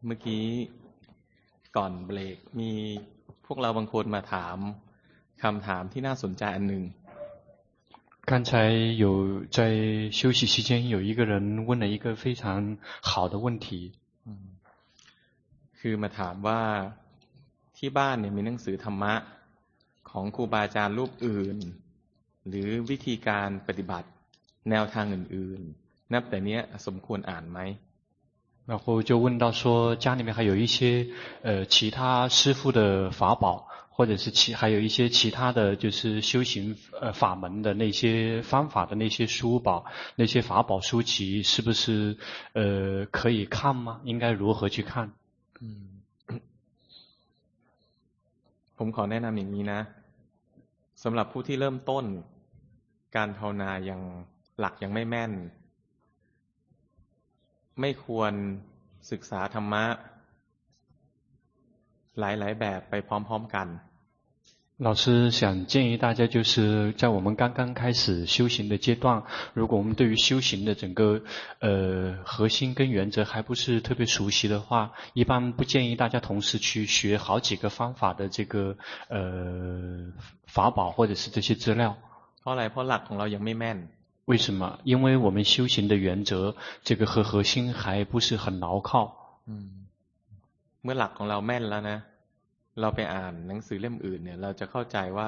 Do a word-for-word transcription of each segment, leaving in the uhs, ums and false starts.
เมื่อกี้ก่อนเบรกมีพวกเราบางคนมาถามคำถามที่น่าสนใจอันหนึ่ง刚才有在休息期间，有一个人问了一个非常好的问题， คือมาถามว่าที่บ้านเนี่ยมีหนังสือธรรมะของครูบาอาจารย์รูปอื่นหรือวิธีการปฏิบัติแนวทางอื่นๆนับแต่เนี้ยสมควรอ่านไหม然后就问到说，家里面还有一些呃其他师父的法宝，或者是其还有一些其他的就是修行呃法门的那些方法的那些书宝，那些法宝书籍，是不是呃可以看吗？应该如何去看？ ผมขอแนะนำอย่างนี้นะสำหรับผู้ที่เริ่มต้นการภาวนายังหลักยังไม่แม่นไม่ควรศึกษาธรรมะหลายๆแบบไปพร้อมๆกัน老师想建议大家，就是在我们刚刚开始修行的阶段，如果我们对于修行的整个呃核心跟原则还不是特别熟悉的话，一般不建议大家同时去学好几个方法的这个呃法宝或者是这些资料。 เพราะอะไรเพราะหลักของเรายังไม่แม่น为什么？因为我们修行的原则这个和核心还不是很牢靠。 เมื่อหลักของเราแม่นแล้วนะเราไปอ่านหนังสือเล่มอื่นเนี่ยเราจะเข้าใจว่า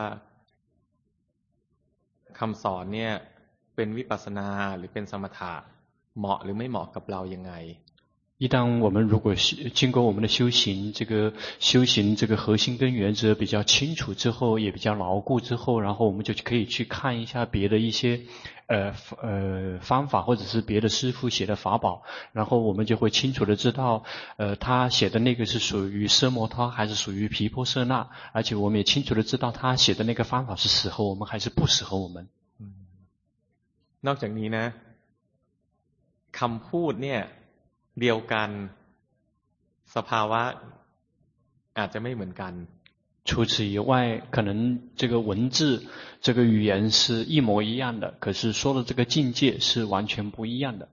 คำสอนเนี่ยเป็นวิปัสสนาหรือเป็นสมถะเหมาะหรือไม่เหมาะกับเรายังไง一旦我们如果经过我们的修行，这个修行这个核心跟原则比较清楚之后，也比较牢固之后，然后我们就可以去看一下别的一些呃呃方法，或者是别的师父写的法宝，然后我们就会清楚的知道，呃他写的那个是属于奢摩他还是属于毗婆舍那，而且我们也清楚的知道他写的那个方法是适合我们还是不适合我们。 นอกจากนี้นะคำพูดเนี่ยเดียวกันสภาวะอาจจะไม่เหมือนกัน除此以外，可能这个文字、这个语言是一模一样的，可是说的这个境界是完全不一样的。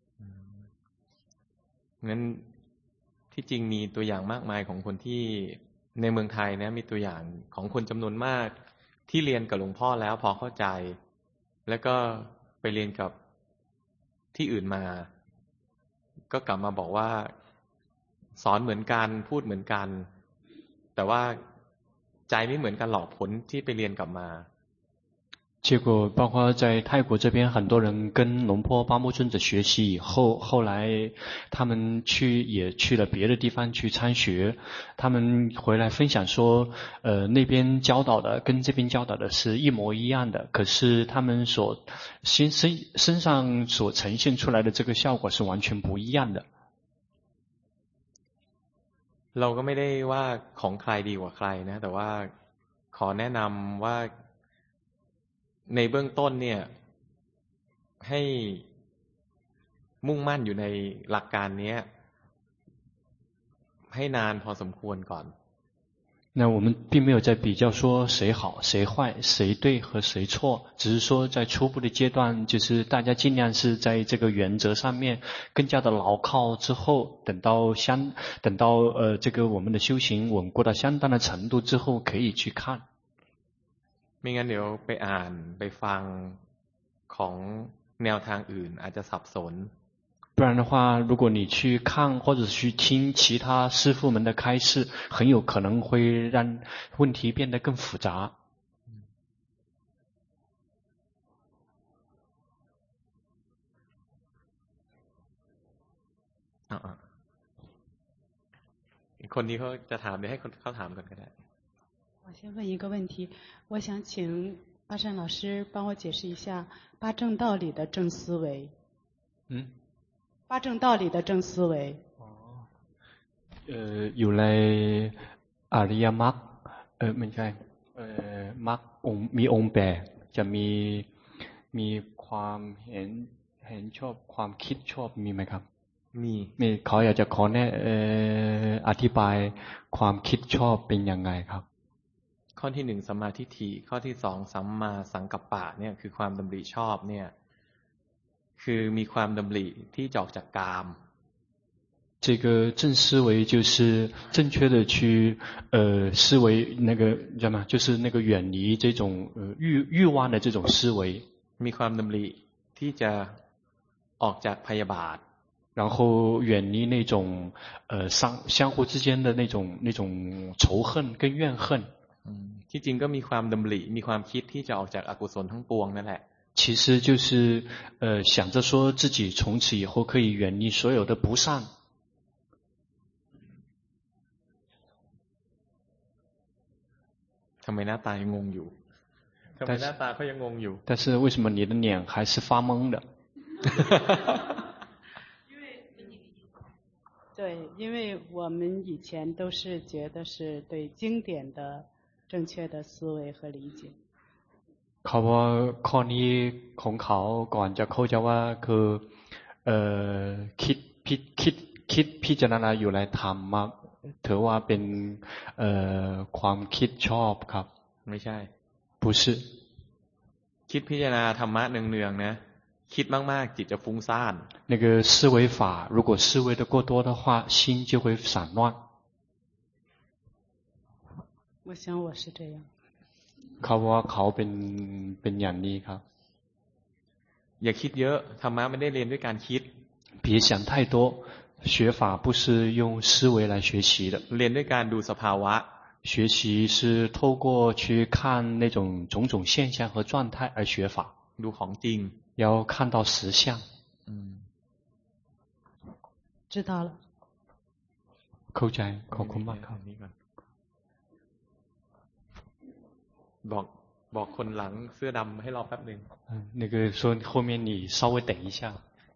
งั้นที่จริงมีตัวอย่างมากมายของคนที่ในเมืองไทยนะมีตัวอย่างของคนจำนวนมากที่เรียนกับหลวงพ่อแล้วพอเข้าใจแล้วก็ไปเรียนกับที่อื่นมาก็กลับมาบอกว่าสอนเหมือนกันพูดเหมือนกันแต่ว่าใจไม่เหมือนกันหรอกผลที่ไปเรียนกลับมา结果包括在泰国这边，很多人跟龙坡巴木尊者学习以后，后来他们去也去了别的地方去参学，他们回来分享说，呃，那边教导的跟这边教导的是一模一样的，可是他们所身身身上所呈现出来的这个效果是完全不一样的。 เราก็ไม่ได้ว่าของใครดีกว่าใครนะแต่ว่าขอแนะนำว่าในเบื้องต้นเนี่ยให้มุ่งมั่นอยู่ในหลักการนี้ให้นานพอสมควรก่อน那我们并没有在比较说谁好谁坏谁对和谁错，只是说在初步的阶段，就是大家尽量是在这个原则上面更加的牢靠之后，等到相等到呃这个我们的修行稳固到相当的程度之后，可以去看。 ไม่งั้นเดี๋ยวไปอ่านไปฟังของแนวทางอื่นอาจจะสับสน不然的话，如果你去看或者去听其他师父们的开示，很有可能会让问题变得更复杂。 อีกคนนี้เขาจะถามเดี๋ยวให้เขาถามก่อนก็ได้我先问一个问题，我想请巴善老师帮我解释一下八正道理的正思维。 嗯。 八正道理的正思维อ๋อเอ่ออยู่ในอริยมรรคเออไม่ใช่เอ่อมรรคองค์มีองค์แปดจะมีมีความเห็นเห็นชอบความคิดชอบมีไหมครับมีมีเขาอยากจะขอแนะเอ่ออธิบายความคิดชอบเป็นยังไงครับข้อที่หนึ่งสัมมาทิฏฐิข้อที่สองสัมมาสังกัปปะเนี่ยคือความดำริชอบเนี่ยคือมีความดำริที่ออกจากกาม这这个正思维就是正确的去呃思维那个叫什么，就是那个远离这种呃欲欲望的这种思维。 มีความดำริที่จะออกจากพยาบาท然后远离那种呃相相互之间的那种那种仇恨跟怨恨。 ที่จริงก็มีความดำริมีความคิดที่จะออกจากอกุศลทั้งปวงนั่นแหละ其实就是呃想着说自己从此以后可以远离所有的不善。 ทำไมหน้าตายังงงอยู่ทำไมหน้าตาเขายังงงอยู่但是为什么你的脸还是发懵的对，因为我们以前都是觉得是对经典的正确的思维和理解。 เขาว่าข้อนี้ของเขาก่อนจะเข้าใจว่าคือเอ่อคิดพิคิดคิดพิจารณาอยู่ในธรรมมาถือว่าเป็นเอ่อความคิดชอบครับไม่ใช่不是คิดพิจารณาธรรมะเนืองๆนะคิดมากๆจิตจะฟุ้งซ่าน那个思维法如果思维的过多的话心就会散乱我想我是这样เขาว่าเขาเป็นเป็นอย่างนี้ครับอย่าคิดเยอะธรรมะไม่ได้เรียนด้วยการคิด别想太多学法不是用思维来学习的เรียนด้วยการดูสภาวะ学习是透过去看那种种种现象和状态而学法ดูของจริง要看到实相知道了เข้าใจขอบคุณมากครับบอกบอกคนหลังเสื้อดำให้รอแป๊บนึง那个说后面你稍微等一下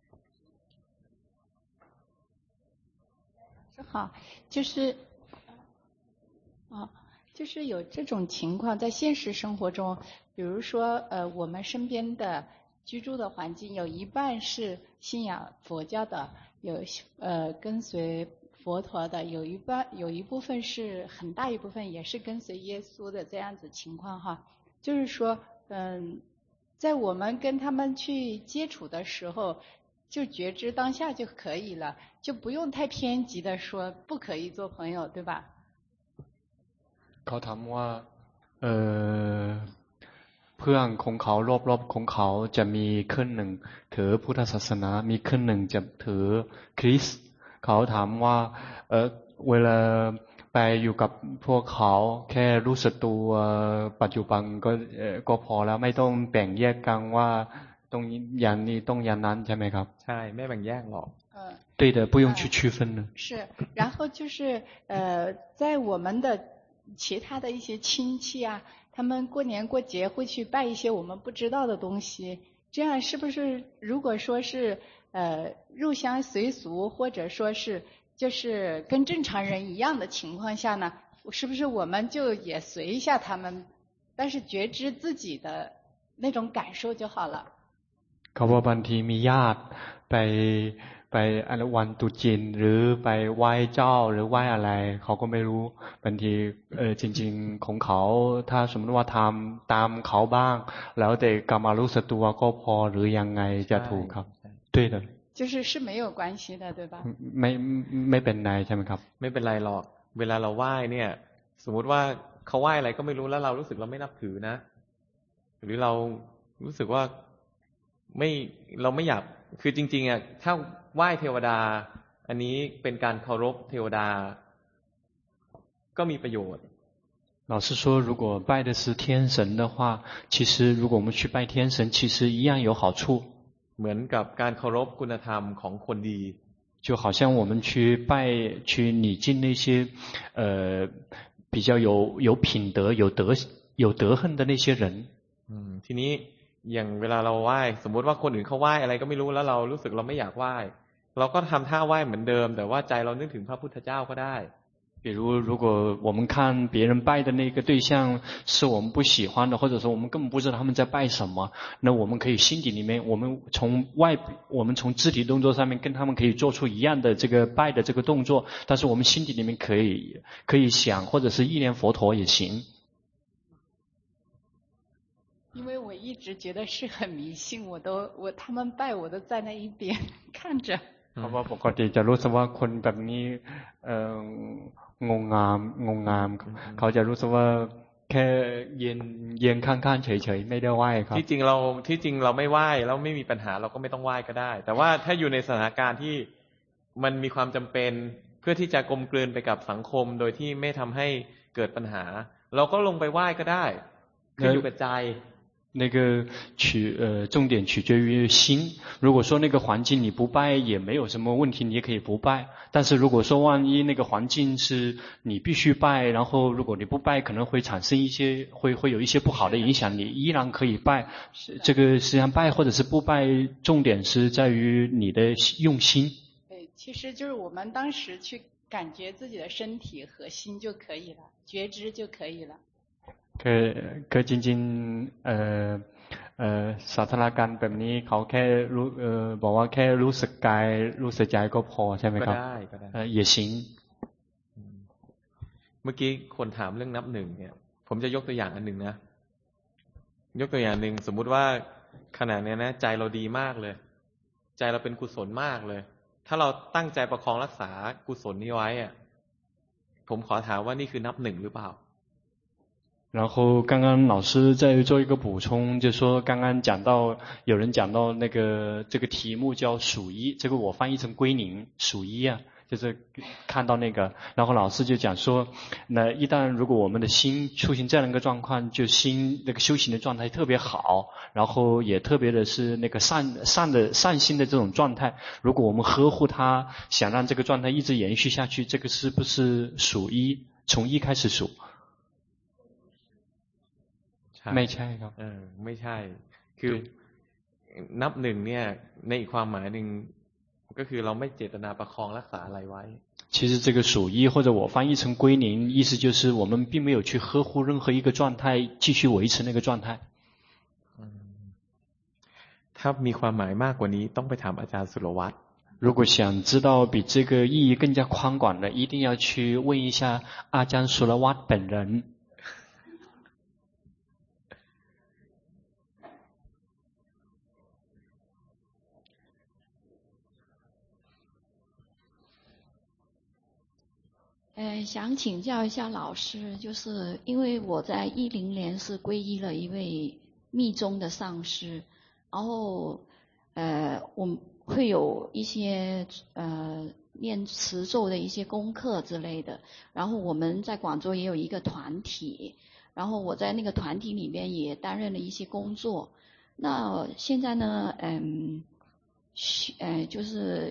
好就是啊就是有这种情况在现实生活中比如说呃我们身边的居住的环境有一半是信仰佛教的有呃跟随佛陀的有一半有一部分是很大一部分也是跟随耶稣的这样子情况哈就是说嗯在我们跟他们去接触的时候就觉知当下就可以了就不用太偏激的说不可以做朋友对吧เขาถามว่าเอ่อเพื่อนของเขารอบๆของเขาจะมีครึ่งหนึ่งถือพุทธศาสนามีครึ่งหนึ่งจะถือคริสต์เขาถามว่าเออเวลาไปอยู่กับพวกเขาแค่รู้สึกตัวปัจจุบันก็ก็พอแล้วไม่ต้องแบ่งแยกกันว่าต้องอย่างนี้ต้องอย่างนั้นใช่ไหมครับใช่ไม่แบ่งแยกหรอก对的不用去区分了是然后就是呃在我们的其他的一些亲戚啊他们过年过节会去拜一些我们不知道的东西这样是不是如果说是呃入乡随俗或者说是就是跟正常人一样的情况下呢是不是我们就也随一下他们但是觉知自己的那种感受就好了เขาว่าบางทีมีญาติไปไปอะไรวันตรุษจีนหรือไปไหว้เจ้าหรือไหว้อะไรเขาก็ไม่รู้บางทีเออจริงๆของเขาถ้าสมมติว่าทำตามเขาบ้างแล้วแต่กรรมรู้สึกตัวก็พอหรือยังไงจะถูกครับ对的就是是没有关系的对吧ไม่ไม่เป็นไรใช่ไหมครับไม่เป็นไรหรอกเวลาเราไหว้เนี่ยสมมุติว่าเขาไหว้อะไรก็ไม่รู้แล้วเรารู้สึกเราไม่นับถือนะหรือเรารู้สึกว่าไม่เราไม่อยากคือจริงๆอ่ะถ้าไหว้เทวดาอันนี้เป็นการเคารพเทวดาก็มีประโยชน์老师说如果拜的是天神的话其实如果我们去拜天神其实一样有好处เหมือนกับการเคารพคุณธรรมของคนดี就好像我们去拜去礼敬那些呃比较有有品德有德有德行的那些人อืมทีนี้อย่างเวลาเราไหว้สมมติว่าคนอื่นเขาไหว้อะไรก็ไม่รู้แล้วเรารู้สึกเราไม่อยากไหว้เราก็ทำท่าไหว้เหมือนเดิมแต่ว่าใจเรานึกถึงพระพุทธเจ้าก็ได้比如如果我们看别人拜的那个对象是我们不喜欢的或者说我们根本不知道他们在拜什么那我们可以心底里面我们从外我们从肢体动作上面跟他们可以做出一样的这个拜的这个动作但是我们心底里面可以可以想或者是意念佛陀也行因为我一直觉得是很迷信我都我他们拜我都在那一边看着เพราะว่าปกติจะรู้สึกว่าคนแบบนี้เอ่องงงามงงงามเขาจะรู้สึกว่าแค่เย็นเย็นข้างๆเฉยๆไม่ได้ไหว้ครับที่จริงเราที่จริงเราไม่ไหว้แล้วไม่มีปัญหาเราก็ไม่ต้องไหว้ก็ได้แต่ว่าถ้าอยู่ในสถานการณ์ที่มันมีความจำเป็นเพื่อที่จะกลมกลืนไปกับสังคมโดยที่ไม่ทำให้เกิดปัญหาเราก็ลงไปไหว้ก็ได้ขึ้นอยู่กับใจ那个取呃重点取决于心。如果说那个环境你不拜也没有什么问题，你也可以不拜。但是如果说万一那个环境是你必须拜，然后如果你不拜可能会产生一些会会有一些不好的影响，你依然可以拜。这个实际上拜或者是不拜，重点是在于你的用心。 对，其实就是我们当时去感觉自己的身体和心就可以了，觉知就可以了。 คือคือจริงๆเอ่อเอ่อสถานการณ์แบบนี้เขาแค่รู้เอ่อบอกว่าแค่รู้สึกกายรู้สึกใจก็พอใช่ไหมครับก็ได้ก็ได้เอ่อ也行เมื่อกี้คนถามเรื่องนับหนึ่งเนี่ยผมจะยกตัวอย่างอันหนึ่งนะยกตัวอย่างหนึ่งสมมุติว่าขณะนี้นะใจเราดีมากเลยใจเราเป็นกุศลมากเลยถ้าเราตั้งใจประคองรักษากุศลนี้ไว้อ่ะผมขอถามว่านี่คือนับหนึ่งหรือเปล่า然后刚刚老师再做一个补充，就说刚刚讲到有人讲到那个这个题目叫数一，这个我翻译成归零，数一啊，就是看到那个，然后老师就讲说，那一旦如果我们的心出现这样一个状况，就心那个修行的状态特别好，然后也特别的是那个善善的善心的这种状态，如果我们呵护它，想让这个状态一直延续下去，这个是不是数一？从一开始数。ไม่ใช่ครับเออไม่ใช่คือนับหนึ่งเนี่ยในอีกความหมายหนึ่งก็คือเราไม่เจตนาประคองรักษาอะไรไว้其实这个数一或者我翻译成归零意思就是我们并没有去呵护任何一个状态继续维持那个状态ถ้ามีความหมายมากกว่านี้ต้องไปถามอาจารย์สุรวัตร如果想知道比这个意义更加宽广的一定要去问一下阿江苏拉瓦本人呃，想请教一下老师，就是因为我在一零年是皈依了一位密宗的上师，然后呃，我会有一些呃念持咒的一些功课之类的，然后我们在广州也有一个团体，然后我在那个团体里面也担任了一些工作。那现在呢，嗯，呃，就是。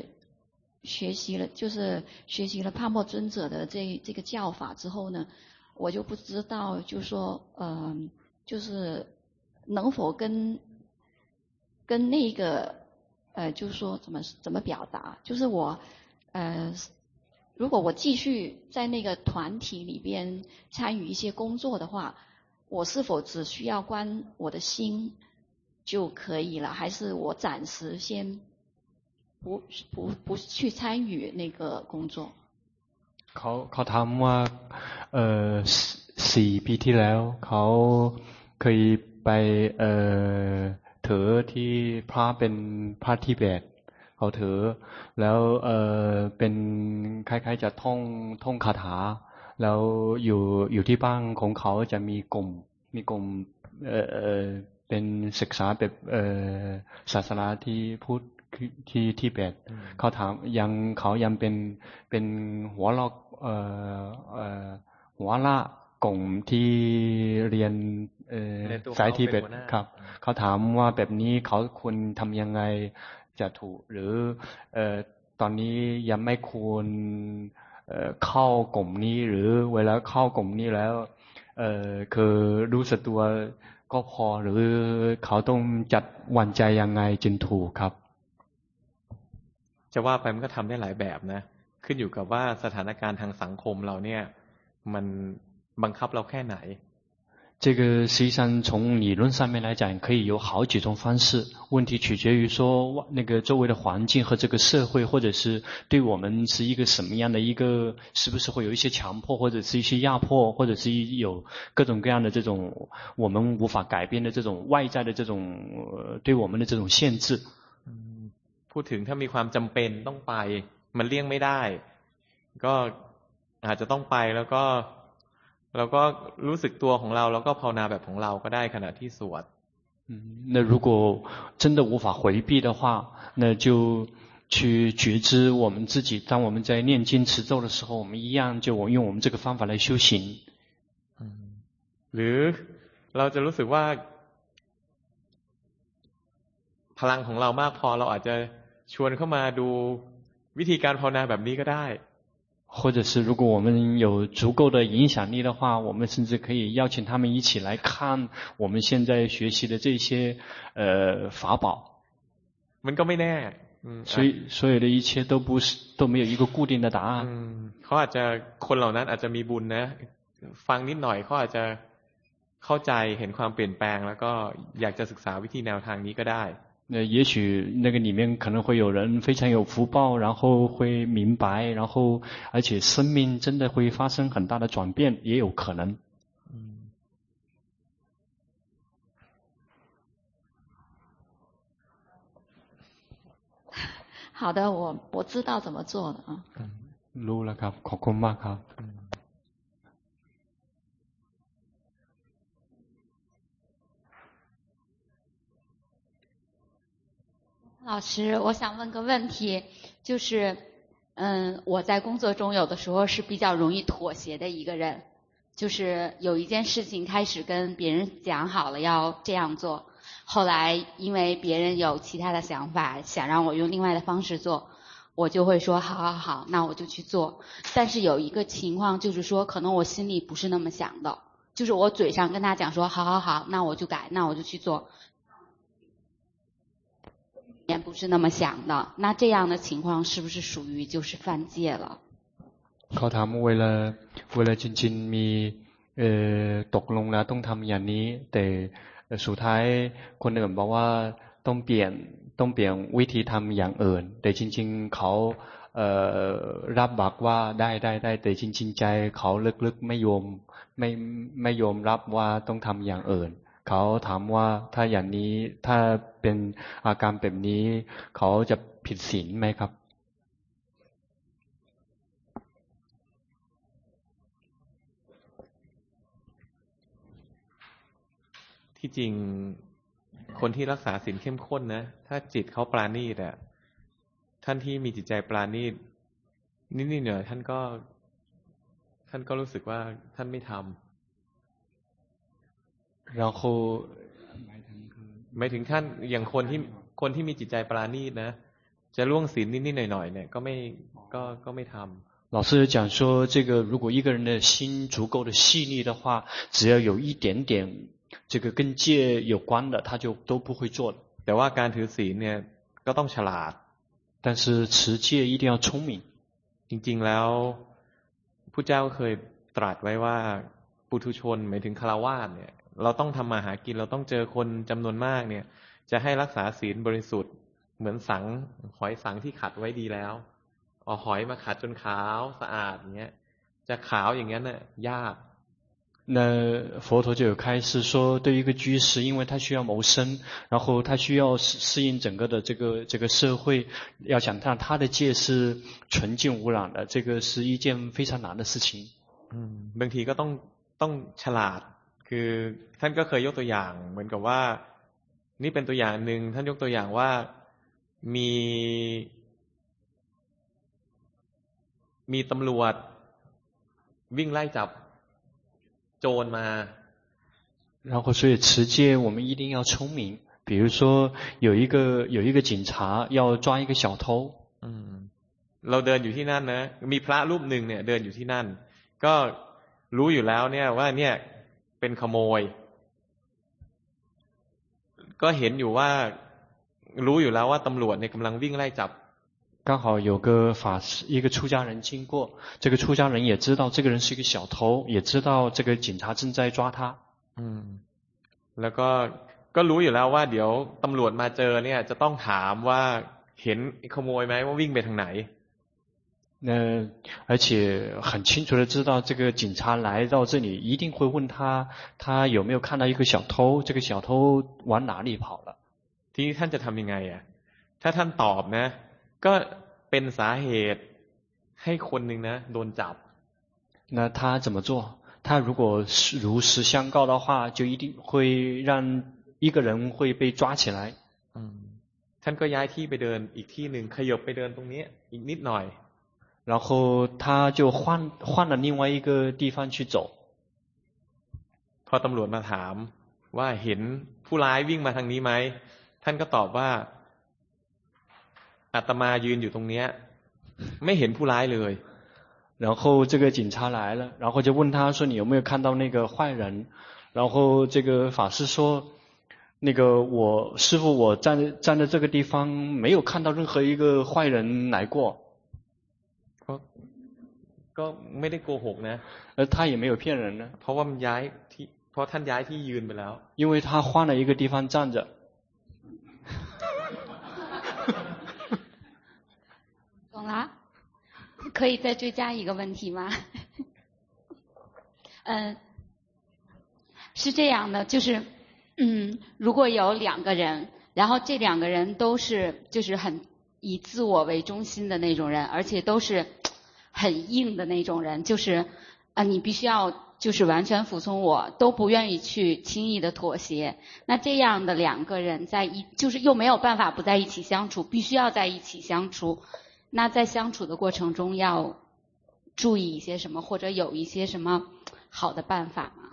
学习了，就是学习了帕默尊者的这这个教法之后呢，我就不知道，就是说，嗯、呃，就是能否跟跟那个，呃，就是说怎么怎么表达？就是我，呃，如果我继续在那个团体里边参与一些工作的话，我是否只需要关我的心就可以了？还是我暂时先？不不不去参与那个工作เขาเขาถามว่าเอ่อสี่ปีที่แล้วเขาเคยไปเอ่อถือที่พระเป็นพระทิเบตเขาถือแล้วเอ่อเป็นคล้ายๆจะท่องท่องคาถาแล้วอยู่อยู่ที่บ้านของเขาจะมีกลุ่มมีกลุ่มเอ่อเป็นศึกษาแบบเอ่อศาสนาที่พุทธที่ที่เบตเขาถามยังเขายังเป็นเป็นหัวลอกเอ่อเอ่อหัวละกลุ่มที่เรียนเอ่อสายทิเบตครับเขาถามว่าแบบนี้เขาควรทำยังไงจะถูกหรือเอ่อตอนนี้ยังไม่ควรเอ่อเข้ากลุ่มนี้หรือเวลาเข้ากลุ่มนี้แล้วเอ่อคือรู้สึกตัวก็พอหรือเขาต้องจัดวันใจยังไงจึงถูกครับจะว่าไปมันก็ทำได้หลายแบบนะขึ้นอยู่กับว่าสถานการณ์ทางสังคมเราเนี่ยมันบังคับเราแค่ไหน这个实际上从理论上面来讲可以有好几种方式问题取决于说那个周围的环境和这个社会或者是对我们是一个什么样的一个是不是会有一些强迫或者是一些压迫或者是有各种各样的这种我们无法改变的这种外在的这种对我们的这种限制พูดถึงถ้ามีความจำเป็นต้องไปมันเลี่ยงไม่ได้ก็อาจจะต้องไปแล้วก็เราก็รู้สึกตัวของเราแล้วก็ภาวนาแบบของเราก็ได้ขณะที่สวด那如果真的无法回避的话，那就去觉知我们自己。当我们在念经持咒的时候，我们一样就用我们这个方法来修行。 หรือเราจะรู้สึกว่าพลังของเรามากพอเราอาจจะชวนเข้ามาดูวิธีการภาวนาแบบนี้ก็ได้或者是如果我们有足够的影响力的话，我们甚至可以邀请他们一起来看我们现在学习的这些呃法宝。 มันก็ไม่แน่所以所有的一切都不是都没有一个固定的答案。 เขาอาจจะคนเหล่านั้นอาจจะมีบุญนะฟังนิดหน่อยเขาอาจจะเข้าใจเห็นความเปลี่ยนแปลงแล้วก็อยากจะศึกษาวิธีแนวทางนี้ก็ได้那也许那个里面可能会有人非常有福报，然后会明白，然后而且生命真的会发生很大的转变，也有可能。 好的，我我知道怎么做了啊。 รู้แล้วครับขอบคุณมากครับ老师，我想问个问题，就是，嗯，我在工作中有的时候是比较容易妥协的一个人，就是有一件事情开始跟别人讲好了要这样做，后来因为别人有其他的想法，想让我用另外的方式做，我就会说好好好，那我就去做。但是有一个情况就是说，可能我心里不是那么想的，就是我嘴上跟他讲说好好好，那我就改，那我就去做。不是那么想的，那这样的情况是不是属于就是犯戒了？ เขาถามเวลาเวลาจริงๆมีเอ่อตกลงแล้วต้องทำอย่างนี้แต่สุดท้ายคนอื่นบอกว่าต้องเปลี่ยนต้องเปลี่ยนวิธีทำอย่างอื่นแต่จริงๆเขาเอ่อรับบักว่าได้ได้ได้แต่จริงๆใจเขาลึกๆไม่ยอมไม่ไม่ยอมรับว่าต้องทำอย่างอื่นเขาถามว่าถ้าอย่างนี้ถ้าเป็นอาการแบบนี้เขาจะผิดศีลไหมครับที่จริงคนที่รักษาศีลเข้มข้นนะถ้าจิตเขาปราณีตอ่ะท่านที่มีจิตใจปราณีตนิดๆหน่อยท่านก็ท่านก็รู้สึกว่าท่านไม่ทำ然后หมายถึงท่านอย่างคนที่คนที่มีจิตใจปราณีตนะจะล่วงศีลนิดๆหน่อยๆเนี่ยก็ไม่ก็ก็ไม่ทำ老师讲说这个如果一个人的心足够的细腻的话只要有一点点这个跟戒有关的他就都不会做的แต่ว่าการถือศีลเนี่ยก็ต้องฉลาด但是持戒一定要聪明จริงๆแล้วพุทธเจ้าเคยตรัสไว้ว่าปุถุชนหมายถึงฆราวาสเนี่ยเราต้องทำมาหากินเราต้องเจอคนจำนวนมากเนี่ยจะให้รักษาศีลบริสุทธิ์เหมือนสังหอยสังที่ขัดไว้ดีแล้วเอาหอยมาขัดจนขาวสะอาดอย่างเงี้ยจะขาวอย่างนั้นน่ะยาก那佛陀就有开示说对于一个居士因为他需要谋生然后他需要适应整个的这个这个社会要想让他的戒是纯净无染的这个是一件非常难的事情嗯บางทีก็ต้องต้องฉลาดคือท่านก็เคยยกตัวอย่างเหมือนกับว่านี่เป็นตัวอย่างหนึ่งท่านยกตัวอย่างว่ามีมีตำรวจวิ่งไล่จับโจรมา然后所以持戒我们一定要聪明比如说有一个有一个警察要抓一个小偷อืมเราเดินอยู่ที่นั่นนะมีพระรูปหนึ่งเนี่ยเดินอยู่ที่นั่นก็รู้อยู่แล้วเนี่ยว่าเนี่ยเป็นขโมยก็เห็นอยู่ว่ารู้อยู่แล้วว่าตำรวจเนี่ยกำลังวิ่งไล่จับ刚好有个法师一个出家人经过这个出家人也知道这个人是一个小偷也知道这个警察正在抓他อืมแล้วก็ก็รู้อยู่แล้วว่าเดี๋ยวตำรวจมาเจอเนี่ยจะต้องถามว่าเห็นขโมยไหมว่าวิ่งไปทางไหน那而且很清楚的知道这个警察来到这里一定会问他他有没有看到一个小偷这个小偷往哪里跑了ทีนี้ท่านจะทำยังไงอ่ะถ้าท่านตอบนะก็เป็นสาเหตุให้คนหนึ่งนะโดนจับ那他怎么做？他如果是如实相告的话，就一定会让一个人会被抓起来。 ท่านก็ย้ายที่ไปเดินอีกที่หนึ่งขยับไปเดินตรงนี้อีกนิดหน่อย然后他就换换了另外一个地方去走。 พอตำรวจมาถามว่าเห็นผู้ร้ายวิ่งมาทางนี้ไหมท่านก็ตอบว่าอาตมายืนอยู่ตรงนี้ไม่เห็นผู้ร้ายเลย然后这个警察来了，然后就问他说你有没有看到那个坏人？然后这个法师说那个我师父我站站在这个地方没有看到任何一个坏人来过。 ก็ไม่ได้โกหกนะ而他也没有骗人呢。 เพราะว่ามันย้ายที่เพราะท่านย้ายที่ยืนไปแล้ว因为他换了一个地方站着。 懂了，可以再追加一个问题吗？嗯，是这样的，就是嗯，如果有两个人，然后这两个人都是就是很以自我为中心的那种人，而且都是很硬的那种人，就是啊，你必须要就是完全服从我，都不愿意去轻易的妥协。那这样的两个人在一，就是又没有办法不在一起相处，必须要在一起相处。那在相处的过程中要注意一些什么，或者有一些什么好的办法吗？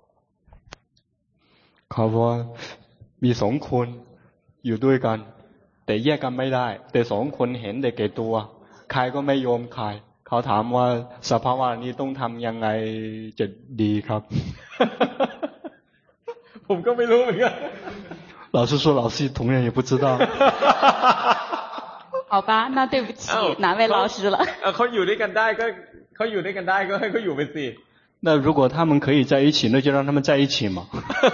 เขาว่ามีสองคนอยู่ด้วยกันแต่แยกกันไม่ได้แต่สองคนเห็นแต่แก่ตัวใครก็ไม่ยอมใครเขาถามว่าสภาวะนี้ต้องทำยังไงจะดีครับผมก็ไม่รู้เหมือนกัน老师说老师同样也不知道好吧，那对不起哪位老师了。 เขาอยู่ด้วยกันได้ก็เขาอยู่ด้วยกันได้ก็ให้เขาอยู่ไปสิ那如果他们可以在一起那就让他们在一起嘛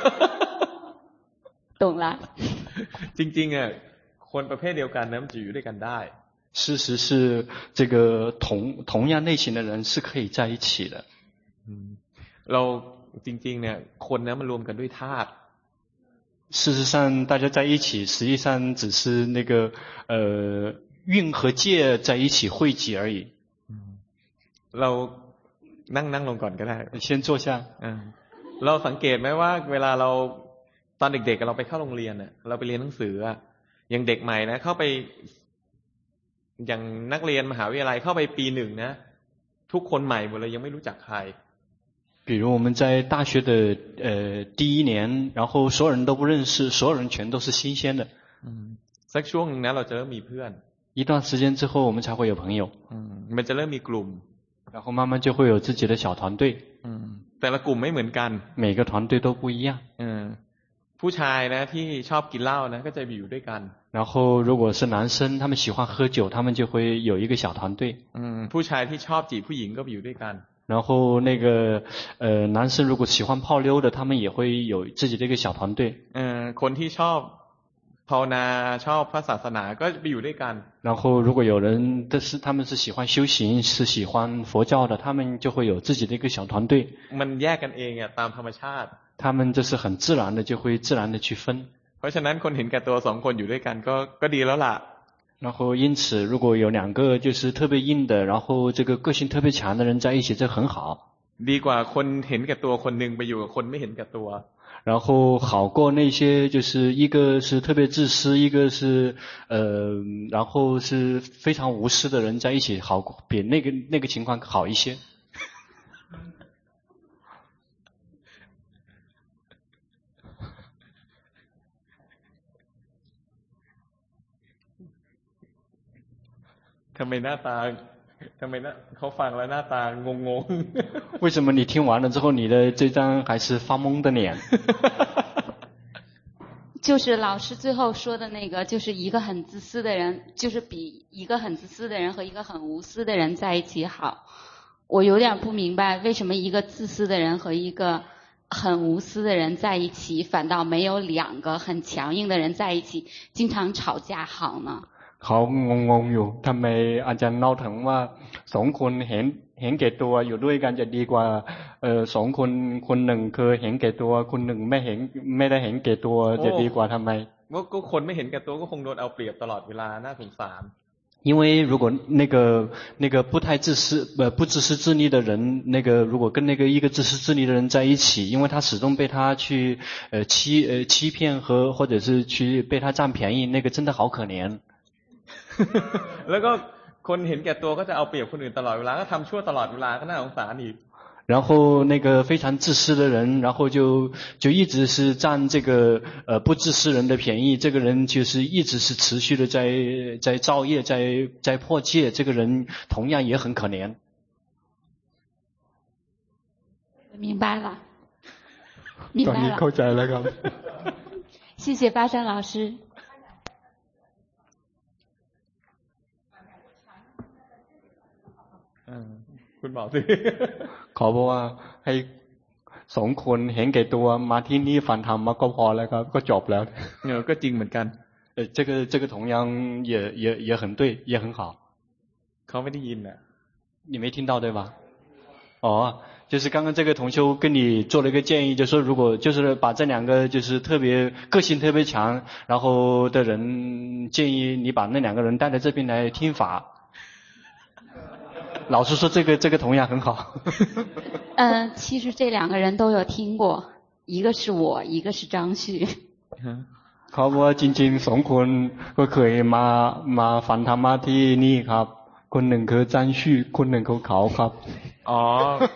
懂了จริงๆอ่ะคนประเภทเดียวกันนะมันจะอยู่ด้วยกันได้事实是这个同同样类型的人是可以在一起的เราจริงๆเนี่ยคนนะมันรวมกันด้วยธาตุ事实上大家在一起实际上只是那个呃运和界在一起汇集而已เรานั่งนั่งลงก่อนก็ได้先坐下เราสังเกตไหมว่าเวลาเราตอนเด็กๆเราไปเข้าโรงเรียนน่ะเราไปเรียนหนังสืออ่ะอย่างเด็กใหม่นะเข้าไปอย่างนักเรียนมหาวิทยาลัยเข้าไปปีหนึ่งนะทุกคนใหม่หมดเลยยังไม่รู้จักใคร比如我们在大学的呃第一年然后所有人都不认识所有人全都是新鲜的สักช่วงนึงนะเราจะเริ่มมีเพื่อน一段时间之后我们才会有朋友มันจะเริ่มมีกลุ่ม然后慢慢就会有自己的小团队แต่ละกลุ่มไม่เหมือนกัน每个团队都不一样ผู้ชายนะที่ชอบกินเหล้านะก็จะอยู่ด้วยกัน然后如果是男生他们喜欢喝酒他们就会有一个小团队ผู้ชายที่ชอบจีบผู้หญิงก็อยู่ด้วยกัน然后那个呃男生如果喜欢泡妞的他们也会有自己的一个小团队คนที่ชอบภาวนาชอบพระศาสนาก็ไปอยู่ด้วยกัน然后如果有人但是他们是喜欢修行是喜欢佛教的他们就会有自己的一个小团队มันแยกกันเองอ่ะตามธรรมชาติ他们这是很自然的就会自然的去分เพราะฉะนั้นคนเห็นแก่ตัวสองคนอยู่ด้วยกันก็ก็ดีแล้วล่ะ然后因此如果有两个就是特别硬的然后这个个性特别强的人在一起这很好ดีกว่าคนเห็นแก่ตัวคนนึงไปอยู่กับคนไม่เห็นแก่ตัว然后好过那些就是一个是特别自私一个是呃然后是非常无私的人在一起好比那个那个情况好一些ทำไมหน้าตาทำไมนะเขาฟังแล้วหน้าตางงง为什么你听完了之后你的这张还是发懵的脸就是老师最后说的那个就是一个很自私的人就是比一个很自私的人和一个很无私的人在一起好我有点不明白为什么一个自私的人和一个很无私的人在一起反倒没有两个很强硬的人在一起经常吵架好呢เขางงๆอยู่ทำไมอาจารย์เล่าถึงว่าสองคนเห็นเห็นแก่ตัวอยู่ด้วยกันจะดีกว่าเอ่อสองคนคนหนึ่งคือเห็นแก่ตัวคนหนึ่งไม่เห็นไม่ได้เห็นแก่ตัวจะดีกว่าทำไมว่าก็คนไม่เห็นแก่ตัวก็คงโดนเอาเปรียบตลอดเวลาน่าสงสาร因为如果那个那个不太自私呃不自私自利的人，那个如果跟那个一个自私自利的人在一起，因为他始终被他去呃欺呃欺骗和或者是去被他占便宜，那个真的好可怜。 แล้วก็คนเห็นแก่ตัวก็จะเอาเปรียบคนอื่นตลอดเวลาก็ทำชั่วตลอดเวลาก็น่าสงสารอีก然后那个非常自私的人，然后就就一直是占这个呃不自私人的便宜，这个人就是一直是持续的在在造业，在在破戒，这个人同样也很可怜。 明白了，明白了。 ตอนนี้เข้าใจแล้วครับ谢谢巴山老师。 คุณบอกสิขอบอกว่าให้สองคนเห็นแก่ตัวมาที่นี่ฟังธรรมก็พอแล้วครับก็จบแล้วเออก็จริงเหมือนกัน呃这个这个同样也也也很对也很好เขาไม่ได้ยินน่ะ你没听到对吧哦就是刚刚这个同修跟你做了一个建议，就说如果就是把这两个就是特别个性特别强然后的人，建议你把那两个人带到这边来听法。老师说这个这个同样很好。 嗯，其实这两个人都有听过，一个是我，一个是张旭。 เขาบอกว่าจริงๆสองคนก็เคยมามาฟังธรรมะที่นี่ครับคนหนึ่งคือจันชี่คนหนึ่งคือเขาครับอ๋อ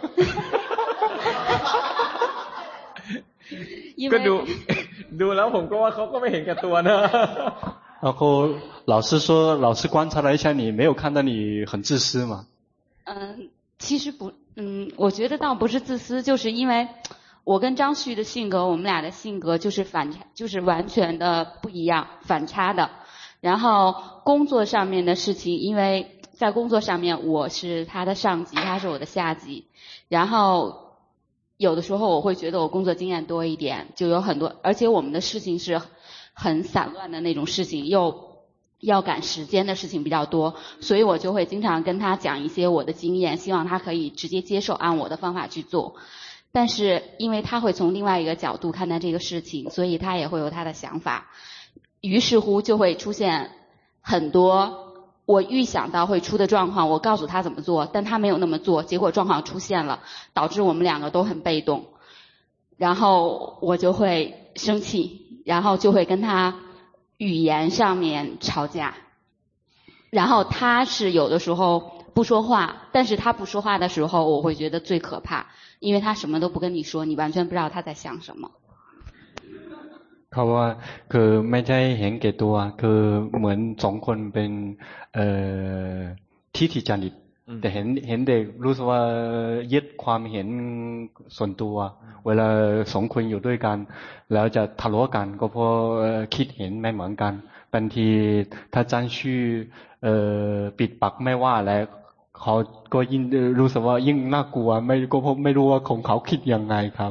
ก็ดูดูแล้วผมก็ว่าเขาก็ไม่เห็นแก่ตัวนะ然后老师说老师观察了一下你没有看到你很自私嘛嗯其实不嗯我觉得倒不是自私就是因为我跟张旭的性格我们俩的性格就是反差就是完全的不一样反差的然后工作上面的事情因为在工作上面我是他的上级他是我的下级然后有的时候我会觉得我工作经验多一点就有很多而且我们的事情是很散乱的那种事情又要赶时间的事情比较多所以我就会经常跟他讲一些我的经验希望他可以直接接受按我的方法去做但是因为他会从另外一个角度看待这个事情所以他也会有他的想法于是乎就会出现很多我预想到会出的状况我告诉他怎么做但他没有那么做结果状况出现了导致我们两个都很被动然后我就会生气然后就会跟他语言上面吵架然后他是有的时候不说话但是他不说话的时候我会觉得最可怕因为他什么都不跟你说你完全不知道他在想什么เขาว่าคือไม่ใช่เห็นแก่ตัวคือเหมือนสองคนเป็นเอ่อทิฏฐิจริตแต่เห็นเห็นเด็กรู้สึกว่ายึดความเห็นส่วนตัวเวลาสองคนอยู่ด้วยกันแล้วจะทะเลาะกันก็เพราะคิดเห็นไม่เหมือนกันบางทีถ้าจันชื่อเอ่อปิดปากไม่ว่าแล้วเขาก็ยิ่งรู้สึกว่ายิ่งน่ากลัวไม่ก็เพราะไม่รู้ว่าของเขาคิดยังไงครับ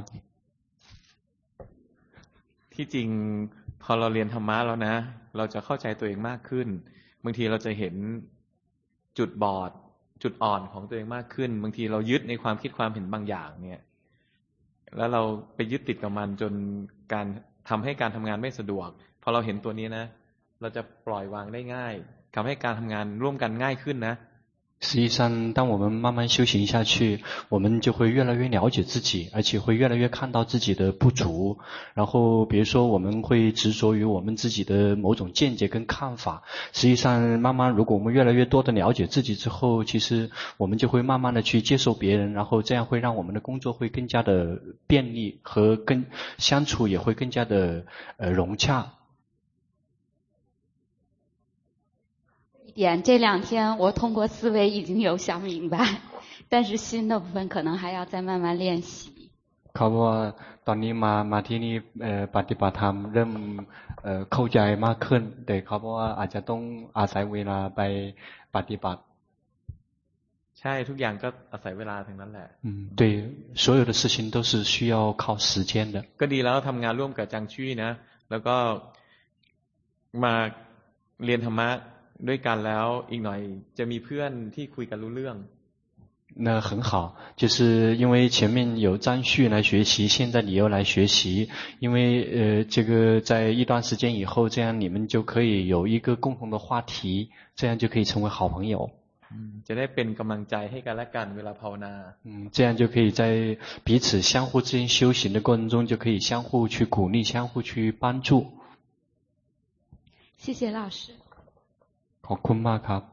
ที่จริงพอเราเรียนธรรมะแล้วนะเราจะเข้าใจตัวเองมากขึ้นบางทีเราจะเห็นจุดบอดจุดอ่อนของตัวเองมากขึ้นบางทีเรายึดในความคิดความเห็นบางอย่างเนี่ยแล้วเราไปยึดติดกับมันจนการทำให้การทำงานไม่สะดวกพอเราเห็นตัวนี้นะเราจะปล่อยวางได้ง่ายทำให้การทำงานร่วมกันง่ายขึ้นนะ实际上当我们慢慢修行下去我们就会越来越了解自己而且会越来越看到自己的不足然后比如说我们会执着于我们自己的某种见解跟看法实际上慢慢如果我们越来越多的了解自己之后其实我们就会慢慢的去接受别人然后这样会让我们的工作会更加的便利和跟相处也会更加的呃融洽点这两天我通过思维已经有想明白但是新的部分可能还要再慢慢练习เขาว่าตอนนี้มามาที่นี่ปฏิบัติธรรมเริ่มเข้าใจมากขึ้นแต่เขาบอกว่าอาจจะต้องอาศัยเวลาไปปฏิบัติใช่ทุกอย่างก็อาศัยเวลาทั้งนั้นแหละ嗯对所有的事情都是需要靠时间的ก็ดีแล้วทำงานร่วมกับจังชี่นะแล้วก็มาเรียนธรรมะด้วยกันแล้วอีกหน่อยจะมีเพื่อนที่คุยกันรู้เรื่อง那很好，就是因为前面有张旭来学习，现在你又来学习，因为呃，这个在一段时间以后，这样你们就可以有一个共同的话题，这样就可以成为好朋友。 จะได้เป็นกำลังใจให้กันและกันเวลาภาวนา嗯，这样就可以在彼此相互之间修行的过程中，就可以相互去鼓励，相互去帮助。 谢谢老师。 ขอบคุณมากครับ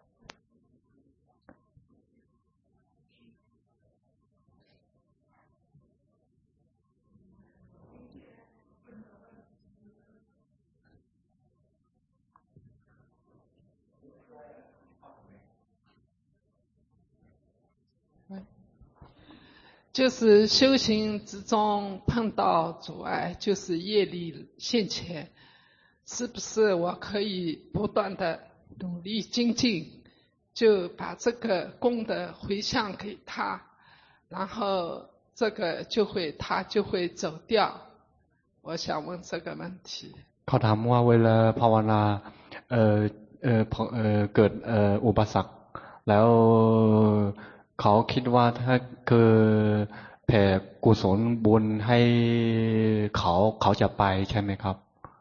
就是修行之中碰到阻碍，就是业力现前，是不是我可以不断的努力精进，就把这个功德回向给他，然后这个就会他就会走掉。我想问这个问题。 เขาถามว่าเวลาภาวนาเอ่อเอ่อเอ่อเกิดเอ่ออุปสรรคแล้วเขาคิดว่าถ้าเกิดแผ่กุศลบุญให้เขาเขาจะไปใช่ไหมครับ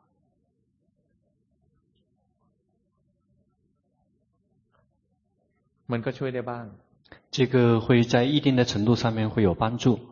มันก็ช่วยได้บ้าง这个会在一定的程度上面会有帮助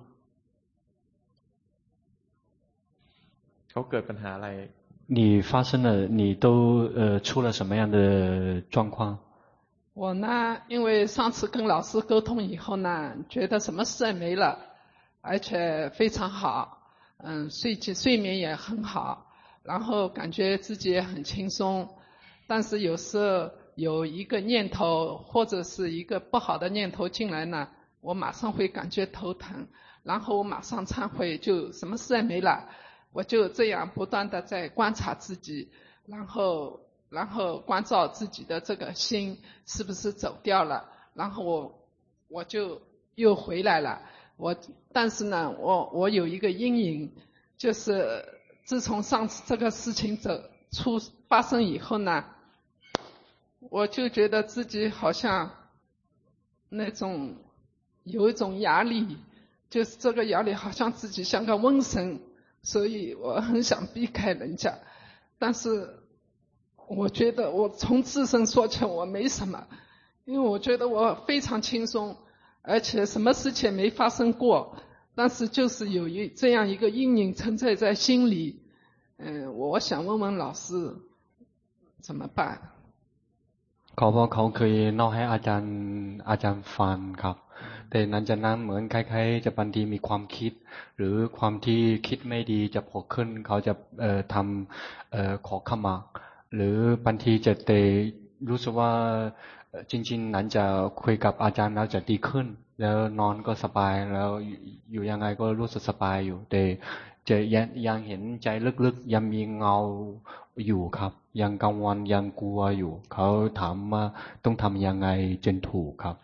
เขาเกิดปัญหาอะไร你发生了你都呃出了什么样的状况我呢，因为上次跟老师沟通以后呢，觉得什么事也没了，而且非常好，嗯，睡睡眠也很好，然后感觉自己也很轻松，但是有时候有一个念头或者是一个不好的念头进来呢，我马上会感觉头疼，然后我马上忏悔，就什么事也没了，我就这样不断的在观察自己，然后。然后关照自己的这个心是不是走掉了，然后我我就又回来了。我但是呢，我我有一个阴影，就是自从上次这个事情走出发生以后呢，我就觉得自己好像那种有一种压力，就是这个压力好像自己像个瘟神，所以我很想避开人家，但是。我觉得我从自身说起我没什么，因为我觉得我非常轻松，而且什么事情没发生过，但是就是有一这样一个阴影存在在心里。嗯，我想问问老师怎么办เขาบอกเขาเคยเล่าให้อาจารย์อาจารย์ฟังครับแต่นั้นจากนั้นเหมือนคล้ายๆจะบางทีมีความคิดหรือความที่คิดไม่ดีจะโผล่ขึ้นเขาจะเอ่อทำเอ่อขอขมาหรือบางทีจะเตรู้สึกว่าจริงๆนั้นจะคุยกับอาจารย์แล้วจะดีขึ้นแล้วนอนก็สบายแล้วอยู่ยังไงก็รู้สึกสบายอยู่แต่จะยังยังเห็นใจลึกๆยังมีเงาอยู่ครับยังกังวลยังกลัวอยู่เขาถามว่าต้องทำยังไงจนถูกครับ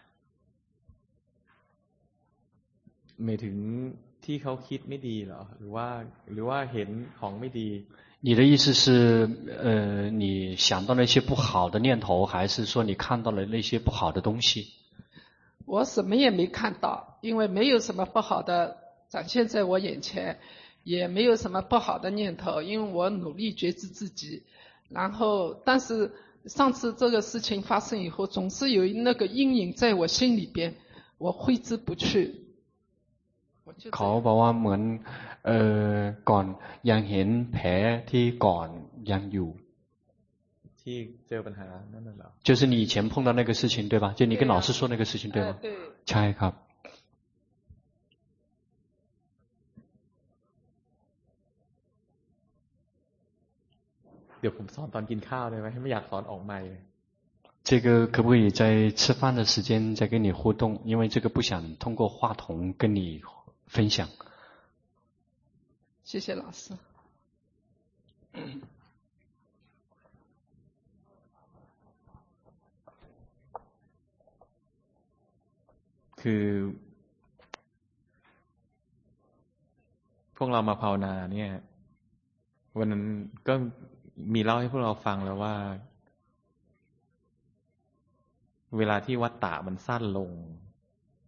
หมายถึงที่เขาคิดไม่ดีเหรอหรือว่าหรือว่าเห็นของไม่ดี你的意思是，呃，你想到了一些不好的念头，还是说你看到了那些不好的东西？ 我什么也没看到，因为没有什么不好的展现在我眼前，也没有什么不好的念头，因为我努力觉知自己。然后，但是上次这个事情发生以后，总是有那个阴影在我心里边，我挥之不去。 เขาบอกว่าเหมือนเอ่อก่อนยังเห็นแผลที่ก่อนยังอยู่ที่เจอปัญหานั่นน่ะเหรอ就是你以前碰到那个事情对吧就你跟老师说那个事情对吗ใช่ครับเดี๋ยวผมสอนตอนกินข้าวได้ไหมไม่อยากสอนออกไมค์这个可不可以在吃饭的时间再跟你互动因为这个不想通过话筒跟你分享谢谢老师คือพวกเรามาภาวนาเนี่ยวันนั้นก็มีเล่าให้พวกเราฟังแล้วว่าเวลาที่วัฏฏะมันสั้นลง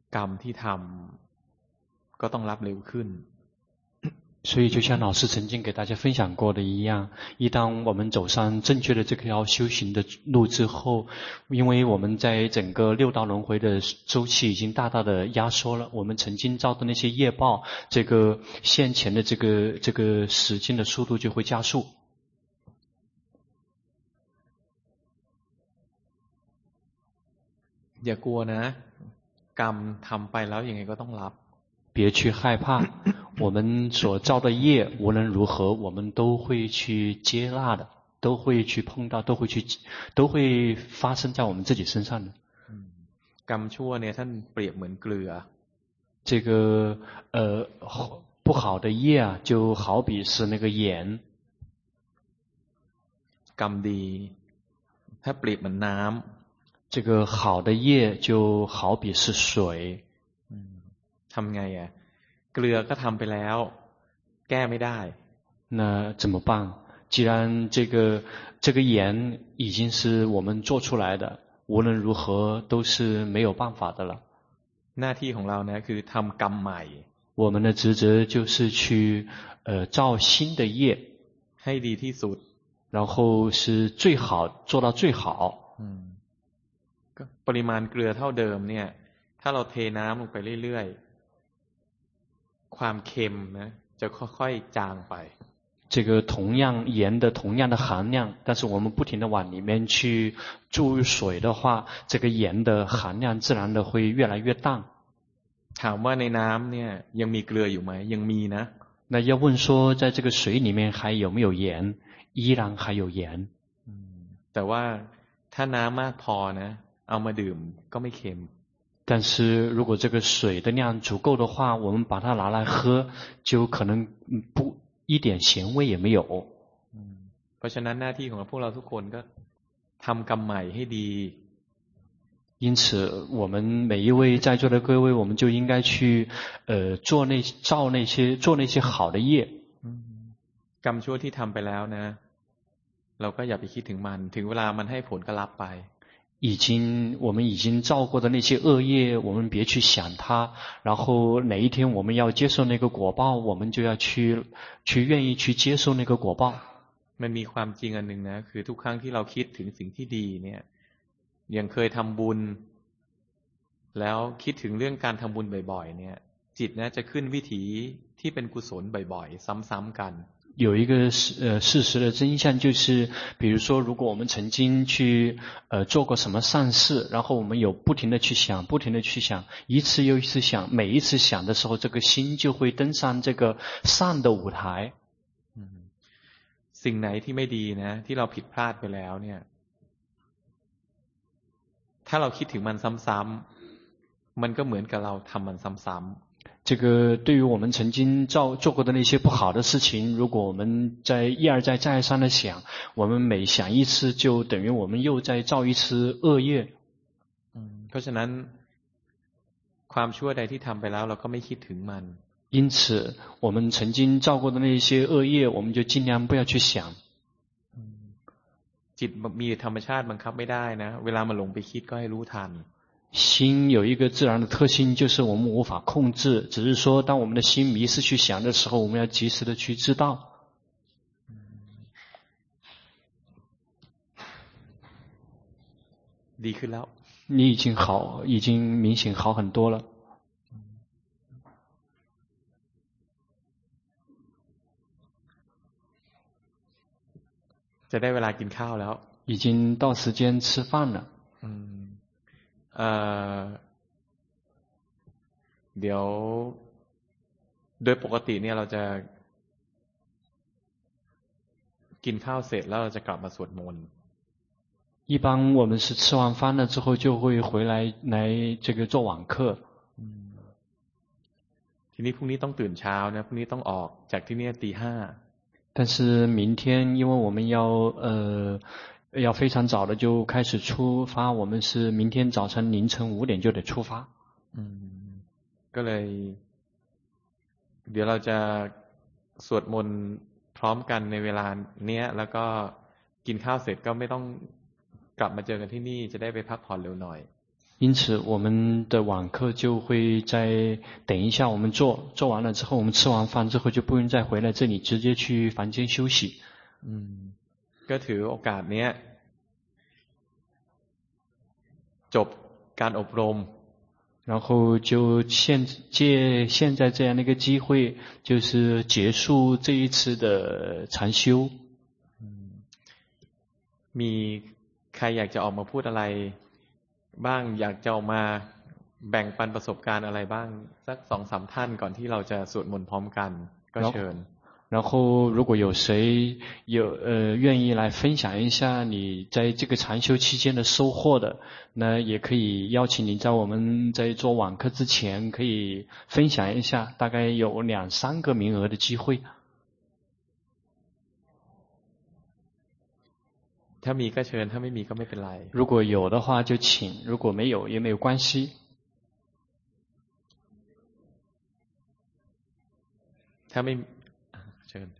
กรรมที่ทำก็ต้องรับเร็วขึ้น所以就像老师曾经给大家分享过的一样，一当我们走上正确的这条修行的路之后，因为我们在整个六道轮回的周期已经大大的压缩了，我们曾经造的那些业报，这个现前的这个这个时间的速度就会加速。 อย่ากลัวนะกรรมทำไปแล้วยังไงก็ต้องรับ别去害怕，我们所造的业无论如何我们都会去接纳的，都会去碰到，都会去都会发生在我们自己身上的。 กรรมชั่วเนี่ยท่านเปรียบเหมือนเกลือ这个呃不好的业啊就好比是那个盐。 กรรมดีถ้าเปรียบเหมือนน้ำ这个好的业就好比是水。 ทำไงอ่ะเกลือก็ทำไปแล้วแก้ไม่ได้那怎么办？既然这个这个盐已经是我们做出来的，无论如何都是没有办法的了。 หน้าที่ของเราเนี่ยคือทำกรรมใหม่我们的职责就是去呃造新的业ให้ดีที่สุด然后是最好做到最好ก็ปริมาณเกลือเท่าเดิมเนี่ยถ้าเราเทน้ำลงไปเรื่อยๆความเค็มนะจะค่อยๆจางไป这个同样盐的同样的含量，但是我们不停地往里面去注入水的话，这个盐的含量自然的会越来越淡。 ถามว่าในน้ำเนี่ยยังมีเกลืออยู่ไหมยังมีนะ那要问说在这个水里面还有没有盐，依然还有盐。 แต่ว่าถ้าน้ำมากพอนะเอามาดื่มก็ไม่เค็ม但是如果这个水的量足够的话，我们把它拿来喝，就可能不一点咸味也没有。 เพราะฉะนั้นหน้าที่ของพวกเราทุกคนก็ทำกรรมใหม่ให้ดี因此我们每一位在座的各位，我们就应该去呃做那造那些做那些好的业。 กรรมชั่วที่ทำไปแล้วนะเราก็อย่าไปคิดถึงมันถึงเวลามันให้ผลก็รับไป已经我们已经造过的那些恶业，我们别去想它，然后哪一天我们要接受那个果报，我们就要去去愿意去接受那个果报。 มันมีความจริงอันนึงนะคือทุกครั้งที่เราคิดถึงสิ่งที่ดีเนี่ยอย่างเคยทำบุญแล้วคิดถึงเรื่องการทำบุญบ่อยๆเนี่ยจิตนะจะขึ้นวิถีที่เป็นกุศลบ่อยๆซ้ำๆกัน有一个呃事实的真相就是，比如说，如果我们曾经去呃做过什么善事，然后我们有不停的去想，不停的去想，一次又一次想，每一次想的时候，这个心就会登上这个善的舞台。 สิ่งไหนที่ไม่ดีนะที่เราผิดพลาดไปแล้วเนี่ยถ้าเราคิดถึงมันซ้ำๆมันก็เหมือนกับเราทำมันซ้ำๆ这个对于我们曾经造做过的那些不好的事情，如果我们在一而再再而三的想，我们每想一次就等于我们又在造一次恶业。 เพราะฉะนั้นความชั่วใดที่ทำไปแล้วเราก็ไม่คิดถึงมัน因此我们曾经造过的那些恶业我们就尽量不要去想จิตมีธรรมชาติบังคับไม่ได้นะเวลามันหลงไปคิดก็ให้รู้ทัน心有一个自然的特性，就是我们无法控制，只是说当我们的心迷失去想的时候，我们要及时的去知道。 ดีขึ้นแล้ว你已经好，已经明显好很多了。 จะได้เวลากินข้าวแล้ว已经到时间吃饭了。 เอ่อเดี๋ยวโดยปกติเนี่ยเราจะกินข้าวเสร็จแล้วเราจะกลับมาสวดมนต์一般我们是吃完饭了之后就会回来来这个做晚课ทีนี้พรุ่งนี้ต้องตื่นเช้านะพรุ่งนี้ต้องออกจากที่นี่ตีห้า但是明天因为我们要呃要非常早的就开始出发，我们是明天早晨凌晨五点就得出发。 嗯，ก็เลยเดี๋ยวเราจะสวดมนต์พร้อมกันในเวลาเนี้ยแล้วก็กินข้าวเสร็จก็ไม่ต้องกลับมาเจอกันที่นี่จะได้ไปพักผ่อนเร็วหน่อย因此我们的晚课就会在等一下我们做做完了之后，我们吃完饭之后就不用再回来这里，直接去房间休息。 嗯，ก็ถือโอกาสเนี้ยจบการอบรม然后就现借现在这样的一个机会，就是结束这一次的禅修。 มีใครอยากจะออกมาพูดอะไรบ้างอยากจะออกมาแบ่งปันประสบการณ์อะไรบ้างสักสองสามท่านก่อนที่เราจะสวดมนต์พร้อมกันก็เชิญ然后如果有谁有呃愿意来分享一下你在这个禅修期间的收获的，那也可以邀请你在我们在做晚课之前可以分享一下，大概有两三个名额的机会。 ถ้ามีก็เชิญถ้าไม่มีก็ไม่เป็นไร如果有的话就请，如果没有也没有关系。 ถ้าไม่เชิญ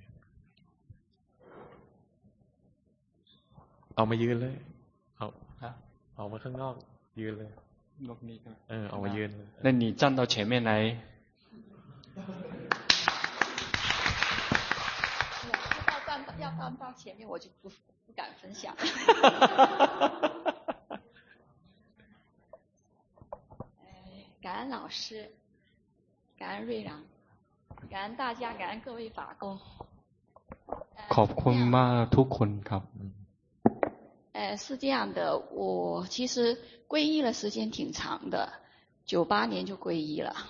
เอามายืนเลยเอาออกมาข้างนอกยืนเลยนอกนี้กันเออออกมายืนเลย那你站到前面来要到到前面我就不不敢分享感恩老师感恩瑞朗感恩大家感恩各位法工ขอบคุณมากทุกคนครับ呃是这样的我其实皈依了时间挺长的九八年就皈依了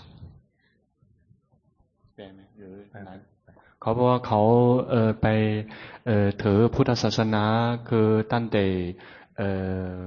对吗หรือนั้นเขาบอกว่าเขาเอ่อไปเอ่อถือพุทธศาสนาคือตั้งแต่เอ่อ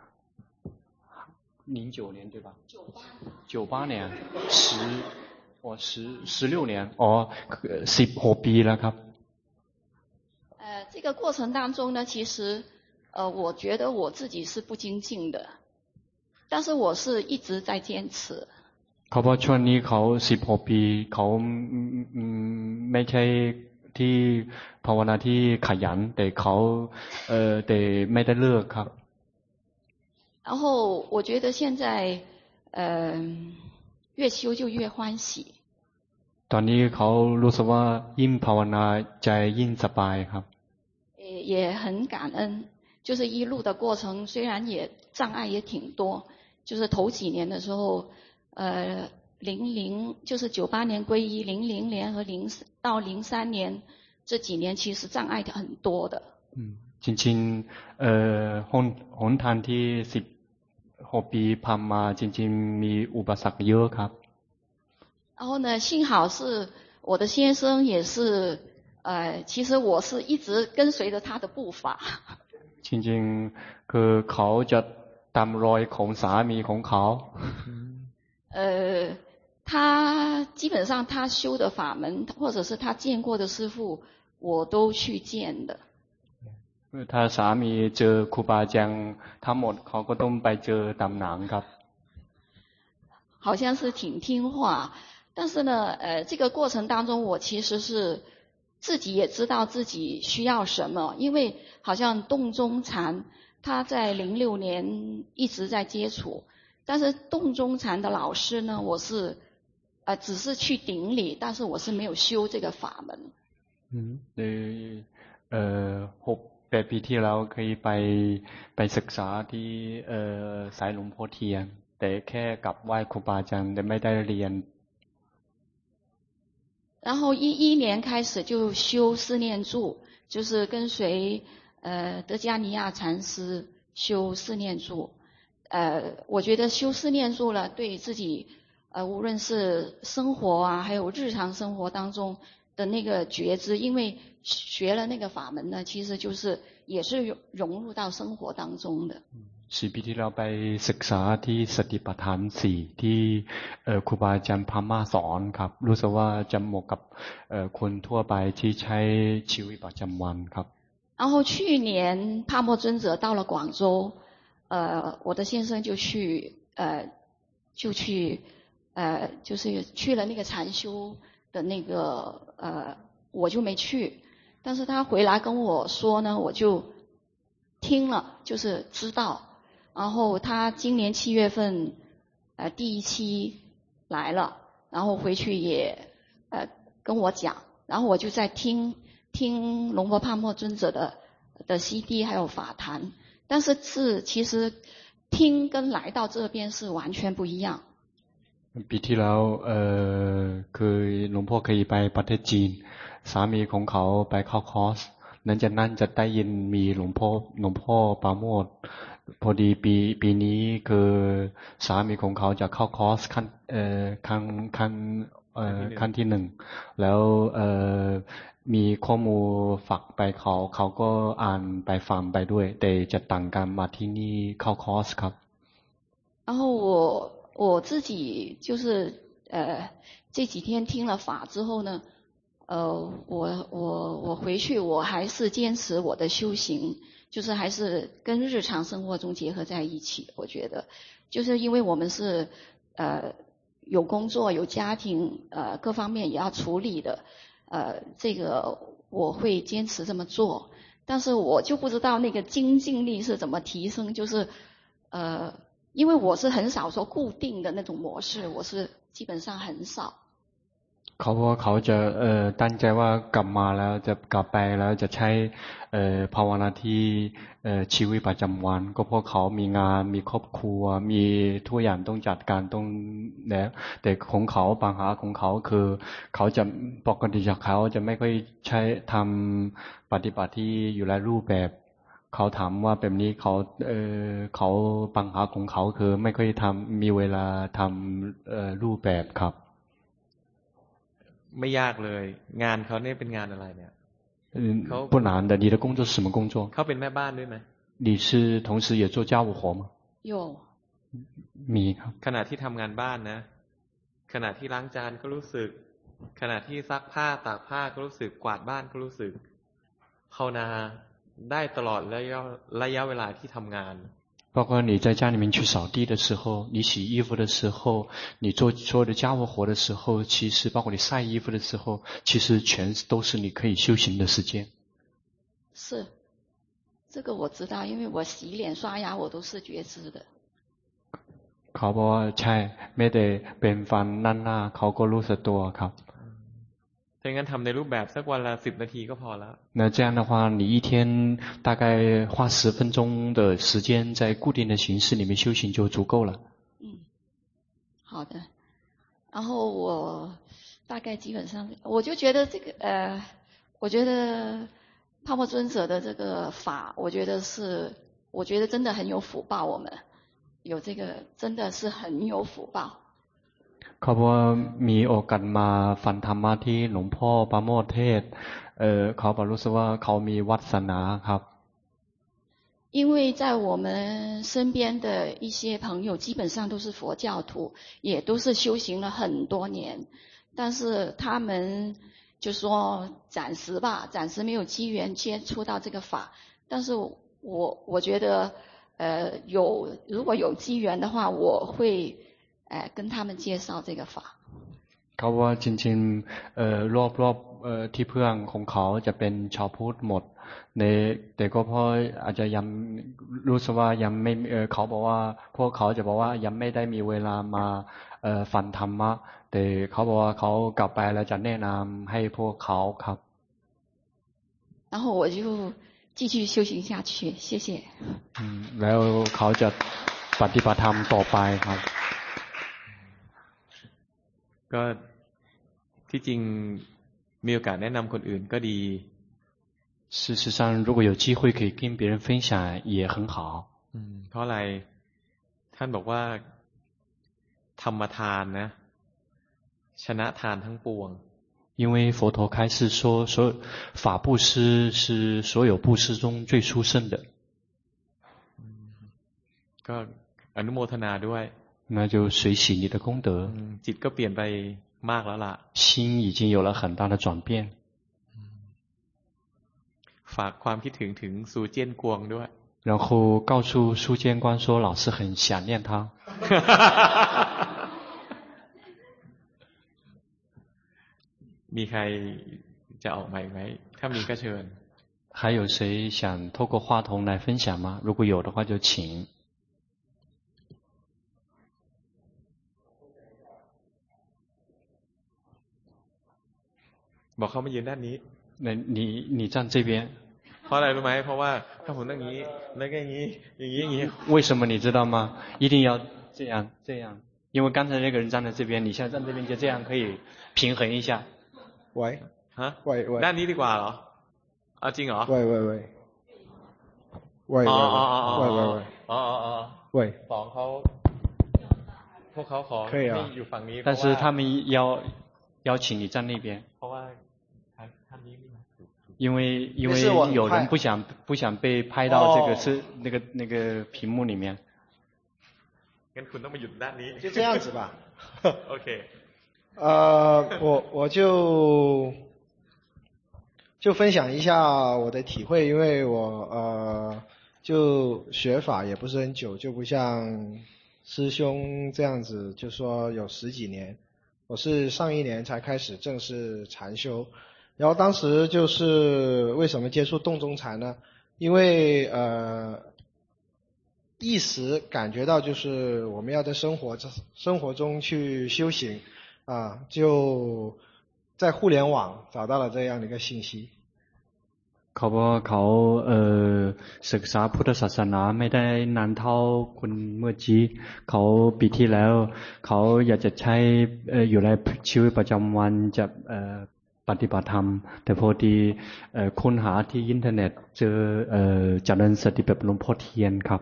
零九年对吧九八年十哦十十六年哦สิบหกปีแล้วครับ呃这个过程当中呢其实呃我觉得我自己是不精进的但是我是一直在坚持เขาบอกช่วงนี้เขาสิบหกปีเขาไม่ใช่ที่ภาวนาที่ขยันแต่เขาเอ่อแต่ไม่ได้เลิกครับ然后我觉得现在呃越修就越欢喜ตอนนี้เขารู้สึกว่ายิ่งภาวนาใจยิ่งสบายครับ也很感恩就是一路的过程虽然也障碍也挺多就是头几年的时候呃零零就是九八年皈依零零年和零到零三年这几年其实障碍很多的嗯จริงๆเอ่อหนหนทางที่สิบหกปีผ่านมาจริงๆมีอุปสรรคเยอะครับ然后呢幸好是我的先生也是呃其实我是一直跟随着他的步伐จริงๆคือเขาจะตามรอยของสามีของเขา呃他基本上他修的法门或者是他见过的师父我都去见的ถ้าสามีเจอครูบาอาจารย์ทั้งหมดเขาก็ต้องไปเจอตามหนังครับ好像是挺听话但是呢呃这个过程当中我其实是自己也知道自己需要什么因为好像洞中禅他在零六年一直在接触但是洞中禅的老师呢我是呃只是去顶礼但是我是没有修这个法门嗯เอ่อหกแปดปีที่แล้วเคยไปไปศึกษาที่เอ่อสายหลวงพ่อเทียนแต่แค่กลับไหว้ครูบาอาจารย์แต่ไม่ได้เรียน然后一一年开始就修四念住就是跟随呃德加尼亚禅师修四念住呃我觉得修四念住了对自己呃无论是生活啊还有日常生活当中的那个觉知因为学了那个法门呢其实就是也是融入到生活当中的สี่ปีที่เราไปศึกษาที่สติปัฏฐานสี่ที่ครูบาอาจารย์พาม่าสอนครับรู้สึกว่าจะเหมาะกับคนทั่วไปที่ใช้ชีวิตประจำวันครับ然后去年帕默尊者到了广州呃我的先生就去呃就去呃就是去了那个禅修的那个呃我就没去但是他回来跟我说呢我就听了就是知道然后他今年七月份呃第一期来了，然后回去也呃跟我讲，然后我就在听听龙婆帕默尊者的的 C D 还有法坛，但是是其实听跟来到这边是完全不一样。 ปีที่แล้วเอ่อเคยหลวงพ่อเคยไปประเทศจีนสามีของเขาไปเข้าคอร์สนั้นจากนั้นจะได้ยินมีหลวงพ่อหลวงพ่อปราโมทย์พอดีปีปีนี้คือสามีของเขาจะเข้าคอร์สขั้นเอ่อขั้นขั้นเอ่อขั้นที่หนึ่งแล้วเอ่อมีข้อมูลฝากไปเขาเขาก็อ่านไปฟังไปด้วยแต่จะต่างกันมาที่นี่เข้าคอร์สครับ然后我我自己就是呃这几天听了法之后呢，呃我我我回去我还是坚持我的修行，就是还是跟日常生活中结合在一起。我觉得就是因为我们是呃有工作有家庭呃各方面也要处理的，呃这个我会坚持这么做，但是我就不知道那个精进力是怎么提升，就是呃因为我是很少说固定的那种模式，我是基本上很少。 เขาว่าเขาจะเอ่อตั้งใจว่ากลับมาแล้วจะกลับไปแล้วจะใช้เอ่อภาวนาที่เอ่อชีวิตประจำวันก็เพราะเขามีงานมีครอบครัวมีทุกอย่างต้องจัดการต้องแล้วแต่ของเขาปัญหาของเขาคือเขาจะปกติจากเขาจะไม่ค่อยใช้ทำปฏิบัติที่อยู่ในรูปแบบเขาถามว่าแบบนี้เขาเอ่อเขาปัญหาของเขาคือไม่ค่อยทำมีเวลาทำเอ่อรูปแบบครับไม่ยากเลยงานเขาเนี่ยเป็นงานอะไรเนี่ยเขา不难的你的工作是什么工作เขาเป็นแม่บ้านด้วยไหม你是同时也做家务活吗有มีครับขณะที่ทำงานบ้านนะขณะที่ล้างจานก็รู้สึกขณะที่ซักผ้าตากผ้าก็รู้สึกกวาดบ้านก็รู้สึกภาวนาได้ตลอดระยะระยะเวลาที่ทำงาน包括你在家里面去扫地的时候你洗衣服的时候你做所有的家务活的时候其实包括你晒衣服的时候其实全都是你可以修行的时间是这个我知道因为我洗脸刷牙我都是觉知的เขาบอกว่าใช่ไม่ได้เป็นฟันนั่นหน้าเขาก็รู้สึกตัวครับถ้างั้นทำในรูปแบบสักวันละสิบนาทีก็พอแล้ว那这样的话你一天大概花十分钟的时间在固定的形式里面修行就足够了嗯好的然后我大概基本上我就觉得这个呃我觉得帕默尊者的这个法我觉得是我觉得真的很有福报我们有这个真的是很有福报เขาบอกว่ามีโอกาสมาฟังธรรมะที่หลวงพ่อปราโมทย์เทศน์เอ่อเขาบอกรู้สึกว่าเขามีวาสนาครับ因为在我们身边的一些朋友基本上都是佛教徒也都是修行了很多年但是他们就说暂时吧暂时没有机缘接触到这个法但是我我觉得呃有如果有机缘的话我会呃跟他们介绍这个法เขาว่าจริงๆเอ่อรอบๆเอ่อที่เพื่อนของเขาจะเป็นชาวพุทธหมดในแต่ก็เพราะอาจจะยังรู้สึกว่ายังไม่เอ่อเขาบอกว่าพวกเขาจะบอกว่ายังไม่ได้มีเวลามาเอ่อฟังธรรมะแต่เขาบอกว่าเขากลับไปแล้วจะแนะนำให้พวกเขาครับ然后我就继续修行下去谢谢อืมแล้วเขาจะปฏิบัติธรรมต่อไปครับก็ที่จริงมีโอกาสแนะนำคนอื่นก็ดี事实上如果有机会可以跟别人分享也很好อืมเพราะอะไรท่านบอกว่าธรรมทานนะชนะทานทั้งปวง因为佛陀开示说所有法布施是所有布施中最殊胜的ก็อนุโมทนาด้วย那就随喜你的功德จิตก็เปลี่ยนไปมากแล้วล่ะ心已经有了很大的转变ฝากความคิดถึงถึงซูเจี้ยนกวงด้วย然后告诉苏坚官说老师很想念他มีใครจะออกมาอีกไหมถ้ามีก็เชิญ还有谁想透过话筒来分享吗如果有的话就请บอกเขามายืนด้านนี้那你你站这边เพราะอะไรรู้ไหมเพราะว่าถ้าผมนั่งนี้แล้วก็อย่างนี้อย่างนี้อย่างนี้为什么你知道吗一定要这样这样因为刚才那个人站在这边你现在站这边就这样可以平衡一下喂ฮะ喂喂ด้านนี้ดีกว่าเหรอเอาจริงเหรอ喂喂喂喂喂喂喂喂喂อ๋ออ๋ออ๋อ喂สองเขาพวกเขาขอให้อยู่ฝั่งนี้但是他们邀邀请你站那边เพราะว่าท่านนี้ไม่มา因为因为有人不想不想被拍到这个是那个那个屏幕里面งั้นคุณต้องมาอยู่ด้านนี้就这样子吧 OK 呃我我就就分享一下我的体会因为我呃就学法也不是很久就不像师兄这样子就说有十几年我是上一年才开始正式禅修然后当时就是为什么接触洞中禅呢因为呃一时感觉到就是我们要在生活生活中去修行啊就在互联网找到了这样的一个信息เขาบอกเขาเอ่อศึกษาพุทธศาสนาไม่ได้นานเท่าคุณเมื่อกี้เขาปีที่แล้วเขาอยากจะใช้อยู่ในชีวิตประจำวันจะเอ่อปฏิบัติธรรมแต่พอดีเอ่อค้นหาที่อินเทอร์เน็ตเจอเอ่อเจริญสติแบบหลวงพ่อเทียนครับ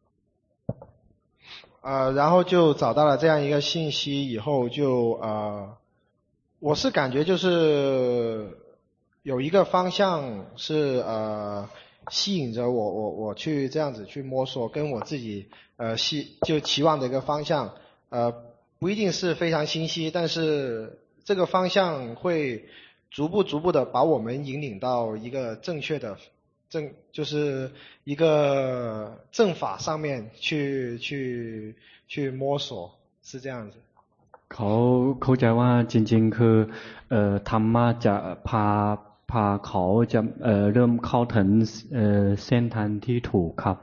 呃然后就找到了这样一个信息以后就呃我是感觉就是有一个方向是呃吸引着我我我去这样子去摸索跟我自己呃希就期望的一个方向呃不一定是非常清晰但是这个方向会逐步逐步的把我们引领到一个正确的正就是一个正法上面去去去摸索是这样子เขาเข้าใจว่าจริงๆคือเอ่อธรรมะจะพาพาเขาจะเอ่อเริ่มเข้าถึงเอ่อเส้นทางที่ถูกครับ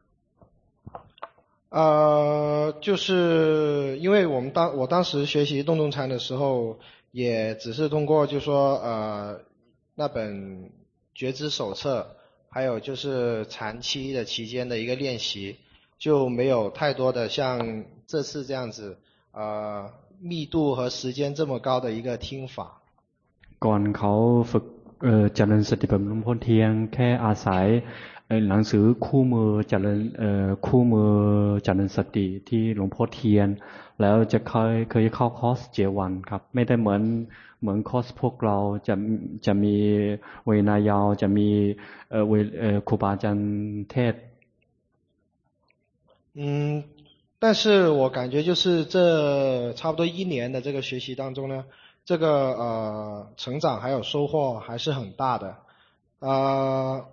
呃就是因为我们当我当时学习洞中禅的时候也只是通过就说呃那本觉知手册还有就是禅期的期间的一个练习就没有太多的像这次这样子呃密度和时间这么高的一个听法ก่อนเขาฝึกเอ่อเจริญสติแบบหลวงพ่อเทียนแค่อาศัยหนังสือคู่มือเจริญเอ่อคู่มือเจริญสติที่หลวงพ่อเทียนแล้วจะเคยเคยเข้าคอร์สเจวันครับไม่ได้เหมือนเหมือนคอร์สพวกเราจะจะมีเวนายาวจะมีเอ่อเอ่อครูบาอาจารย์เทศ嗯但是我感觉就是这差不多一年的这个学习当中呢这个呃成长还有收获还是很大的呃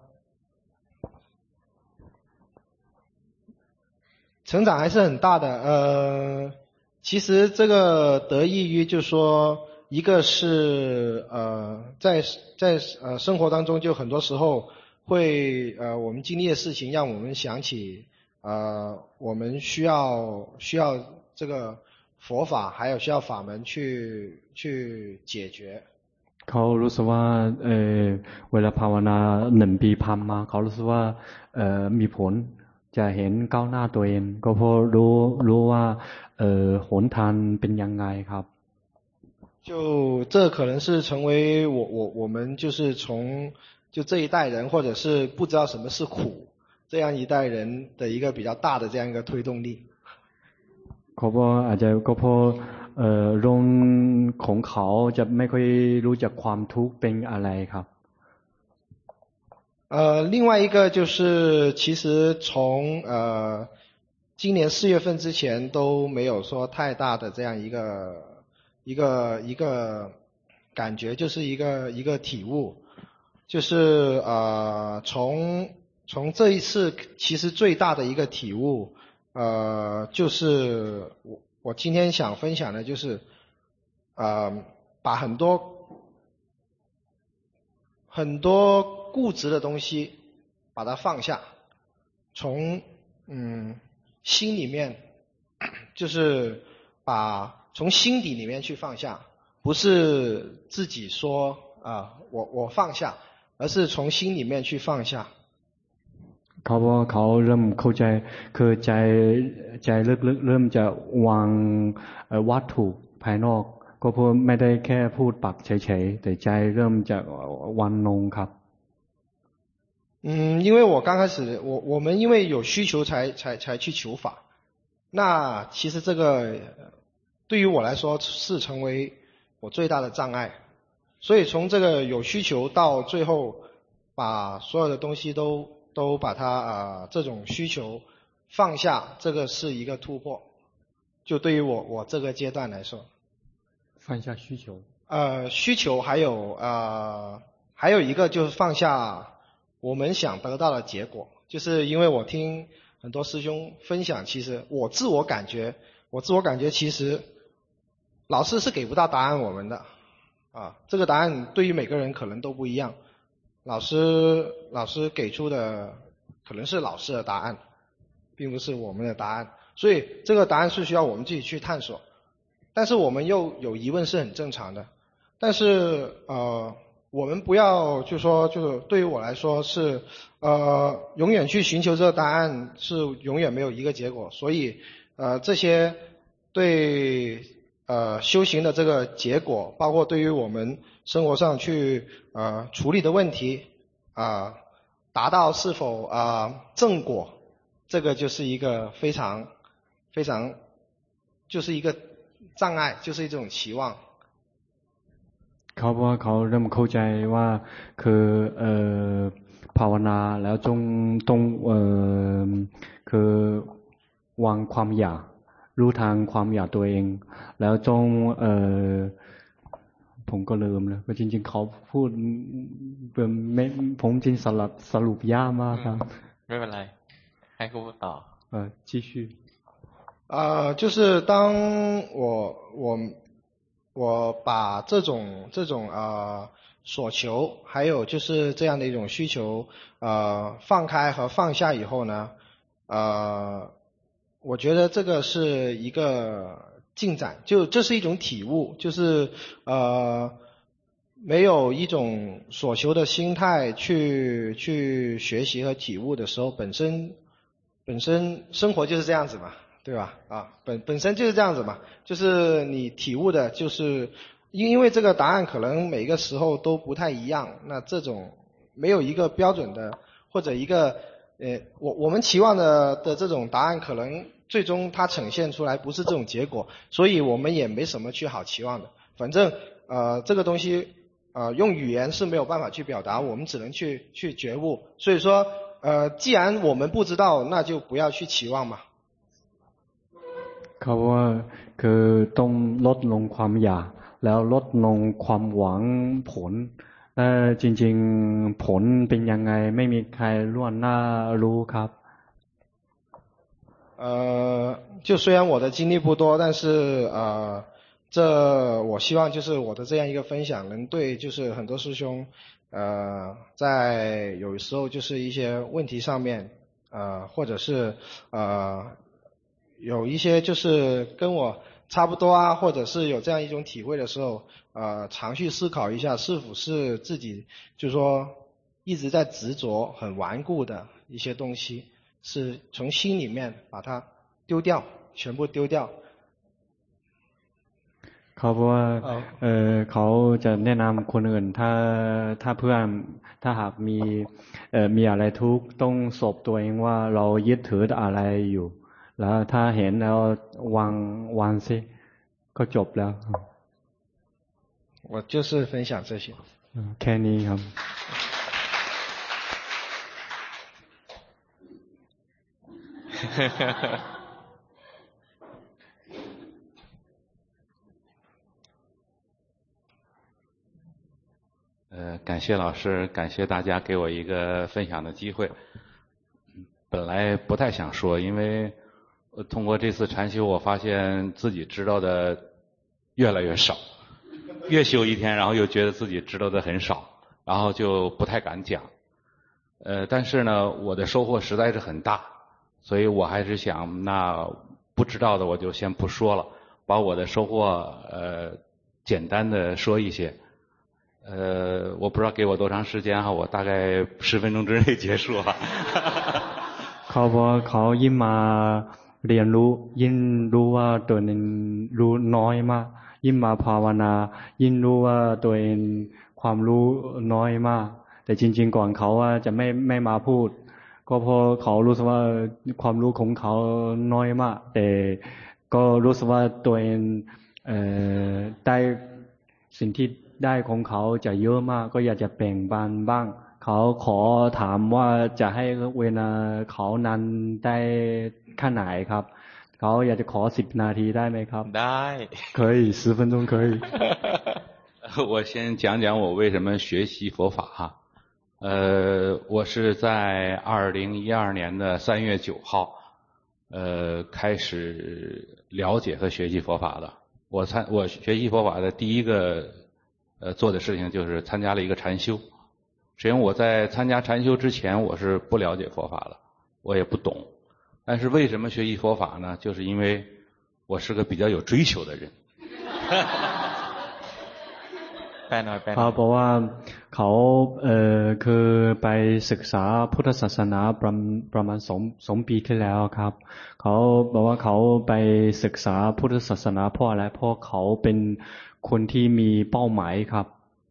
成长还是很大的呃其实这个得益于就是说一个是呃在在呃生活当中就很多时候会呃我们经历的事情让我们想起呃我们需要需要这个佛法还有需要法门去去解决เขารู้สึกว่าเอ่อเวลาภาวนาหนึ่งปีผ่านมาเขารู้สึกว่าเอ่อมีผลจะเห็นก้าวหน้าตัวเองก็เพราะรู้รู้ว่าเอ่อหนทางเป็นยังไงครับ就这可能是成为我我我们就是从就这一代人或者是不知道什么是苦这样一代人的一个比较大的这样一个推动力เขาบอกอาจจะก็เพราะเอ่อรุ่นของเขาจะไม่ค่อยรู้จักความทุกข์เป็นอะไรครับ呃另外一个就是其实从呃今年四月份之前都没有说太大的这样一个一个一个感觉就是一个一个体悟就是呃从从这一次其实最大的一个体悟呃就是我我今天想分享的就是呃把很多很多固执的东西把它放下从嗯心里面就是把从心底里面去放下不是自己说啊，我我放下，而是从心里面去放下。 เขาว่าเขาเริ่มเข้าใจคือใจใจลึกๆเริ่มจะวางวัตถุภายนอกก็เพื่อไม่ได้แค่พูดปากเฉยๆแต่ใจเริ่มจะวางลงครับ嗯，因为我刚开始，我我们因为有需求才才才去求法，那其实这个对于我来说是成为我最大的障碍，所以从这个有需求到最后把所有的东西都都把它啊、呃、这种需求放下，这个是一个突破，就对于我我这个阶段来说， 放下需求， 呃需求还有呃还有一个就是放下我们想得到的结果，就是因为我听很多师兄分享，其实我自我感觉，我自我感觉其实老师是给不到答案我们的，啊，这个答案对于每个人可能都不一样，老师老师给出的可能是老师的答案，并不是我们的答案，所以这个答案是需要我们自己去探索，但是我们又有疑问是很正常的，但是呃。我们不要就说就是对于我来说是呃永远去寻求这个答案是永远没有一个结果，所以呃这些对呃修行的这个结果，包括对于我们生活上去呃处理的问题啊、呃、达到是否啊、呃、正果，这个就是一个非常非常就是一个障碍，就是一种期望。 เขาว่าเขาเริ่มเข้าใจว่าคือเอ่อภาวนาแล้วจงต้องเอ่อคือวางความอยากรู้ทางความอยากตัวเองแล้วจงเอ่อผมก็ลืมแล้วจริงๆเขาพูดไม่ผมจริงสลับสรุปยากมากครับไม่เป็นไรให้เขาพูดต่อเอ่อ继续呃就是当我我我把这种这种呃所求，还有就是这样的一种需求呃放开和放下以后呢，呃，我觉得这个是一个进展，就这是一种体悟，就是呃没有一种所求的心态去去学习和体悟的时候，本身本身生活就是这样子嘛。对吧？啊，本本身就是这样子嘛，就是你体悟的，就是因因为这个答案可能每个时候都不太一样，那这种没有一个标准的或者一个呃，我我们期望的的这种答案，可能最终它呈现出来不是这种结果，所以我们也没什么去好期望的。反正呃，这个东西呃用语言是没有办法去表达，我们只能去去觉悟。所以说呃，既然我们不知道，那就不要去期望嘛。 เขาว่าคือต้องลดลงความอยากแล้วลดลงความหวังผลแต่จริงๆผลเป็นยังไงไม่มีใครล่วงหน้ารู้ครับ呃就虽然我的经历不多，但是呃这我希望就是我的这样一个分享能对就是很多师兄呃在有时候就是一些问题上面呃或者是呃有一些就是跟我差不多啊，或者是有这样一种体会的时候，呃，常去思考一下，是否是自己就是说一直在执着、很顽固的一些东西，是从心里面把它丢掉，全部丢掉。 เขาว่าเออเขาจะแนะนำคนอื่นถ้าถ้าเพื่อนถ้าหากมีเอ่อมีอะไรทุกข์ต้องสอบตัวเองว่าเรายึดถืออะไรอยู่แล้วถ้าเห็นแล้ววางวางซิก็จบแล้ว我就是分享这些แค่นี้ครับ呃，感谢老师，感谢大家给我一个分享的机会。本来不太想说，因为通过这次禅修，我发现自己知道的越来越少，越修一天，然后又觉得自己知道的很少，然后就不太敢讲。呃，但是呢，我的收获实在是很大，所以我还是想，那不知道的我就先不说了，把我的收获呃简单的说一些。 呃，我不知道给我多长时间哈，我大概十分钟之内结束哈。 เขาบอกเขายิ่งมาเรียนรู้ยิ่งรู้ว่าตัวเองรู้น้อยมากยิ่งมาภาวนายิ่งรู้ว่าตัวเองความรู้น้อยมากแต่จริงๆก่อนเขาว่าจะไม่ไม่มาพูดก็เพราะเขารู้สึกว่าความรู้ของเขาน้อยมากแต่ก็รู้สึกว่าตัวเองเอ่อได้สิ่งที่ได้ของเขาจะเยอะมากก็อยากจะแบ่งปันบ้างเขาขอถามว่าจะให้เวลาเขานั้นได้แค่ไหนครับเขาอยากจะขอสิบนาทีได้ไหมครับได้可以十分钟可以我先讲讲我为什么学习佛法哈。呃，我是在二零一二年的三月九号，呃，开始了解和学习佛法的。我参我学习佛法的第一个呃做的事情就是参加了一个禅修。实际上我在参加禅修之前，我是不了解佛法的，我也不懂。但是为什么学习佛法呢？就是因为我是个比较有追求的人。 เขาบอกว่าเขาเอ่อคือไปศึกษาพุทธศาสนาประประมาณสองสองปีที่แล้วครับเขาบอกว่าเขาไปศึกษาพุทธศาสนาเพราะอะไรเพราะเขาเป็นคนที่มีเป้าหมายครับ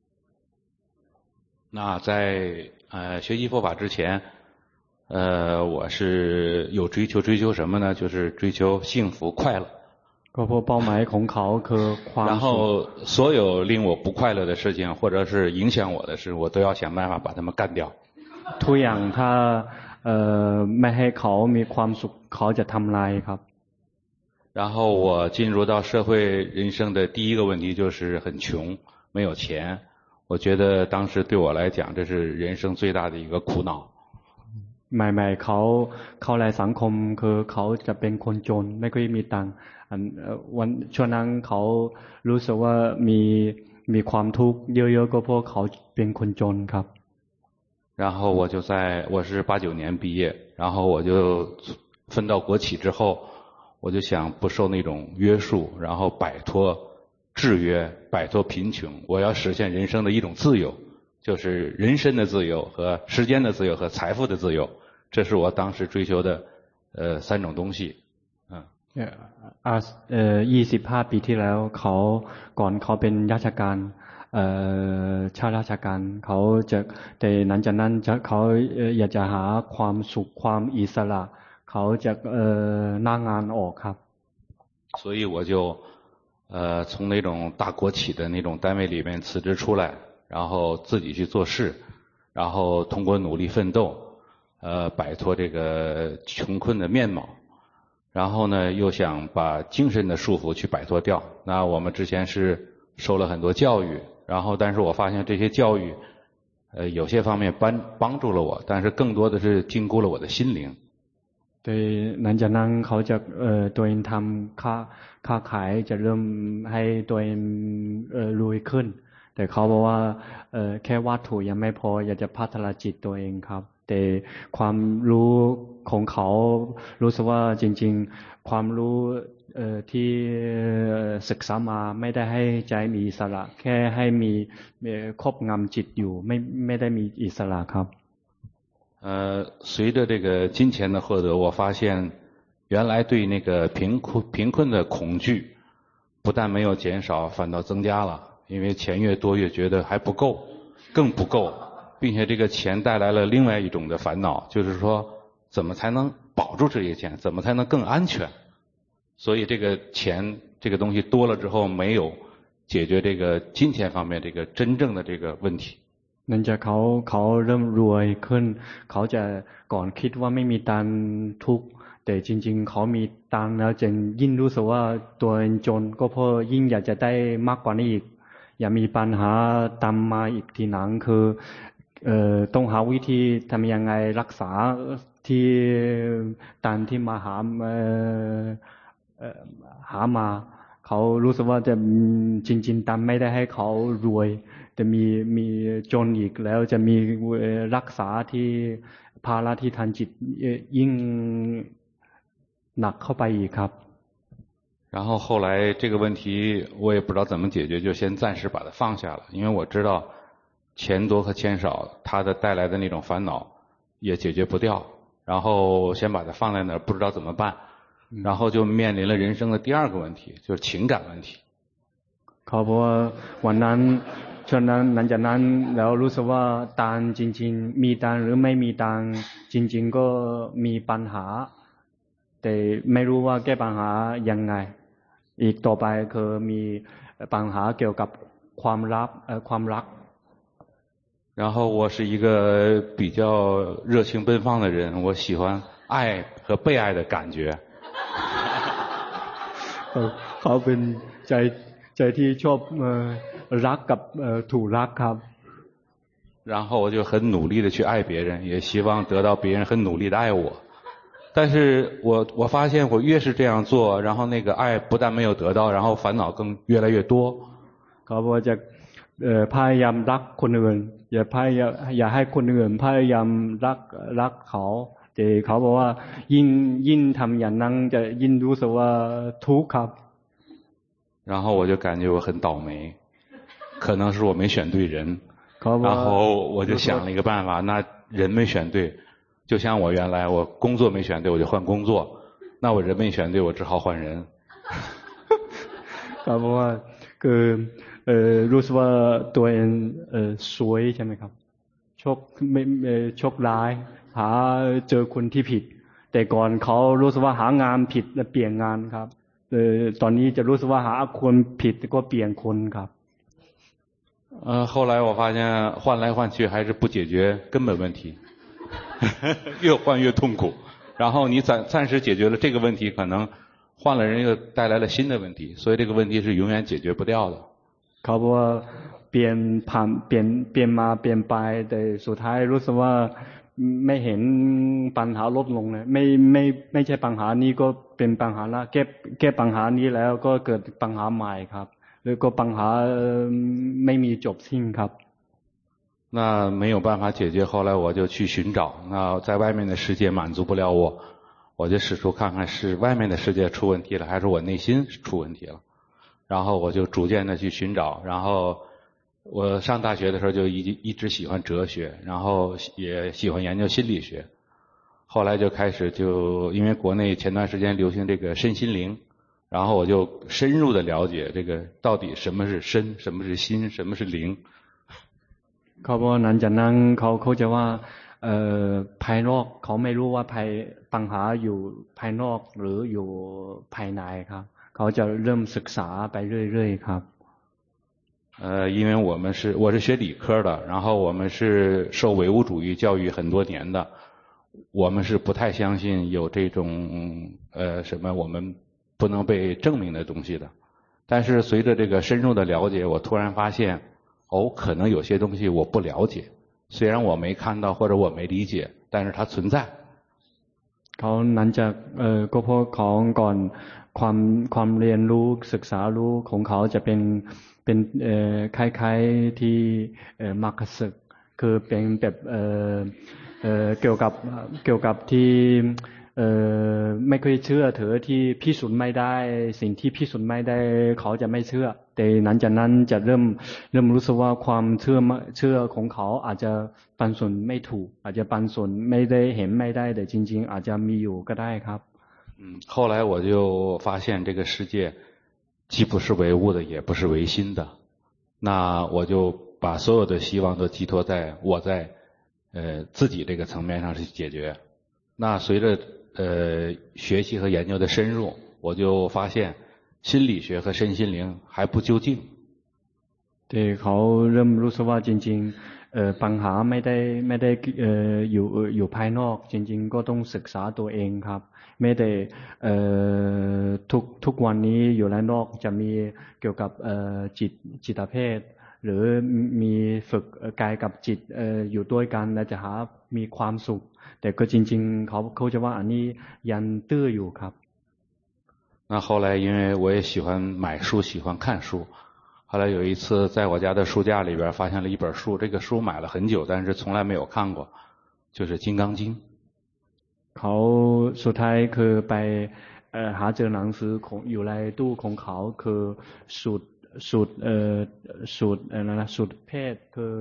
那在呃学习佛法之前，呃我是有追求，追求什么呢？就是追求幸福快乐。 ก็เพราะเป้าหมายของเขาคือความ然后所有令我不快乐的事情，或者是影响我的事，我都要想办法把它们干掉。 ทุกอย่างถ้าเอ่อไม่ให้เขามีความสุขเขาจะทำลายครับ然后我进入到社会人生的第一个问题就是很穷，没有钱。我觉得当时对我来讲，这是人生最大的一个苦恼。 ใหม่ๆเขาเข้าในสังคมคือเขาจะเป็นคนจนไม่ค่อยมีตังค์วันช่วงนั้นเขารู้สึกว่ามีมีความทุกข์เยอะๆก็เพราะเขาเป็นคนจนครับ然后我就在我是八九年毕业，然后我就分到国企之后，我就想不受那种约束，然后摆脱制约，摆脱贫穷，我要实现人生的一种自由，就是人身的自由和时间的自由和财富的自由，这是我当时追求的呃三种东西。嗯。 อ่าเอ่อยี่สิบห้าปีที่แล้วเขาก่อนเขาเป็นราชการเอ่อข้าราชการเขาจะแต่หลังจากนั้นจะเขาอยากจะหาความสุขความอิสระเขาจะเอ่อหน้างานออกครับ所以我就呃从那种大国企的那种单位里面辞职出来，然后自己去做事，然后通过努力奋斗呃摆脱这个穷困的面貌。然后呢，又想把精神的束缚去摆脱掉。那我们之前是受了很多教育，然后但是我发现这些教育，呃，有些方面帮帮助了我，但是更多的是禁锢了我的心灵。 对，หลังจากนั้นเขาจะเอ่อตัวเองทำค้าค้าขายจะเริ่มให้ตัวเองเอ่อรวยขึ้นแต่เขาบอกว่าเอ่อแค่วัตถุยังไม่พออยากจะพัฒนาจิตตัวเองครับแต่ความรู้ของเขารู้สึกว่าจริงๆความรู้เอ่อที่ศึกษามาไม่ได้ให้ใจมีอิสระแค่ให้มีครอบงำจิตอยู่ไม่ไม่ได้มีอิสระครับ呃，随着这个金钱的获得，我发现原来对那个贫困贫困的恐惧不但没有减少，反倒增加了。因为钱越多越觉得还不够，更不够，并且这个钱带来了另外一种的烦恼，就是说怎么才能保住这些钱，怎么才能更安全。所以这个钱这个东西多了之后，没有解决这个金钱方面这个真正的这个问题。 เนื่องจากเขาเขาเริ่มรวยขึ้นเขาจะก่อนคิดว่าไม่มีตังทุกแต่จริงๆเขามีตังแล้วจึงยิ่งรู้สึกว่าตัวเองจนก็เพราะยิ่งอยากจะได้มากกว่านี้อีกอย่ามีปัญหาตามมาอีกทีหลังคือเอ่อต้องหาวิธีทำยังไงรักษาที่ตังที่มาหาเอ่อเอ่อหามาเขารู้สึกว่าจะจริงๆตังไม่ได้ให้เขารวยจะมีมีจนอีกแล้วจะมีรักษาที่ภาระที่ทางจิตยิ่งหนักเข้าไปอีกครับ然后后来这个问题我也不知道怎么解决，就先暂时把它放下了，因为我知道钱多和钱少，它的带来的那种烦恼也解决不掉，然后先把它放在那儿，不知道怎么办，然后就面临了人生的第二个问题，就是情感问题。 เขาบอกว่าวันนั้นช่วงนั้นหลังจากนั้นแล้วรู้สึกว่าตังจริงๆมีตังหรือไม่มีตังจริงๆก็มีปัญหาแต่ไม่รู้ว่าแก้ปัญหายังไงอีกต่อไปคือมีปัญหาเกี่ยวกับความรักความรัก然后我是一个比较热情奔放的人，我喜欢爱和被爱的感觉。 เขาเป็นใจใจที่ชอบรักกับถูกรักครับ然后我就很努力的去爱别人，也希望得到别人很努力的爱我。但是我我发现我越是这样做，然后那个爱不但没有得到，然后烦恼更越来越多。 เขาบอกจะพยายามรักคนอื่นอย่าพยายามอย่าให้คนอื่นพยายามรักรักเขาแต่เขาบอกว่ายิ่งยิ่งทำอย่างนั้นจะยิ่งรู้สึกว่าทุกข์ครับ然后我就感觉我很倒霉，可能是我没选对人。然后我就想了一个办法，那人没选对，就像我原来我工作没选对，我就换工作，那我人没选对，我只好换人。 เขาบอกว่าคือรู้สึกว่าตัวเองสวยใช่ไหมครับโชคไม่โชคร้ายหาเจอคนที่ผิดแต่ก่อนเขารู้สึกว่าหางานผิดและเปลี่ยนงานครับตอนนี้จะรู้สึกว่าหาคนผิดก็เปลี่ยนคนครับ呃，后来我发现换来换去还是不解决根本问题，越换越痛苦。然后你暂暂时解决了这个问题，可能换了人又带来了新的问题，所以这个问题是永远解决不掉的。 เขาบอกว่าเปลี่ยนผ่านเปลี่ยนเปลี่ยนมาเปลี่ยนไปแต่สุดท้ายรู้สึกว่าไม่เห็นปัญหาลดลงเลยไม่ไม่ไม่ใช่ปัญหานี้ก็เป็นปัญหาละแก้แก้ปัญหานี้แล้วก็เกิดปัญหาใหม่ครับแล้วก็ปัญหาไม่มีจบสิ้นครับ那没有办法解决，后来我就去寻找，那在外面的世界满足不了我，我就试图看看是外面的世界出问题了，还是我内心出问题了。然后我就逐渐的去寻找，然后我上大学的时候就一一直喜欢哲学，然后也喜欢研究心理学。后来就开始就因为国内前段时间流行这个身心灵，然后我就深入的了解这个到底什么是身，什么是心，什么是灵。 เขาบอกหลังจากนั้นเขาเขาจะว่าเอ่อภายนอกเขาไม่รู้ว่าภายปัญหาอยู่ภายนอกหรืออยู่ภายในครับเขาจะเริ่มศึกษาไปเรื่อยๆครับ呃，因为我们是我是学理科的，然后我们是受唯物主义教育很多年的，我们是不太相信有这种呃什么我们不能被证明的东西的。但是随着这个深入的了解，我突然发现，哦，可能有些东西我不了解，虽然我没看到或者我没理解，但是它存在。 เขาหลังจากเอ่อก็เพราะของก่อนความความเรียนรู้ศึกษารู้ของเขาจะเป็นเป็นเอ่อคล้ายๆที่เอ่อมรรคสึกคือเป็นแบบเอ่อเอ่อเกี่ยวกับเกี่ยวกับที่เอ่อไม่เคยเชื่อถือที่พิสูจน์ไม่ได้สิ่งที่พิสูจน์ไม่ได้เขาจะไม่เชื่อแต่หลังจากนั้นจะเริ่มเริ่มรู้สึกว่าความเชื่อเชื่อของเขาอาจจะปันส่วนไม่ถูกอาจจะปันส่วนไม่ได้เห็นไม่ได้แต่จริงๆอาจจะมีอยู่ก็ได้ครับ嗯，后来我就发现这个世界既不是唯物的，也不是唯心的，那我就把所有的希望都寄托在我在呃自己这个层面上去解决。那随着呃学习和研究的深入，我就发现心理学和身心灵还不究竟。 แต่เขาเริ่มรู้สึกว่าจริงๆเอ่อปัญหาไม่ได้ไม่ได้เอ่ออยู่อยู่ภายนอกจริงๆก็ต้องศึกษาตัวเองครับไม่ได้เอ่อทุกทุกวันนี้อยู่ด้านนอกจะมีเกี่ยวกับเอ่อจิตจิตเภทหรือมีฝึกกายกับจิตเอ่ออยู่ด้วยกันแล้วจะหามีความสุขแต่ก็จริงๆเขาเขาจะว่าอันนี้ยันตื้ออยู่ครับ那后来因为我也喜欢买书喜欢看书，后来有一次在我家的书架里边发现了一本书，这个书买了很久但是从来没有看过，就是《金刚经》。 เขาสุดท้ายคือไปหาเจอหนังสือของอยู่ในตู้ของเขาคือสูตรสูตรเอ่อสูตรอะไรนะสูตรเพศคือ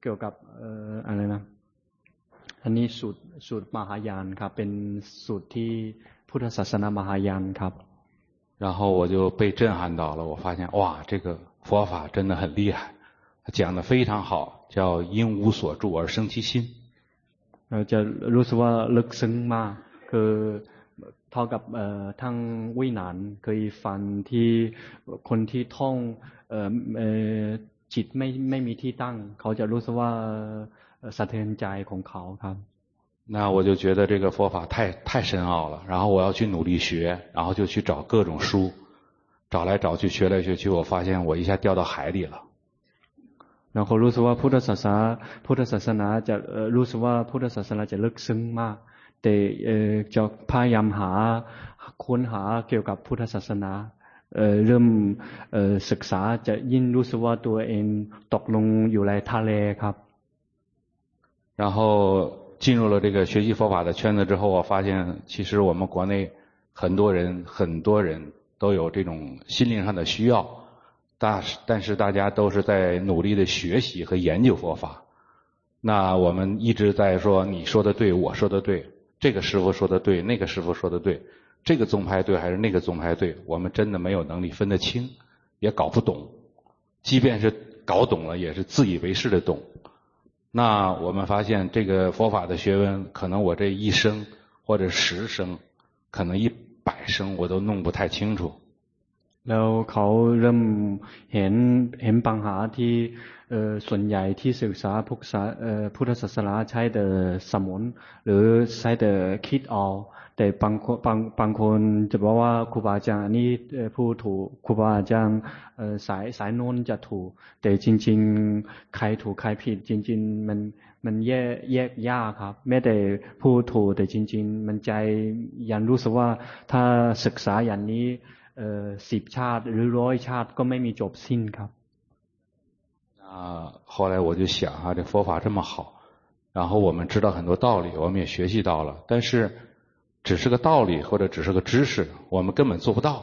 เกี่ยวกับเอ่ออะไรนะอันนี้สูตรสูตรมหายานครับเป็นสูตรที่พุทธศาสนามหายานครับ然后我就被震撼到了，我发现哇，这个佛法真的很厉害，他讲的非常好，叫因无所住而生其心。 เราจะรู้สึกว่าลึกซึ้งมากคือเท่ากับเอ่อทั้งวิหารเคยฟังที่คนที่ท่องเอ่อเอ่อจิตไม่ไม่มีที่ตั้งเขาจะรู้สึกว่าสะเทือนใจของเขาครับ那我就觉得这个佛法太太深奥了，然后我要去努力学，然后就去找各种书，找来找去学来学去，我发现我一下掉到海里了。 然后รู้สึกว่าพุทธศาสนาพุทธศาสนาจะรู้สึกว่าพุทธศาสนาจะลึกซึ้งมากแต่จะพยายามหาค้นหาเกี่ยวกับพุทธศาสนาเริ่มศึกษาจะยิ่งรู้สึกว่าตัวเองตกลงอยู่ในทะเลครับ然后进入了这个学习佛法的圈子之后，我发现其实我们国内很多人很多人都有这种心灵上的需要，但是但是大家都是在努力的学习和研究佛法。那我们一直在说你说的对，我说的对，这个师父说的对，那个师父说的对，这个宗派对还是那个宗派对，我们真的没有能力分得清，也搞不懂。即便是搞懂了，也是自以为是的懂。那我们发现这个佛法的学问，可能我这一生或者十生，可能一百生我都弄不太清楚。 แล้วเขาเริ่มเห็นเห็นปัญหาที่ส่วนใหญ่ที่ศึกษาพุทธศาสนาใช้แต่สมุนหรือใช้แต่คิดเอาแต่บางบางบางคนจะบอกว่าครูบาอาจารย์นี่ผู้ถูกครูบาอาจารย์สายสายโน้นจะถูกแต่จริงๆใครถูกใครผิดจริงๆมันมันแยกแยกยากครับแม้แต่ผู้ถูกแต่จริงๆมันใจยันรู้สึกว่าถ้าศึกษาอย่างนี้สิบชาติหรือร้อยชาติก็ไม่มีจบสิ้นครับ啊，后来我就想啊，这佛法这么好，然后我们知道很多道理，我们也学习到了，但是只是个道理或者只是个知识，我们根本做不到。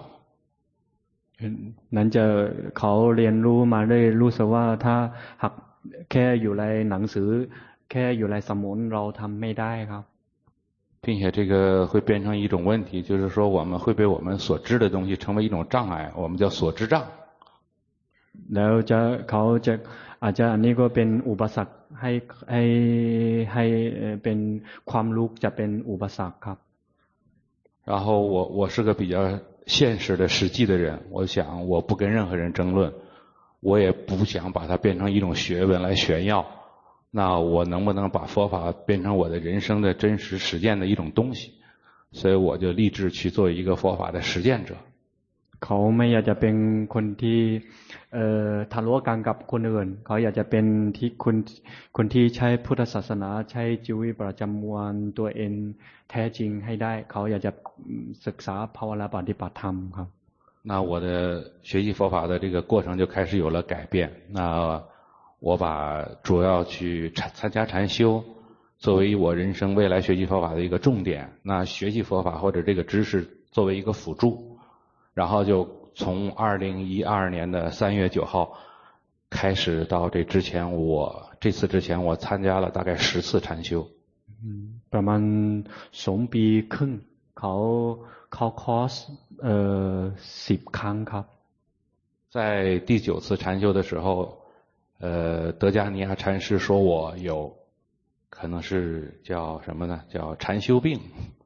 นั้นจะเขาเรียนรู้มาได้รู้สึกว่าถ้าหากแค่อยู่ในหนังสือแค่อยู่ในสมุนเราทำไม่ได้ครับ并且这个会变成一种问题，就是说我们会被我们所知的东西成为一种障碍，我们叫所知障。 แล้วจะเขาจะอาจจะอันนี้ก็เป็นอุปสรรคให้ให้ให้เป็นความรู้จะเป็นอุปสรรคครับ然后我我是个比较现实的实际的人，我想我不跟任何人争论，我也不想把它变成一种学问来炫耀。那我能不能把佛法变成我的人生的真实实践的一种东西？所以我就立志去做一个佛法的实践者。 เขาไม่อยากจะเป็นคนที่เอ่อทะเลาะกันกับคนอื่นเขาอยากจะเป็นที่คนคนที่ใช้พุทธศาสนาใช้ชีวิตประจำวันตัวเองแท้จริงให้ได้เขาอยากจะศึกษาภาวนาปฏิบัติธรรมครับ那我的学习佛法的这个过程就开始有了改变。那我把主要去参加禅修作为我人生未来学习佛法的一个重点，那学习佛法或者这个知识作为一个辅助，然后就从二零一二年的三月九号开始到这之前，我这次之前我参加了大概十次禅修。 嗯，ประมาณสองปีครึ่งเขาเขาคอร์สเอ่อสิบครั้งครับ在第九次禅修的时候。呃，德加尼亚禅师说我有可能是叫什么呢？叫禅修病。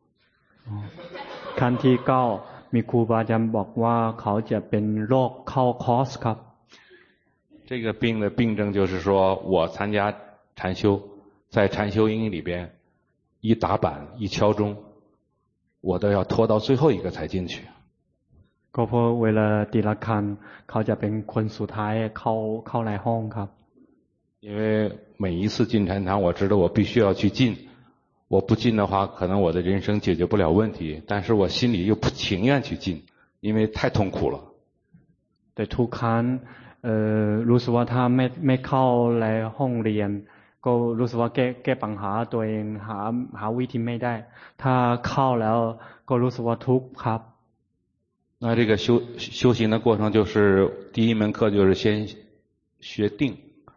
ครั้งที่เก้ามีครูบาอาจารย์บอกว่าเขาจะเป็นโรคเข้าคอร์สครับ这个病的病症就是说我参加禅修，在禅修营里边一打板一敲钟，我都要拖到最后一个才进去。 ก็เพราะเวลาตีละครั้งเขาจะเป็นคนสุดท้ายเข้าเข้าในห้องครับ因为每一次进禅堂我知道我必须要去进，我不进的话可能我的人生解决不了问题，但是我心里又不情愿去进，因为太痛苦了。 แต่ทุกครั้งเอ่อรู้สึกว่าถ้าไม่ไม่เข้าในห้องเรียนก็รู้สึกว่าแก้แก้ปัญหาตัวเองหาหาวิธีไม่ได้ถ้าเข้าแล้วก็รู้สึกว่าทุกข์ครับ那这个修修行的过程就是第一门课就是先学定，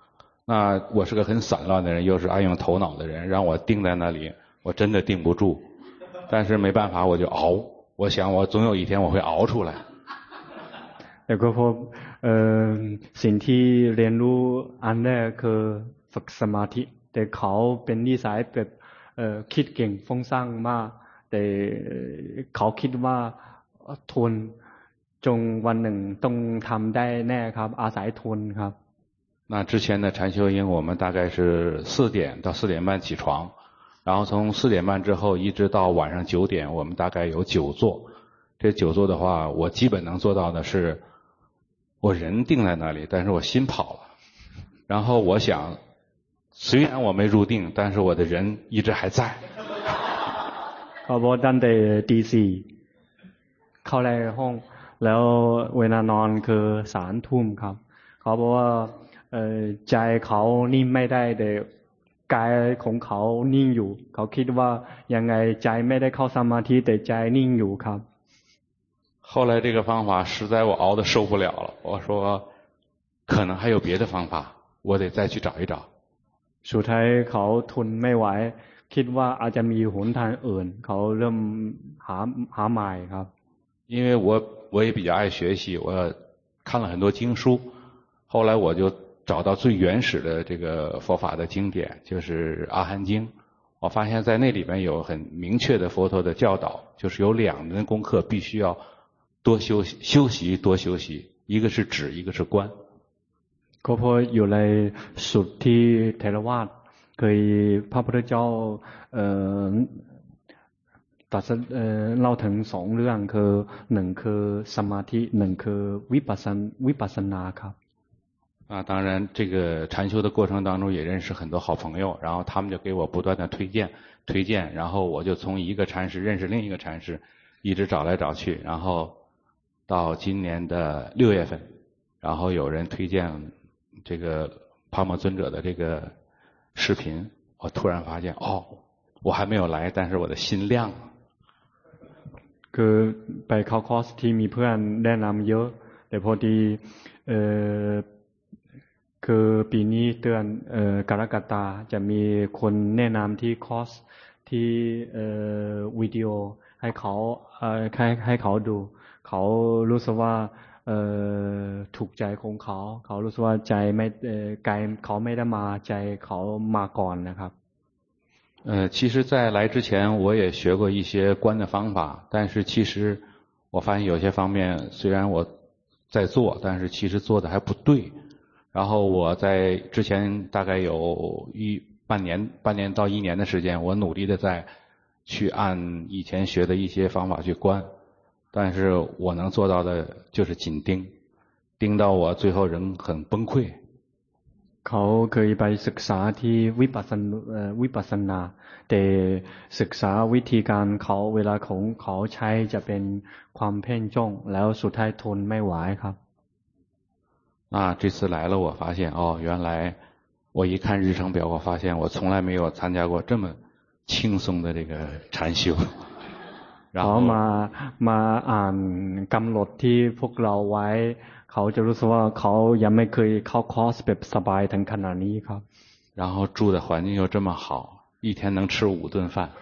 那我是个很散乱的人，又是爱用头脑的人，让我定在那里，我真的定不住。但是没办法，我就熬。我想我总有一天我会熬出来。 แต่ก็พบเอ่อสิ่งที่เรียนรู้อันแรกคือฝึกสมาธิแต่เขาเป็นนิสัยแบบเอ่อคิดเก่งฟุ้งซ่านมากแต่เขาคิดว่าทนจงวันหนึ่งต้องทำได้แน่ครับอาศัยทนครับ那之前的禅修营我们大概是四点到四点半起床，然后从四点半之后一直到晚上九点，我们大概有九座。这九座的话，我基本能做到的是，我人定在那里，但是我心跑了。然后我想，虽然我没入定，但是我的人一直还在。 เขาบอกตั้งแต่ตีสี่เข้าในห้องแล้วเวลานอนคือสามทุ่มครับเขาบอกว่าใจเขานิ่งไม่ได้แต่กายของเขานิ่งอยู่เขาคิดว่ายังไงใจไม่ได้เข้าสมาธิแต่ใจนิ่งอยู่ครับ后来这个方法实在我熬得受不了了，我说可能还有别的方法，我得再去找一找。 สุดท้ายเขาทนไม่ไหวคิดว่าอาจจะมีหนทางอื่นเขาเริ่มหาหาใหม่ครับ因为我我也比较爱学习，我看了很多经书，后来我就找到最原始的这个佛法的经典，就是《阿含经》。我发现在那里面有很明确的佛陀的教导，就是有两门功课必须要多修习，修习多修习，一个是止，一个是观。 ก็เพราะอยู่ในสุดที่เทรวาทเคยพระพุทธเจ้าเอ่อตรัสเอ่อเล่าถึงสองเรื่องคือหนึ่งคือสมาธิหนึ่งคือวิปัสสนวิปัสสนาครับ啊，当然，这个禅修的过程当中也认识很多好朋友，然后他们就给我不断的推荐、推荐，然后我就从一个禅师认识另一个禅师，一直找来找去，然后到今年的六月份，然后有人推荐这个帕默尊者的这个视频，我突然发现，哦，我还没有来，但是我的心亮了。 คือไปเข้าคอร์สที่มีเพื่อนแนะนำเยอะแต่พอดีเอ่อคือปีนี้เดือนเอ่อกรกฎาจะมีคนแนะนำที่คอร์สที่เอ่อวิดีโอให้เขาเอ่อให้ให้เขาดูเขารู้สึกว่าเอ่อถูกใจของเขาเขารู้สึกว่าใจไม่เอ่อกายเขาไม่ได้มาใจเขามาก่อนนะครับ呃，其实在来之前我也学过一些观的方法，但是其实我发现有些方面虽然我在做，但是其实做的还不对。然后我在之前大概有一半年半年到一年的时间，我努力的在去按以前学的一些方法去观，但是我能做到的就是紧盯，盯到我最后人很崩溃。 เขาเคยไปศึกษาที่วิปัสสนาวิปัสสนาแต่ศึกษาวิธีการเขาเวลาของเขาใช้จะเป็นความเพ่งจ้องแล้วสุดท้ายทนไม่ไหวครับ啊，这次来了，我发现哦，原来我一看日程表，我发现我从来没有参加过这么轻松的这个禅修。 然后มามาอ่านกำหนดที่พวกเราไว้เขาจะรู้สึกว่าเขายังไม่เคยเข้าคอร์สแบบสบายถึงขนาดนี้ครับ然后住的环境又这么好，一天能吃五顿饭。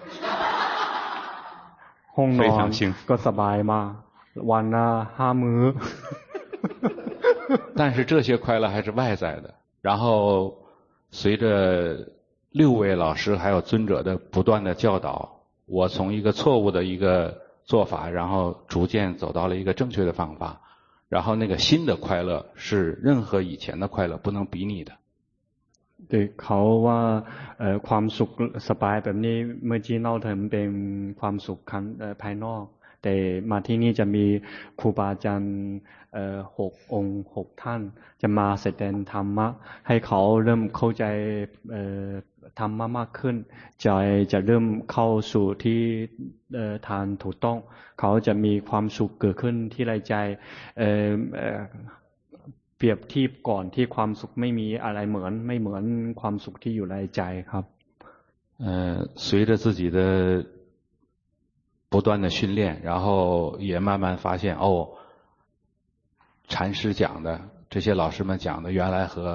ห้องนอนก็สบายมากวันละห้ามื้อ但是这些快乐还是外在的，然后随着六位老师还有尊者的不断的教导，我从一个错误的一个做法，然后逐渐走到了一个正确的方法，然后那个新的快乐是任何以前的快乐不能比拟的。 แต่เขาว่าความสุขสบายแบบนี้เมื่อกี้เล่าถึงเป็นความสุขภายนอกแต่มาที่นี่จะมีครูบาอาจารย์หกองค์หกท่านจะมาแสดงธรรมะให้เขาเริ่มเข้าใจธรรมะมากขึ้นใจจะเริ่มเข้าสู่ที่ทางถูกต้องเขาจะมีความสุขเกิดขึ้นที่ในใจเปรียบเทียบก่อนที่ความสุขไม่มีอะไรเหมือนไม่เหมือนความสุขที่อยู่ในใจครับ呃随着自己的不断的训练，然后也慢慢发现哦，禅师讲的这些老师们讲的原来和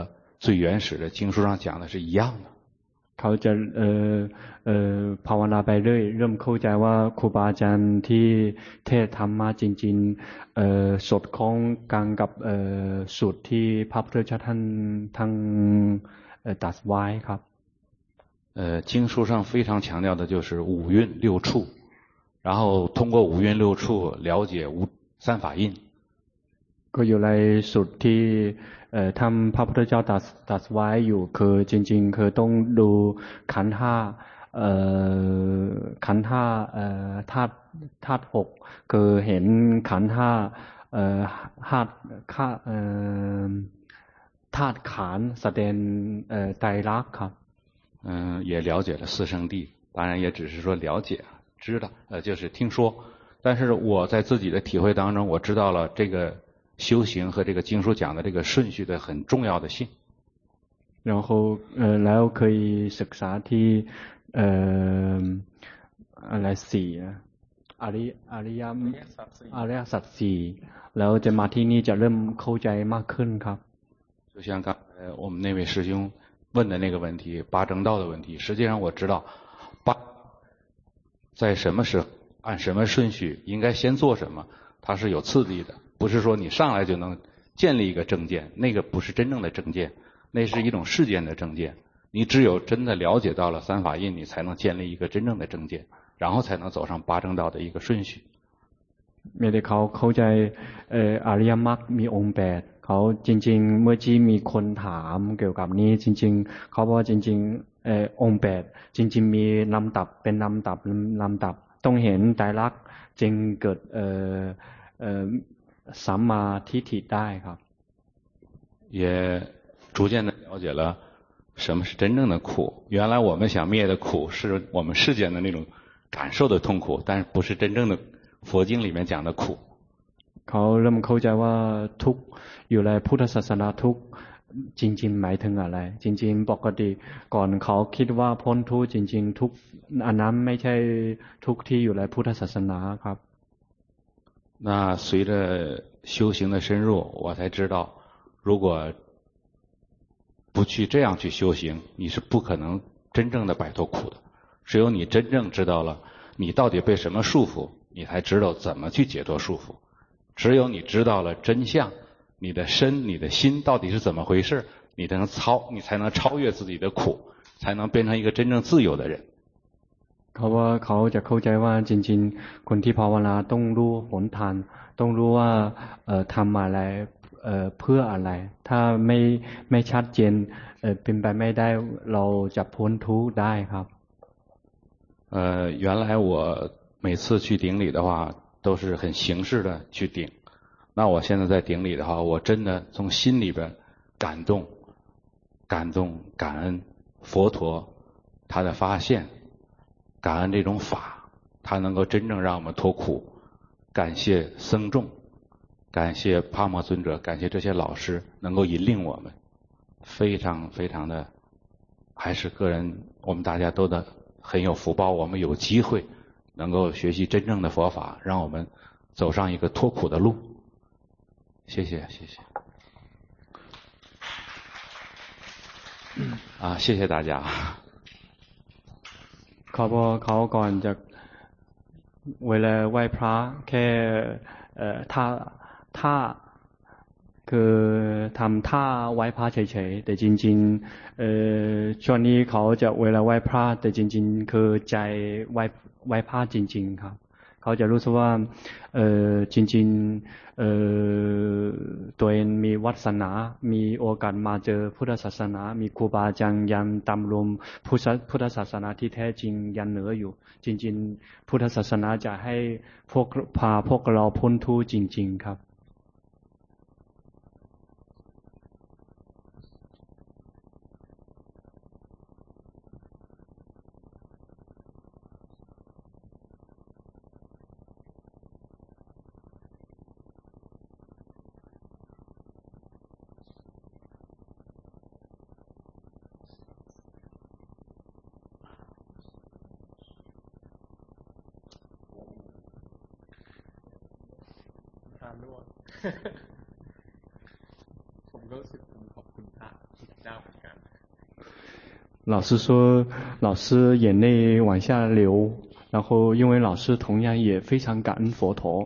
最原始的经书上讲的是一样的。 เขาจะเอ่อเอ่อภาวนาไปเรื่อยเริ่มเข้าใจว่าครูบาอาจารย์ที่เทศธรรมะจริงๆเอ่อสอดคล้องกันกับเอ่อสูตรที่พระพุทธเจ้าท่านทั้งเอ่อตรัสไว้ครับ呃，经书上非常强调的就是五蕴六处，然后通过五蕴六处了解无三法印。 ก็อยู่ในสูตรที่เอ่อท่านพระพุทธเจ้าตรัสตรัสไว้อยู่คือจริงๆคือต้องดูขันธ์ห้าเอ่อขันธ์ห้าเอ่อธาตุธาตุหกคือเห็นขันธ์ห้าเอ่อธาตุข้าเอ่อธาตุขันธ์แสดงเอ่อไตรลักษณ์ครับ嗯，也了解了四圣谛，当然也只是说了解，知道，呃，就是听说。但是我在自己的体会当中，我知道了这个修行和这个经书讲的这个顺序的很重要的性。 然后เอ่อแล้วเคยศึกษาที่เอ่ออะไรสี่อริอริยอริยสัจสี่แล้วจะมาที่นี่จะเริ่มเข้าใจมากขึ้นครับ就像刚才我们那位师兄问的那个问题，八正道的问题，实际上我知道，八在什么时候按什么顺序应该先做什么，它是有次第的，不是说你上来就能建立一个正见，那个不是真正的正见，那是一种世间的正见。你只有真的了解到了三法印，你才能建立一个真正的正见，然后才能走上八正道的一个顺序。 ไม่ได้เขาเข้าใจเอ่ออริยมรรคมีองค์แปดเขาจริงๆเมื่อกี้มีคนถามเกี่ยวกับนี้จริงๆเขาบอกว่าจริงๆเอ่อองค์แปดจริงๆมีลำดับเป็นลำดับลำดับต้องเห็นไตรลักษณ์จึงเกิดเอ่อเอ่อสัมมาทิฏฐิได้ครับ也逐渐的了解了什么是真正的苦。原来我们想灭的苦是我们世间的那种感受的痛苦，但是不是真正的佛经里面讲的苦。 เขาเริ่มเข้าใจว่าทุกข์อยู่ในพุทธศาสนาทุกข์จริงๆหมายถึงอะไรจริงๆปกติก่อนเขาคิดว่าพ้นทุกข์จริงๆทุกข์อันนั้นไม่ใช่ทุกข์ที่อยู่ในพุทธศาสนาครับ那随着修行的深入，我才知道，如果不去这样去修行，你是不可能真正的摆脱苦的。只有你真正知道了你到底被什么束缚，你才知道怎么去解脱束缚。只有你知道了真相，你的身、你的心到底是怎么回事，你才能超，你才能超越自己的苦，才能变成一个真正自由的人。 เขาว่าเขาจะเข้าใจว่าจริงๆคนที่ภาวนาต้องรู้หนทางต้องรู้ว่าเอ่อทำอะไรเอ่อเพื่ออะไรถ้าไม่ไม่ชัดเจนเอ่อเป็นไปไม่ได้เราจะพ้นทุกข์ได้ครับ呃，原来我每次去顶礼的话都是很形式的去顶，那我现在在顶礼的话，我真的从心里边感动感动感恩佛陀他的发现，感恩这种法，它能够真正让我们脱苦，感谢僧众，感谢帕摩尊者，感谢这些老师能够引领我们，非常非常的，还是个人我们大家都的很有福报，我们有机会能够学习真正的佛法，让我们走上一个脱苦的路。谢谢谢谢啊，谢谢大家。 เขาบอกเขาก่อนจะเวลาไหว้พระแค่เอ่อท่าท่าคือทำท่าไหว้พระเฉยๆแต่จริงๆเอ่อช่วงนี้เขาจะเวลาไหว้พระแต่จริงๆคือใจไหว้ไหว้พระจริงๆครับเขาจะรู้สึกว่าเอ่อจริงๆเอ่อตัวเองมีวาสนามีโอกาสมาเจอพุทธศาสนามีครูบาอาจารย์ยันตามรวมพุทธศาสนาที่แท้จริงยันเหนืออยู่จริงๆพุทธศาสนาจะให้พวกพาพวกเราพ้นทุกข์จริงๆครับผมก็รู้สึกผมขอบคุณพระพุทธเจ้า老师说，老师眼泪往下流，然后因为老师同样也非常感恩佛陀。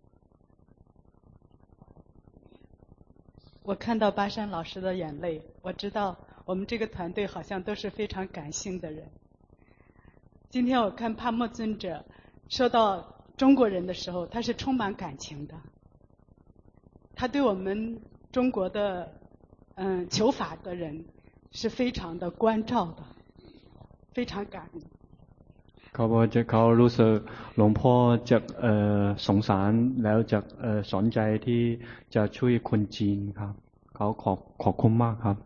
我看到巴山老师的眼泪，我知道我们这个团队好像都是非常感性的人。今天我看帕默尊者说到中国人的时候，他是充满感情的，他对我们中国的嗯求法的人是非常的关照的，非常感恩。 เขาบอกจะเขารู้สึกหลวงพ่อจะเอ่อสงสารแล้วจะเอ่อสนใจที่จะช่วยคนจีนครับเขาขอบขอบคุณมากครับ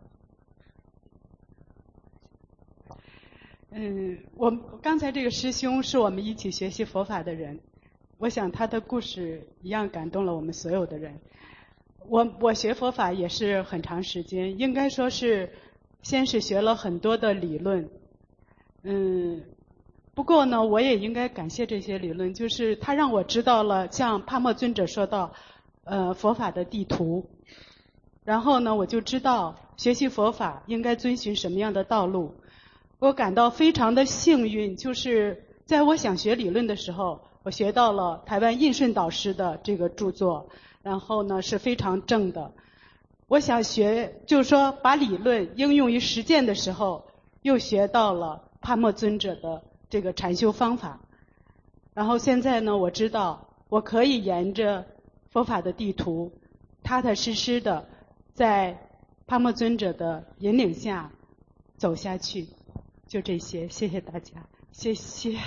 嗯，我刚才这个师兄是我们一起学习佛法的人，我想他的故事一样感动了我们所有的人。我我学佛法也是很长时间，应该说是先是学了很多的理论，嗯，不过呢，我也应该感谢这些理论，就是他让我知道了像帕默尊者说到，呃，佛法的地图，然后呢，我就知道学习佛法应该遵循什么样的道路。我感到非常的幸运，就是在我想学理论的时候，我学到了台湾印顺导师的这个著作，然后呢是非常正的。我想学，就是说把理论应用于实践的时候，又学到了帕默尊者的这个禅修方法。然后现在呢，我知道我可以沿着佛法的地图，踏踏实实的在帕默尊者的引领下走下去。就这些，谢谢大家，谢谢。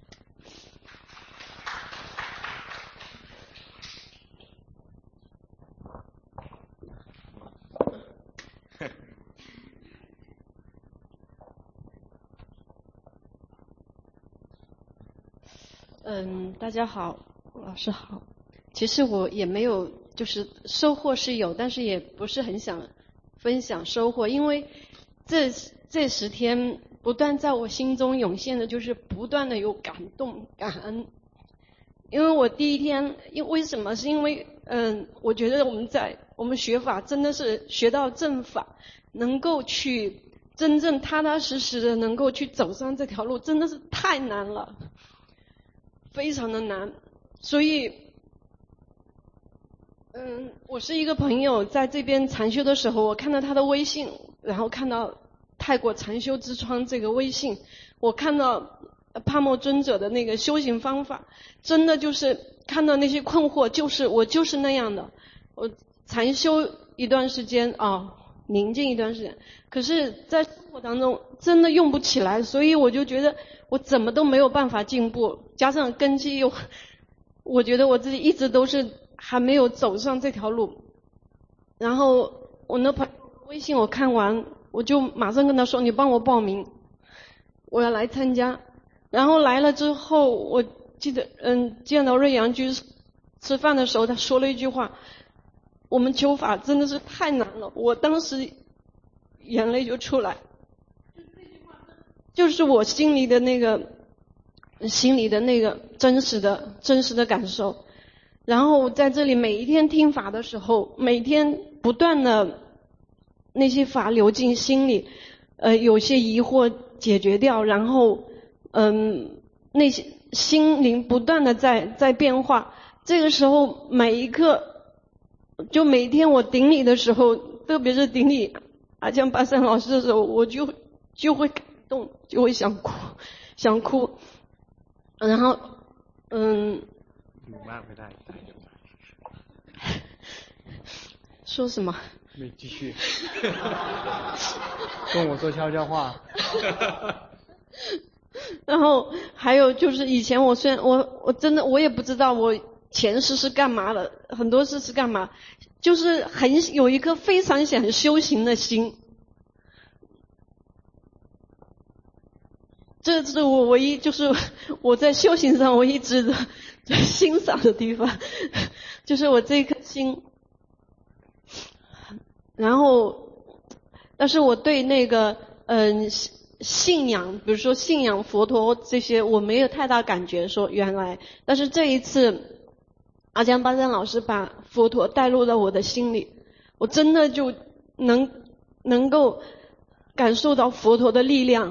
嗯，大家好，老师好。其实我也没有，就是收获是有，但是也不是很想分享收获，因为这这十天不断在我心中涌现的就是不断的有感动、感恩。因为我第一天，因为什么？是因为嗯，我觉得我们在我们学法真的是学到正法，能够去真正踏踏实实的能够去走上这条路，真的是太难了。非常的难，所以，嗯，我是一个朋友在这边禅修的时候，我看到他的微信，然后看到泰国禅修之窗这个微信，我看到帕默尊者的那个修行方法，真的就是看到那些困惑，就是我就是那样的，我禅修一段时间啊、哦，宁静一段时间，可是在生活当中真的用不起来，所以我就觉得我怎么都没有办法进步。加上根基又，我觉得我自己一直都是还没有走上这条路。然后我那朋友微信我看完，我就马上跟他说：“你帮我报名，我要来参加。”然后来了之后，我记得嗯，见到瑞阳居士吃饭的时候，他说了一句话：“我们求法真的是太难了。”我当时眼泪就出来，就是我心里的那个。心里的那个真实的真实的感受，然后在这里每一天听法的时候，每天不断的那些法流进心里，呃，有些疑惑解决掉，然后嗯，那些心灵不断的在在变化。这个时候每一刻，就每一天我顶礼的时候，特别是顶礼阿江巴山老师的时候，我就就会感动，就会想哭，想哭。然后，嗯，说什么？ 没继续，跟我说悄悄话。 然后还有就是以前我虽然我我真的我也不知道我前世是干嘛的，很多事是干嘛，就是很有一颗非常想修行的心。这是我唯一，就是我在修行上我一直的在欣赏的地方，就是我这颗心。然后，但是我对那个嗯信仰，比如说信仰佛陀这些，我没有太大感觉。说原来，但是这一次，阿江巴山老师把佛陀带入到我的心里，我真的就能能够感受到佛陀的力量，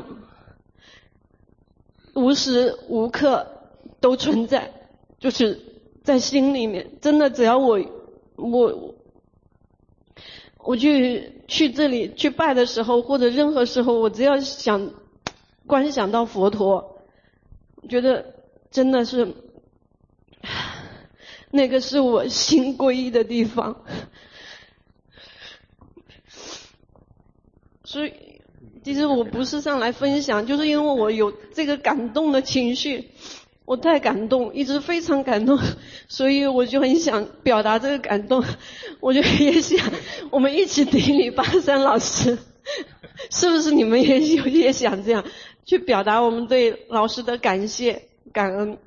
无时无刻都存在，就是在心里面。真的，只要我我我去去这里去拜的时候，或者任何时候，我只要想观想到佛陀，我觉得真的是那个是我心皈依的地方。所以其实我不是上来分享，就是因为我有这个感动的情绪，我太感动，一直非常感动，所以我就很想表达这个感动。我就也想我们一起顶礼巴山老师，是不是你们也有也想这样去表达我们对老师的感谢感恩。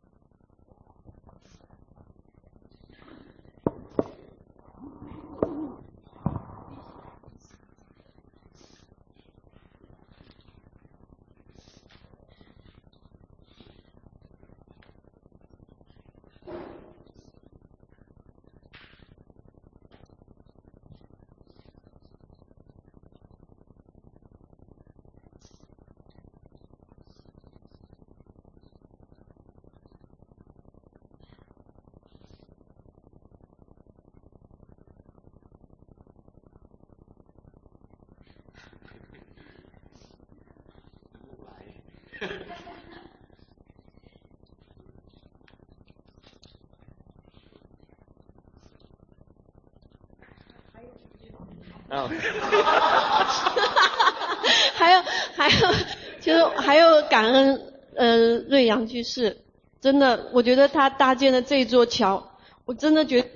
还有还有就是还有感恩呃瑞阳居士，真的我觉得他搭建的这座桥，我真的觉得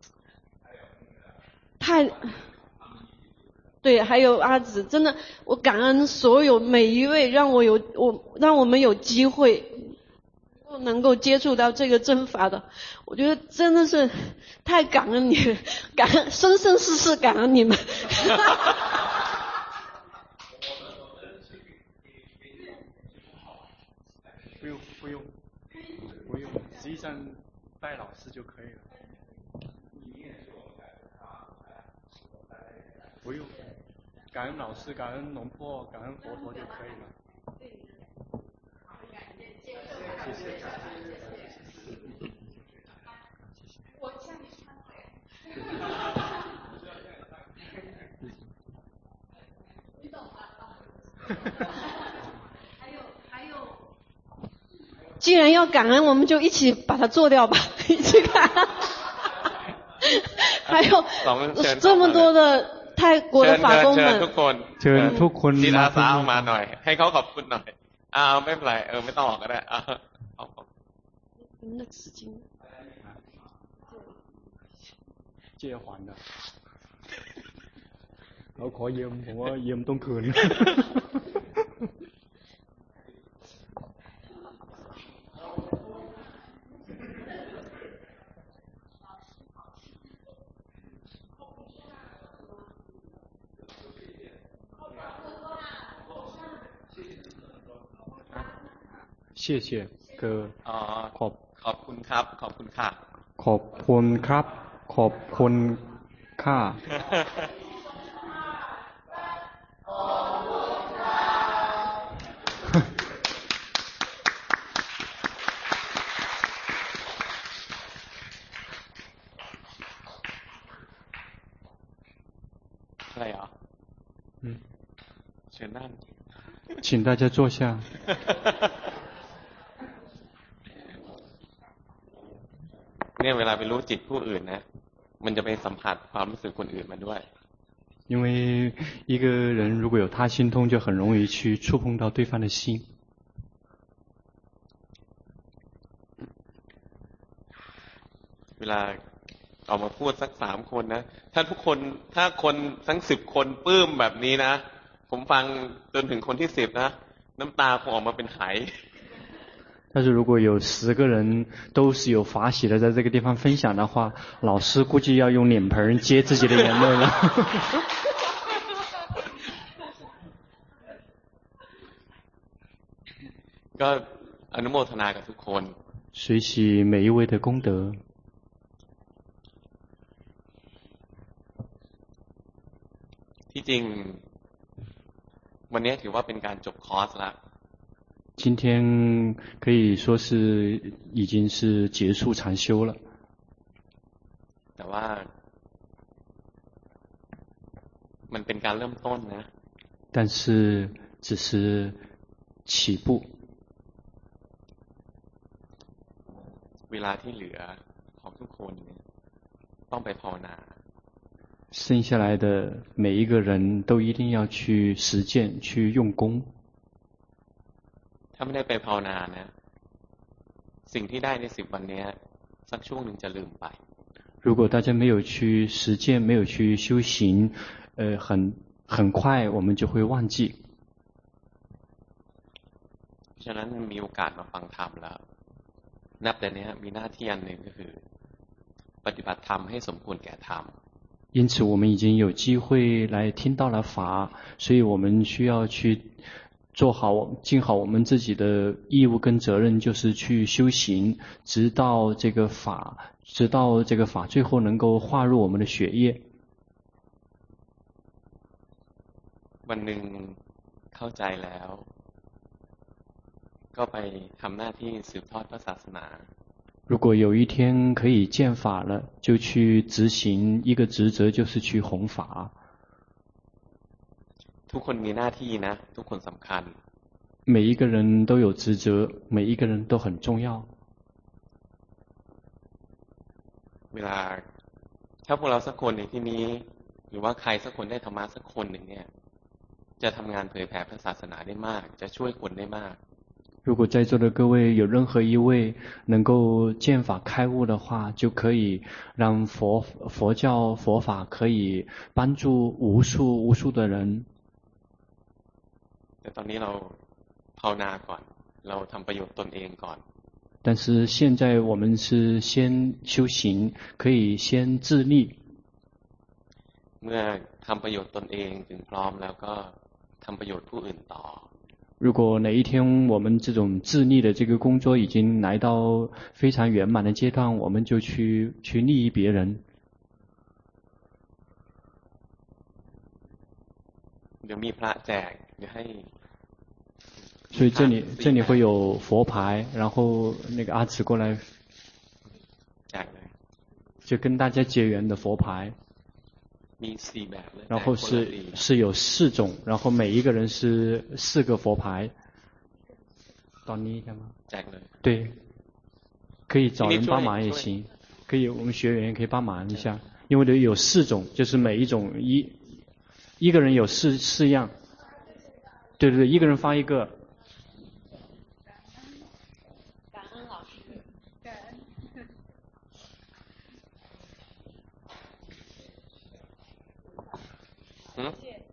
太对，还有阿紫，真的我感恩所有每一位让我有我让我们有机会能够接触到这个正法的，我觉得真的是太感恩你了，感恩生生世世感恩你们。 不用不用不用，实际上拜老师就可以了。不用，感恩老师，感恩龙婆，感恩佛陀就可以了。谢谢。 我向你忏悔。你懂了。还有还有， 既然要感恩，我们就一起把它做掉吧，一起感恩。还有这么多的泰国的法工们， เชิญทุกคนจิตอาสาออกมาหน่อยให้เขาขอบคุณหน่อยอ้าวไม่เป็นไรเออไม่ต้องออกก็ได้อ้าวเอา那纸巾借还的เราขอยืมผมว่ายืมต้องคืน谢谢คือขอบขอบคุณครับขอบคุณค่ะขอบคุณครับขอบคุณค่ะอะไรเหรอ嗯เชิญนั่ง请大家坐下เนี่ยเวลาไปรู้จิตผู้อื่นนะมันจะไปสัมผัสความรู้สึกคนอื่นมาด้วย因为一个人如果有他心通，就很容易去触碰到对方的心。 เวลาออกมาพูดสักสามคนนะถ้าทุกคนถ้าคนทั้งสิบคนปลื้มแบบนี้นะผมฟังจนถึงคนที่สิบนะน้ำตาคงออกมาเป็นไห但是如果有十个人都是有法喜的在这个地方分享的话，老师估计要用脸盆接自己的眼泪了。 ก็อนุโมทนากับทุกคน随喜每一位的功德。 ที่จริงวันนี้ถือว่าเป็นการจบคอร์สละ今天可以说是已经是结束禅修了。 แต่ว่ามันเป็นการเริ่มต้นนะ但是只是起步。 เวลาที่เหลือของทุกคนต้องไปภาวนา剩下来的每一个人都一定要去实践，去用功。 ถ้าไม่ได้ไปภาวนานะสิ่งที่ได้ในสิบวันนี้สักช่วงหนึ่งจะลืมไป如果大家没有去实践，没有去修行，呃，很很快我们就会忘记。 ฉะนั้นมีโอกาสมาฟังธรรมแล้วนับแต่นี้มีหน้าที่อันหนึ่งก็คือปฏิบัติธรรมให้สมควรแก่ธรรม因此我们已经有机会来听到了法，所以我们需要去做好尽好我们自己的义务跟责任，就是去修行，直到这个法直到这个法最后能够化入我们的血液。 วันหนึ่งเข้าใจแล้วก็ไปทำหน้าที่สืบทอดพระศาสนา如果有一天可以见法了，就去执行一个职责，就是去弘法。 ทุกคนมีหน้าที่นะทุกคนสำคัญ每一个人都有职责，每一个人都很重要。 เวลาถ้าพวกเราสักคนในที่นี้หรือว่าใครสักคนได้ธรรมะสักคนหนึ่งเนี่ยจะทำงานเผยแผ่พระศาสนาได้มากจะช่วยคนได้มาก如果在座的各位有任何一位能够见法开悟的话，就可以让佛佛教佛法可以帮助无数无数的人。 แต่ตอนนี้เราภาวนาก่อนเราทำประโยชน์ตนเองก่อน但是现在我们是先修行，可以先自立。 เมื่อทำประโยชน์ตนเองถึงพร้อมแล้วก็ทำประโยชน์ผู้อื่นต่อ如果哪一天我们这种自立的这个工作已经来到非常圆满的阶段，我们就去去利益别人。 เดี๋ยวมีพระแจกเดี๋ยวให้所以这里这里会有佛牌，然后那个阿慈过来，就跟大家结缘的佛牌。然后是是有四种，然后每一个人是四个佛牌。到你干嘛？对，可以找人帮忙也行，可以我们学员可以帮忙一下，因为有四种，就是每一种一一个人有四四样。对对对，一个人发一个。 感恩老师，感恩。 嗯？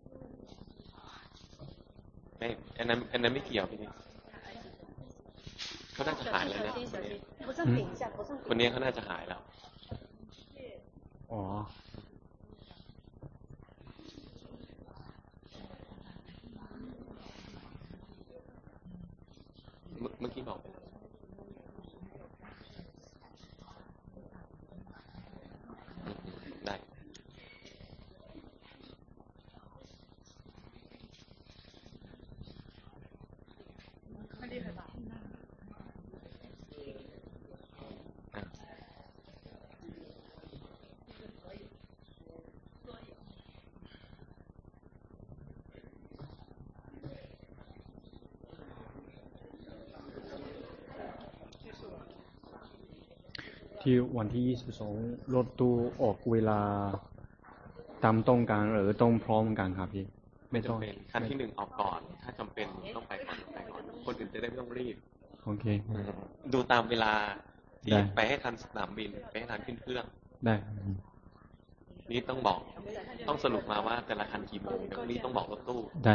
ไม่อันนั้นอันนั้นไม่เกี่ยวพี่นี่เขาน่าจะหายแล้วนะคนนี้เขาน่าจะหายแล้วอ๋อเมื่อกี้บอกไปได้ที่วันที่ยี่สิบสองรถตู้ออกเวลาตามต้องการหรือต้องพร้อมกันครับพี่ไม่ต้องเป็นคันที่หนึ่งออกก่อนถ้าจำเป็นต้องไปก่อนไปก่อนคนอื่นจะได้ไม่ต้องรีบโอเคดูตามเวลาที่ไปให้ทันสนามบินไปให้ทันขึ้นเครื่องได้นี่ต้องบอกต้องสรุปมาว่าแต่ละคันกี่โมงเดี๋ยวนี้ต้องบอกรถตู้ได้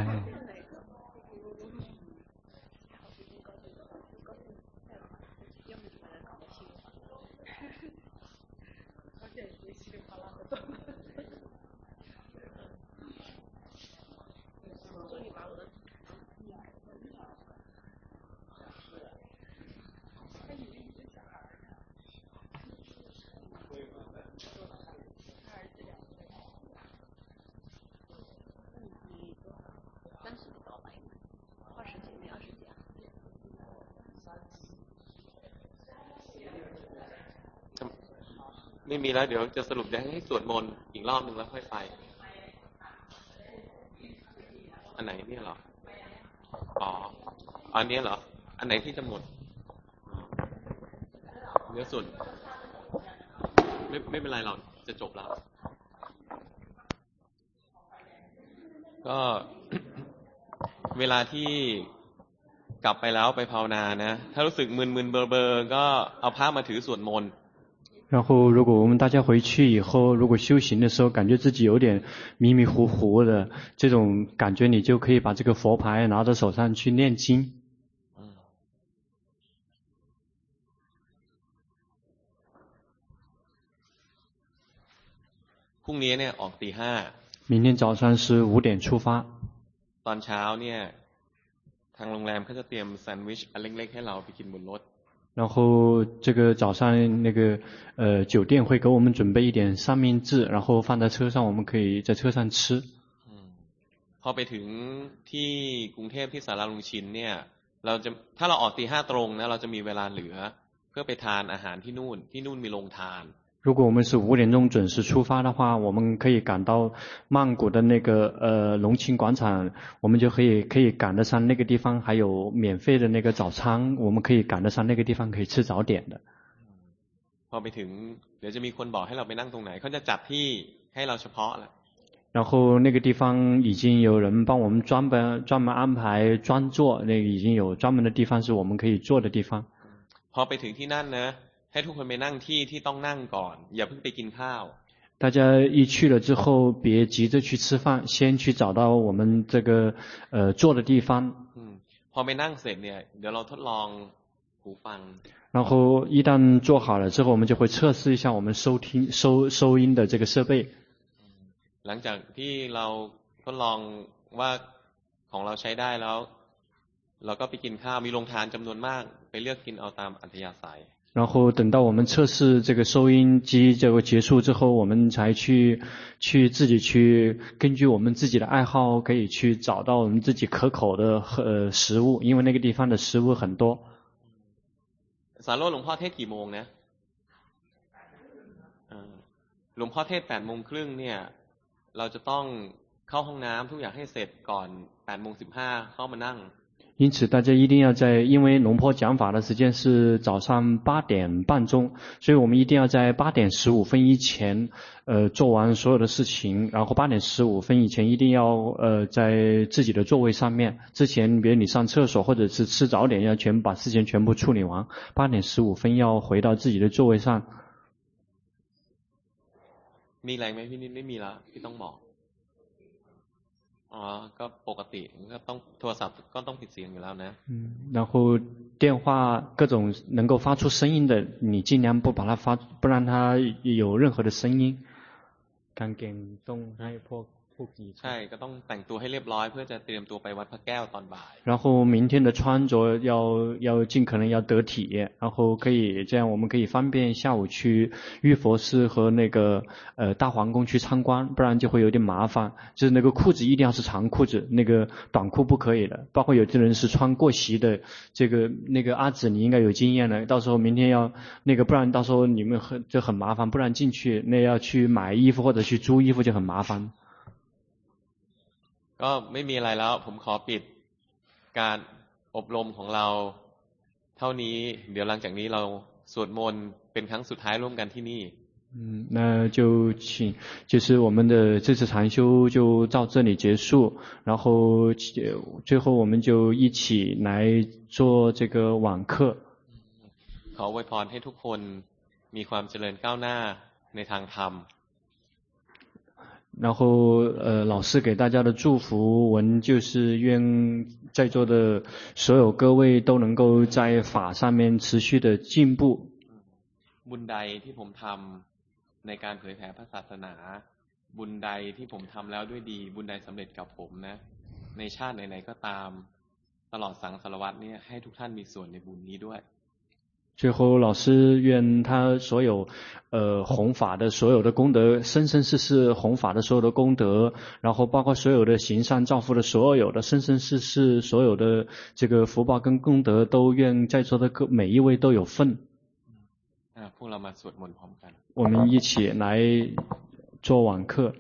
三十分钟。 ไม่มีแล้วเดี๋ยวจะสรุปให้สวดมนต์อีกรอบนึงแล้วค่อยไปอันไหนเนี่ยเหรออ๋ออันนี้เหรออันไหนที่จะหมดเดี๋ยวส่วนไม่ไม่เป็นไรหรอกจะจบแล้วก็ เวลาที่กลับไปแล้วไปภาวนานะถ้ารู้สึกมึนๆเบลอๆก็เอาผ้ามาถือสวดมนต์然后，如果我们大家回去以后，如果修行的时候感觉自己有点迷迷糊糊的这种感觉，你就可以把这个佛牌拿在手上去念经。 พรุ่งนี้เนี่ยออกตีห้า明天早上是五点出发。 ตอนเช้าเนี่ยทางโรงแรมเขาจะเตรียมแซนด์วิชอันเล็กๆให้เราไปกินบนรถ然后这个早上那个呃酒店会给我们准备一点三明治，然后放在车上，我们可以在车上吃。 พอไปถึงที่กรุงเทพที่ศาลาลุงชินเนี่ยเราจะถ้าเราออกตีห้าตรงนะเราจะมีเวลาเหลือเพื่อไปทานอาหารที่นู่นที่นู่นมีโรงทาน如果我们是五点钟准时出发的话，我们可以赶到曼谷的那个呃龙清广场，我们就可以可以赶得上那个地方，还有免费的那个早餐，我们可以赶得上那个地方可以吃早点的。 พอไปถึงเดี๋ยวจะมีคนบอกให้เราไปนั่งตรงไหนเขาจะจัดที่ให้เราเฉพาะละ然后那个地方已经有人帮我们专门专门安排专座，那个已经有专门的地方是我们可以坐的地方。 พอไปถึงที่นั่นนะให้ทุกคนไปนั่งที่ที่ต้องนั่งก่อนอย่าเพิ่งไปกินข้าว大家一去了之后别急着去吃饭，先去找到我们这个呃坐的地方。 พอไปนั่งเสร็จเนี่ยเดี๋ยวเราทดลองหูฟัง然后一旦做好了之后，我们就会测试一下我们收听收收音的这个设备。 หลังจากที่เราทดลองว่าของเราใช้ได้แล้วเราก็ไปกินข้าวมีโรงทานจำนวนมากไปเลือกกินเอาตามอัธยาศัย然后等到我们测试这个收音机这个结束之后，我们才去去自己去根据我们自己的爱好，可以去找到我们自己可口的呃食物，因为那个地方的食物很多。 สารโลหลวงพ่อเทศกี่โมงนะหลวงพ่อเทศแปดโมงครึ่งเนี่ยเราจะต้องเข้าห้องน้ำทุกอย่างให้เสร็จก่อนแปดโมงสิบห้าเข้ามานั่ง因此大家一定要在，因为龙坡讲法的时间是早上八点半钟，所以我们一定要在八点十五分以前呃做完所有的事情，然后八点十五分以前一定要呃在自己的座位上面，之前比如你上厕所或者是吃早点要全把事情全部处理完，八点十五分要回到自己的座位上。 มีอะไรไหมพี่นิดไม่มีละพี่ต้องบอกอ๋อก็ปกติก็ต้องโทรศัพท์ก็ต้องปิดเสียงอยู่แล้วนะ嗯然后电话各种能够发出声音的你尽量不把它发不让它有任何的声音กางเกงต้องให้พวกใช่ก็ต้องแต่งตัวให้เรียบร้อยเพื่อจะเตรียมตัวไปวัดพระแก้วตอนบ่าย然后明天的穿着要要尽可能要得体然后可以这样我们可以方便下午去玉佛寺和那个呃大皇宫去参观不然就会有点麻烦就是那个裤子一定要是长裤子那个短裤不可以的包括有的人是穿过膝的这个那个阿紫你应该有经验了到时候明天要那个不然到时候你们很就很麻烦不然进去那要去买衣服或者去租衣服就很麻烦ก็ไม่มีอะไรแล้วผมขอปิดการอบรมของเราเท่านี้เดี๋ยวหลังจากนี้เราสวดมนต์เป็นครั้งสุดท้ายร่วมกันที่นี่嗯，那就请，就是我们的这次禅修就到这里结束，然后最后我们就一起来做这个晚课。 ขออวยพรให้ทุกคนมีความเจริญก้าวหน้าในทางธรรม然后呃，老师给大家的祝福文就是愿在座的所有各位都能够在法上面持续的进步。 บุญใดที่ผมทำในการเผยแผ่พระศาสนาบุญใดที่ผมทำแล้วด้วยดีบุญใดสำเร็จกับผมนะในชาติไหนๆก็ตามตลอดสังสารวัฏเนี่ยให้ทุกท่านมีส่วนในบุญนี้ด้วย最后老师愿他所有呃弘法的所有的功德生生世世弘法的所有的功德然后包括所有的行善造福的所有的生生世世所有的这个福报跟功德都愿在座的各每一位都有份อ่าพวกเรามาสวดมนต์พร้อมกัน我们一起来做晚课。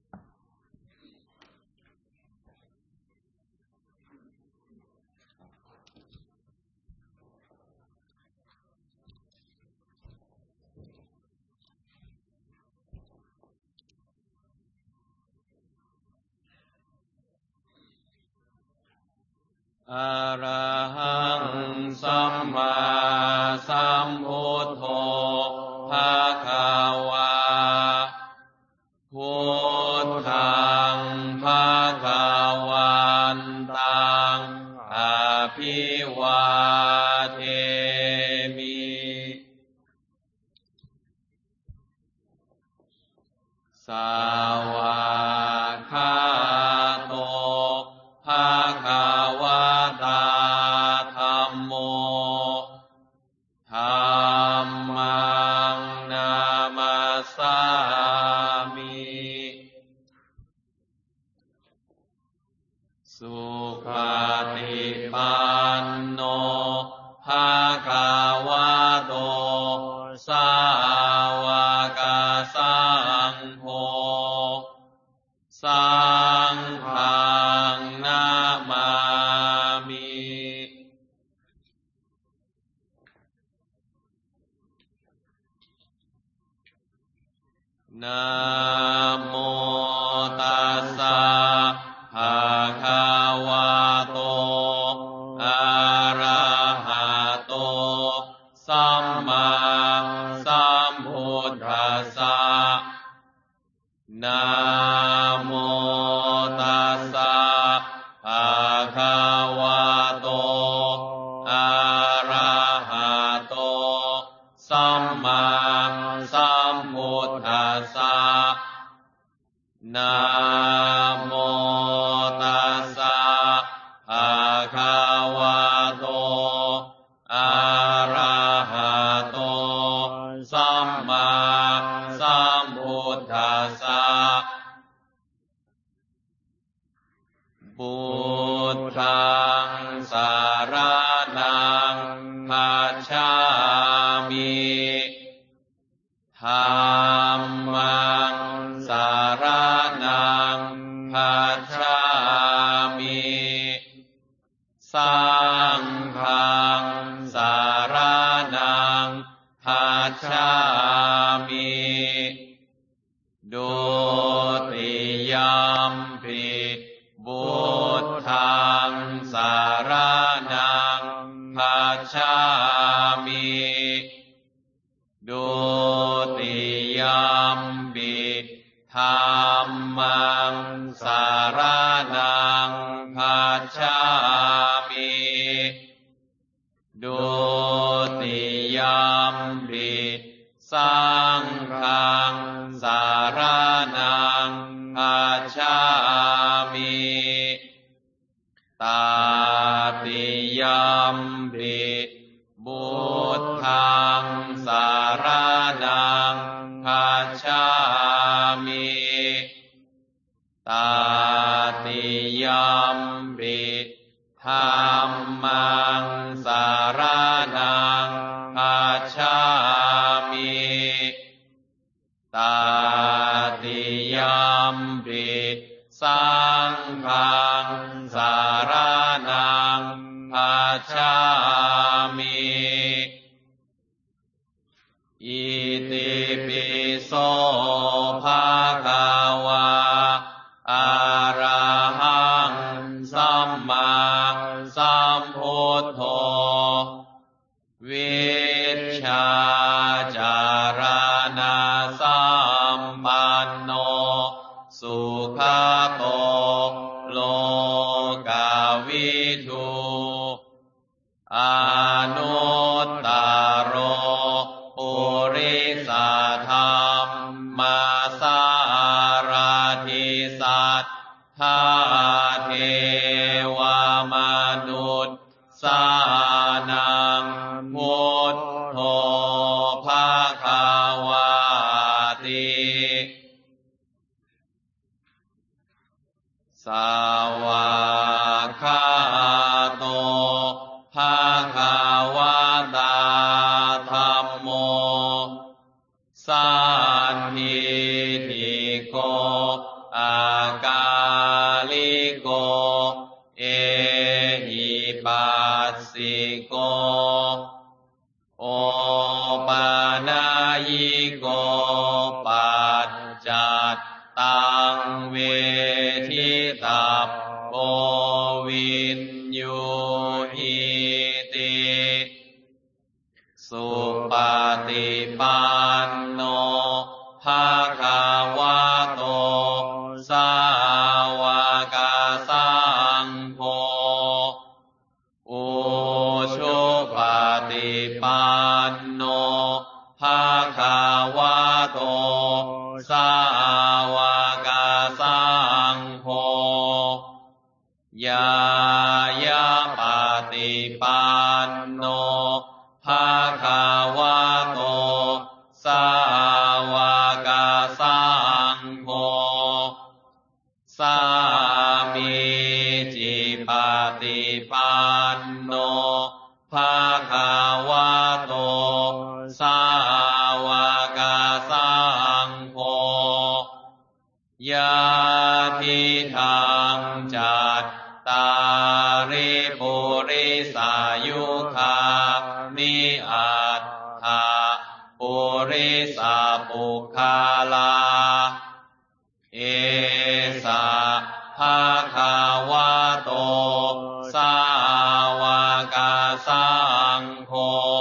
อะระหังสัมมาสัมพุทโธภะคะวาพุทธังภะคะวันตังอะภิวาเทมิสาวากขาโตภะคะวะตาธัมโมธัมมังนามัสสามิสุปฏิปันโนภะคะวะโตสาวกสังโฆสังฆังนามามินะโมตัสสะภะคะวะโตอะระหะโตสัมมาสัมพุทธัสสะนะโมตัสสะภะคะวะโตอะระหะโตสัมมาสัมพุทธัสสะนะโมตัสสะภะคะวะโตอะระหะโตสัมมาสัมพุทธัสสะพุทธังสารนังคัจฉามิธัมมังสารนังคัจฉามิสังฆังสารนังคัจฉามิดุติยัมปิพุทธังสารนังคัจฉามิดุติยัมปิธัมมังสารนังคัจฉามิดุติยัมปิสังฆังสารนังคัจฉามิตาติยัมปิพุทธังสารนังคัจฉามิตาติยัมปิธัมมังสารนังคัจฉามิตาติยัมปิสังฆังสารนังคัจฉามิอิติปิโสภะคะวะอะระหังสัมมาสัมพุทโธวิชชาจารณะสัมปันโนสุขโตโลกวิทูอนุตตโรปุริสธรรมสารถิสัทธาเทวมนุษย์สานังพุทโธภะคะวะติสาวากขาโตภะคะวะตาธัมโมงเวทิตาโปวินโยหิติสุปฏิปันโนภะคะวะโตสาวกสังโฆอุชุปฏิปันโนภะคะวะโตสาวกสังโฆยายาปฏิปันโนภะคะวะโตสาวกสังโฆสามีจิปฏิปันโนภะคะวะโตสาวกสังโฆยะทิทังจัตตาริปุริสายุคานิอัตถะปุริสาปุคคาลาเอสะภะคะวะโตสาวกสังโฆ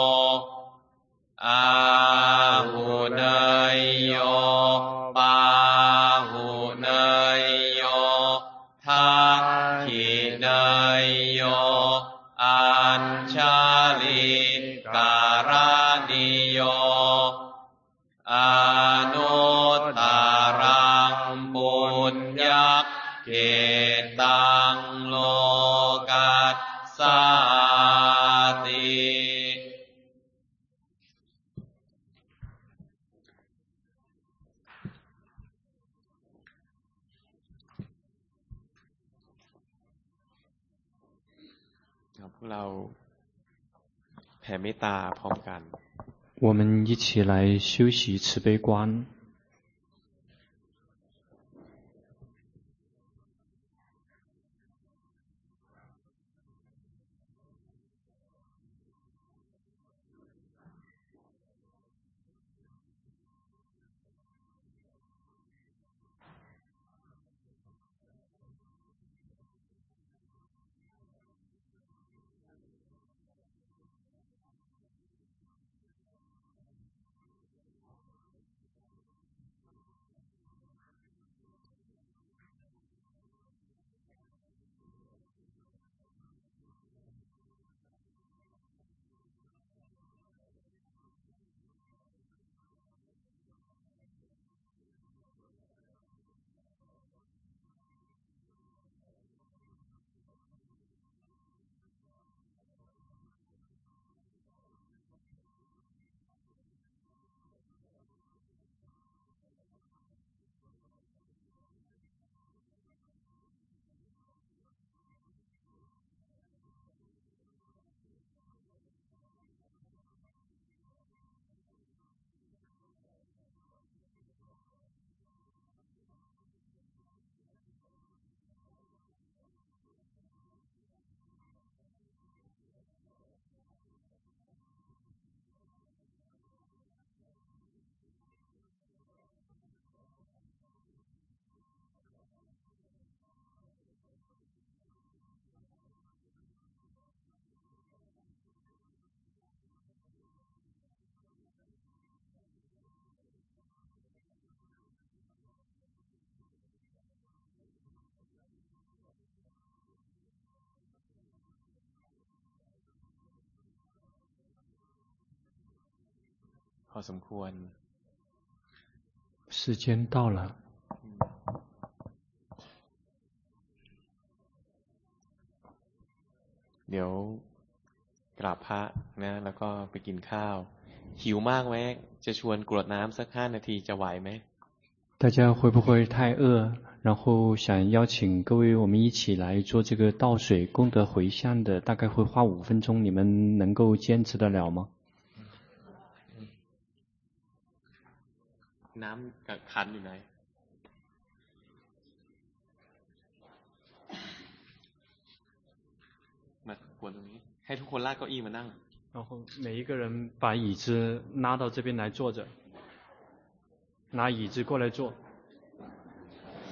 อาหุเนยโยปาหุเนยโยทักขิเนยโยอัญชลิการณิโยอนุตตรังปุญญเขตังโลกัสสาติพวกเราแผ่เมตตาพร้อมกัน我们一起来修习慈悲观。 พอสมควร时间到了เดี๋ยวกราบพระนะแล้วก็ไปกินข้าวหิวมากไหมจะชวนกรวดน้ำสักห้านาทีจะไหวไหม大家会不会太饿然后想邀请各位我们一起来做这个倒水功德回向的大概会花五分钟你们能够坚持得了吗น้ำกับขันอยู่ไหนมากวนตรงนี้ให้ทุกคนลากเก้าอี้มานั่ง然后每一个人把椅子拉到这边来坐着拿椅子过来坐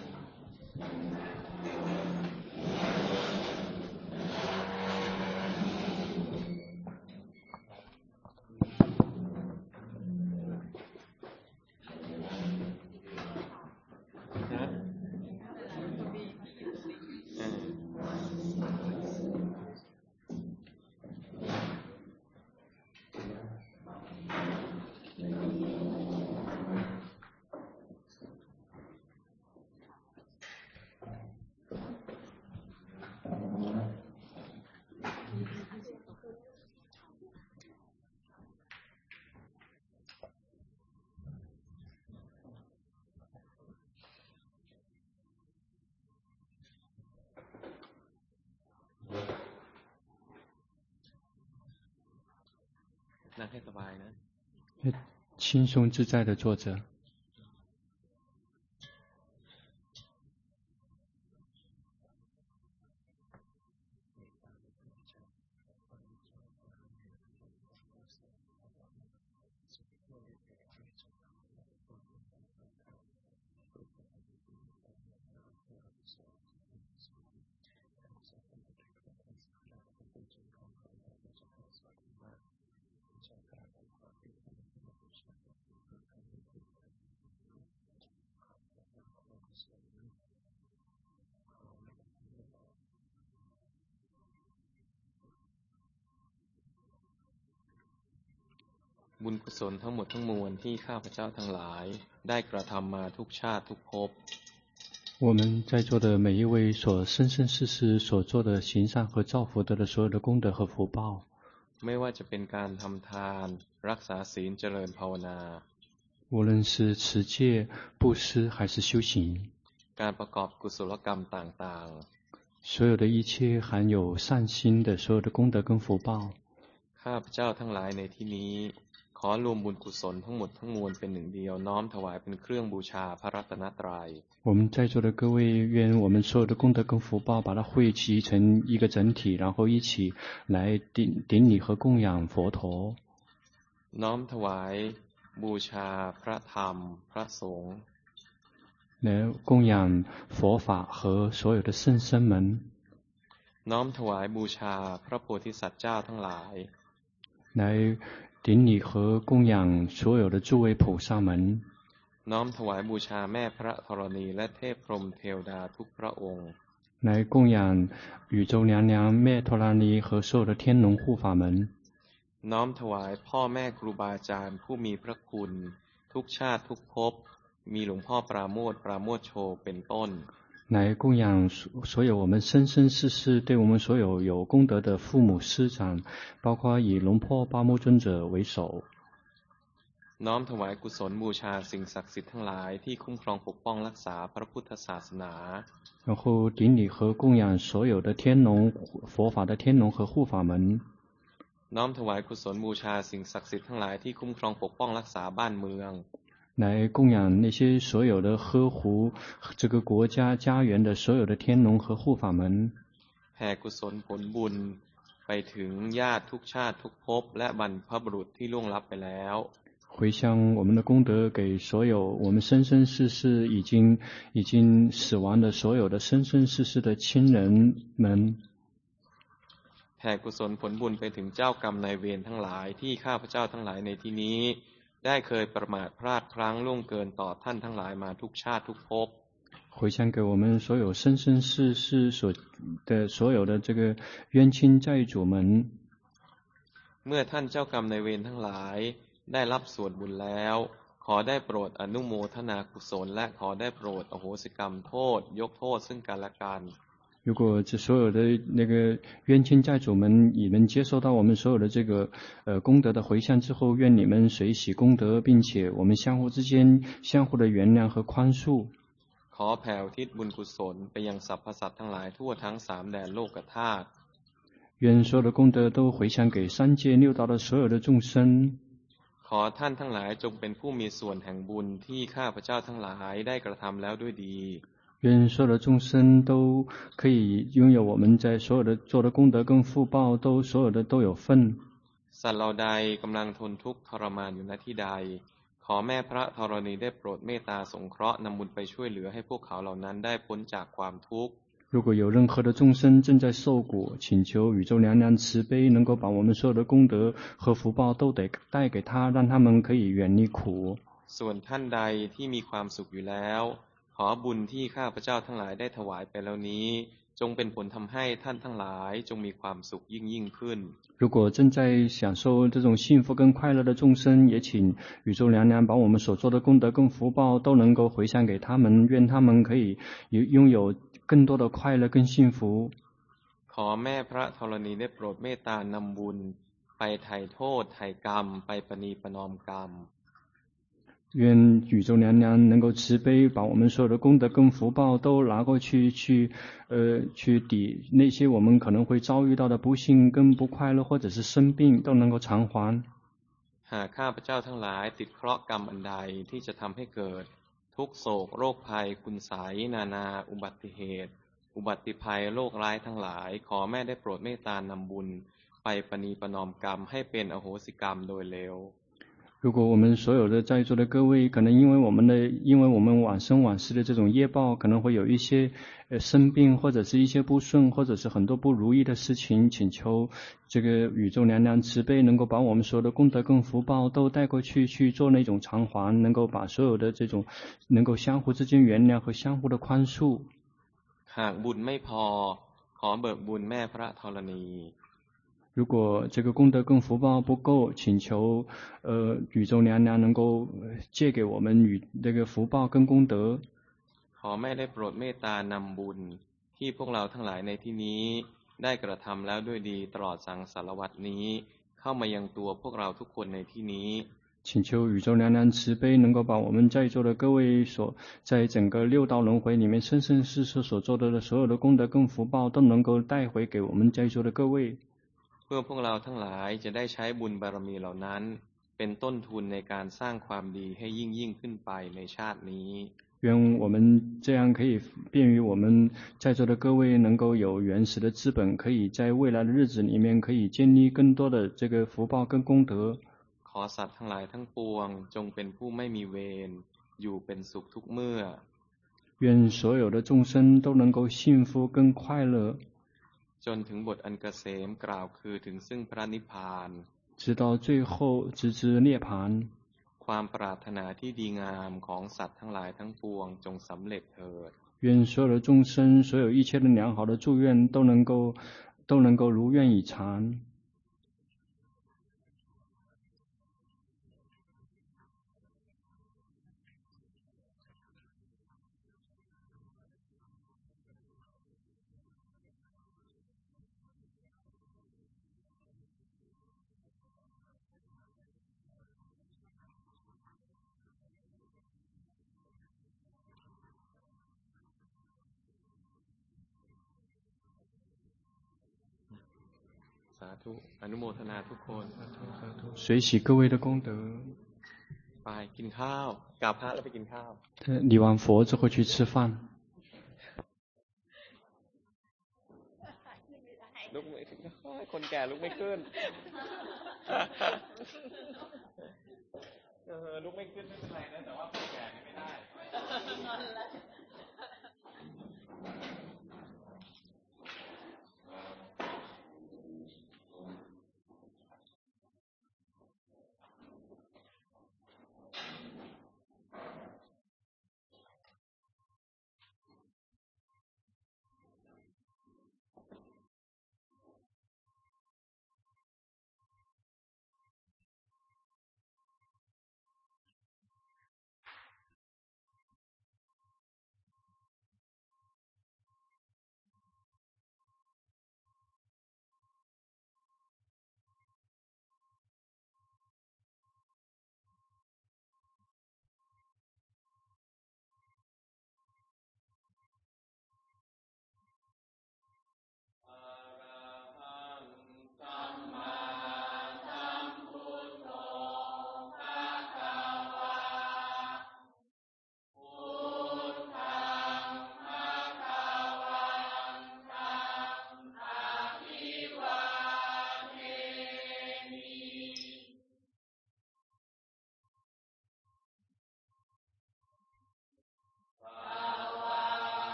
นั่งให้สบายนะ轻松自在的坐着。 บุญกุศลทั้งหมดทั้งมวลที่ข้าพเจ้าทั้งหลายได้กระทำมาทุกชาติทุกภพ我们在座的每一位所生生世世所做的行善和造福德的所有的功德和福报， ไม่ว่าจะเป็นการทำทานรักษาศีลเจริญภาวนา无论是持戒、布施还是修行， การประกอบกุศลกรรมต่างๆ所有的一切含有善心的所有的功德跟福报， ข้าพเจ้าทั้งหลายในที่นี้ขอรวมบุญกุศลทั้งหมดทั้งมวลเป็นหนึ่งเดียวน้อมถวายเป็นเครื่องบูชาพระรัตนตรัย我们在座的各位，愿我们所有的功德跟福报，把它汇集成一个整体，然后一起来顶顶礼和供养佛陀。 น้อมถวายบูชาพระธรรมพระสงฆ์来供养佛法和所有的圣僧们。 น้อมถวายบูชาพระโพธิสัตว์เจ้าทั้งหลาย来顶礼和供养所有的诸位菩萨们。 น้อมถวายบูชาแม่พระธรณีและเทพพรหมเทวดาทุกพระองค์来供养宇宙娘娘灭陀罗尼和所有的天龙护法们。 น้อมถวายพ่อแม่ครูบาอาจารย์ผู้มีพระคุณทุกชาติทุกภพมีหลวงพ่อปราโมทย์ปราโมทย์โชเป็นต้น来供养所有我们生生世世对我们所有有功德的父母师长，包括以龙坡巴摩尊者为首。 น้อมถวายกุศลบูชาสิ่งศักดิ์สิทธิ์ทั้งหลายที่คุ้มครองปกป้องรักษาพระพุทธศาสนา然后顶礼和供养所有的天龙佛法的天龙和护法们。 น้อมถวายกุศลบูชาสิ่งศักดิ์สิทธิ์ทั้งหลายที่คุ้มครองปกป้องรักษาบ้านเมือง来供养那些所有的呵护这个国家家园的所有的天龙和护法们。 แผ่กุศลผลบุญไปถึงญาติทุกชาติทุกภพและบรรพบุรุษที่ล่วงลับไปแล้ว回向我们的功德给所有我们生生世世已经已经死亡的所有的生生世世的亲人们。 แผ่กุศลผลบุญไปถึงเจ้ากรรมนายเวรทั้งหลายที่ข้าพเจ้าทั้งหลายในที่นี้ได้เคยประมาทพลาดพลั้งล่วงเกินต่อท่านทั้งหลายมาทุกชาติทุกภพ回向给我们所有生生世世所的所有的这个冤亲债主们。 เมื่อท่านเจ้ากรรมนายเวรทั้งหลายได้รับส่วนบุญแล้วขอได้โปรดอนุโมทนากุศลและขอได้โปรดอโหสิกรรมโทษยกโทษซึ่งกันและกัน如果这所有的那个冤亲债主们，你们接收到我们所有的这个呃功德的回向之后，愿你们随喜功德，并且我们相互之间相互的原谅和宽恕。 ขอแผ่อุทิศบุญกุศลไปยังสรรพสัตว์ทั้งหลายทั่วทั้งสามแดนโลกธาตุ愿所有的功德都回向给三界六道的所有的众生。 ขอท่านทั้งหลายจงเป็นผู้มีส่วนแห่งบุญที่ข้าพเจ้าทั้งหลายได้กระทำแล้วด้วยดี愿所有的众生都可以拥有我们在所有的做的功德跟福报，都所有的都有份。 สัตว์เราใดกำลังทนทุกข์ทรมานอยู่ณที่ใดขขอแม่พระธรณีได้โปรดเมตตาสงเคราะห์นำบุญไปช่วยเหลือให้พวกเขาเหล่านั้นได้พ้นจากความทุกข์如果有任何的众生正在受苦，请求宇宙娘娘慈悲，能够把我们所有的功德和福报都得带给他，让他们可以远离苦。 ส่วนท่านใดที่มีความสุขอยู่แล้วขอบุญที่ข้าพเจ้าทั้งหลายได้ถวายไปแล้วนี้จงเป็นผลทำให้ท่านทั้งหลายจงมีความสุขยิ่งยิ่งขึ้น如果正在享受这种幸福跟快乐的众生，也请宇宙娘娘把我们所做的功德跟福报都能够回向给他们，愿他们可以拥有更多的快乐跟幸福。 ขอแม่พระธรณีได้โปรดเมตตานำบุญไปไถ่โทษไถ่กรรมไปประนีประนอมกรรม愿宇宙娘娘能够慈悲，把我们所有的功德跟福报都拿过去，去呃去抵那些我们可能会遭遇到的不幸跟不快乐，或者是生病，都能够偿还。 หากข้าพเจ้าทั้งหลายติดเคราะห์กรรมอันใดที่จะทำให้เกิดทุกโศกโรคภัยคุณไสยนานาอุบัติเหตุอุบัติภัยโรคร้ายทั้งหลายขอแม่ได้โปรดเมตตานำบุญไปประนีประนอมกรรมให้เป็นอโหสิกรรมโดยเร็ว如果我们所有的在座的各位，可能因为我们的，因为我们往生往世的这种业报，可能会有一些呃生病，或者是一些不顺，或者是很多不如意的事情，请求这个宇宙娘娘慈悲，能够把我们所有的功德跟福报都带过去，去做那种偿还，能够把所有的这种能够相互之间原谅和相互的宽恕。 หากบุญไม่พอขอเบิกบุญแม่พระธรณี如果这个功德跟福报不够，请求呃宇宙娘娘能够借给我们与这个福报跟功德。 ขอแม่ได้โปรดเมตตานำบุญที่พวกเราทั้งหลายในที่นี้ได้กระทำแล้วด้วยดีตลอดสังสารวัฏนี้เข้ามายังตัวพวกเราทุกคนในที่นี้请求宇宙娘娘慈悲，能够把我们在座的各位所在整个六道轮回里面生生世世所做的所有的功德跟福报，都能够带回给我们在座的各位。 เพื่อพวกเราทั้งหลายจะได้ใช้บุญบารมีเหล่านั้นเป็นต้นทุนในการสร้างความดีให้ยิ่งยิ่งขึ้นไปในชาตินี้愿我们这样可以便于我们在座的各位能够有原始的资本，可以在未来的日子里面可以建立更多的这个福报跟功德。 ขอสัตว์ทั้งหลายทั้งปวงจงเป็นผู้ไม่มีเวรอยู่เป็นสุขทุกเมื่อ愿所有的众生都能够幸福跟快乐จนถึงบทอันเกษมกล่าวคือถึงซึ่งพระนิพพาน直到最后直至涅槃ความปรารถนาที่ดีงามของสัตว์ทั้งหลายทั้งปวงจงสำเร็จเถิด愿所有的众生所有一切的良好的祝愿都能够都能够如愿以偿สาธุอนุโมทนาทุกคน随喜各位的功德ไปกินข้าวกราบพระแล้วไปกินข้าว礼完佛之后去吃饭ลุกไม่คนแก่ลุกไม่ขึ้นเออลุกไม่ขึ้นไม่เป็นไรนะแต่ว่าคนแก่ไม่ได้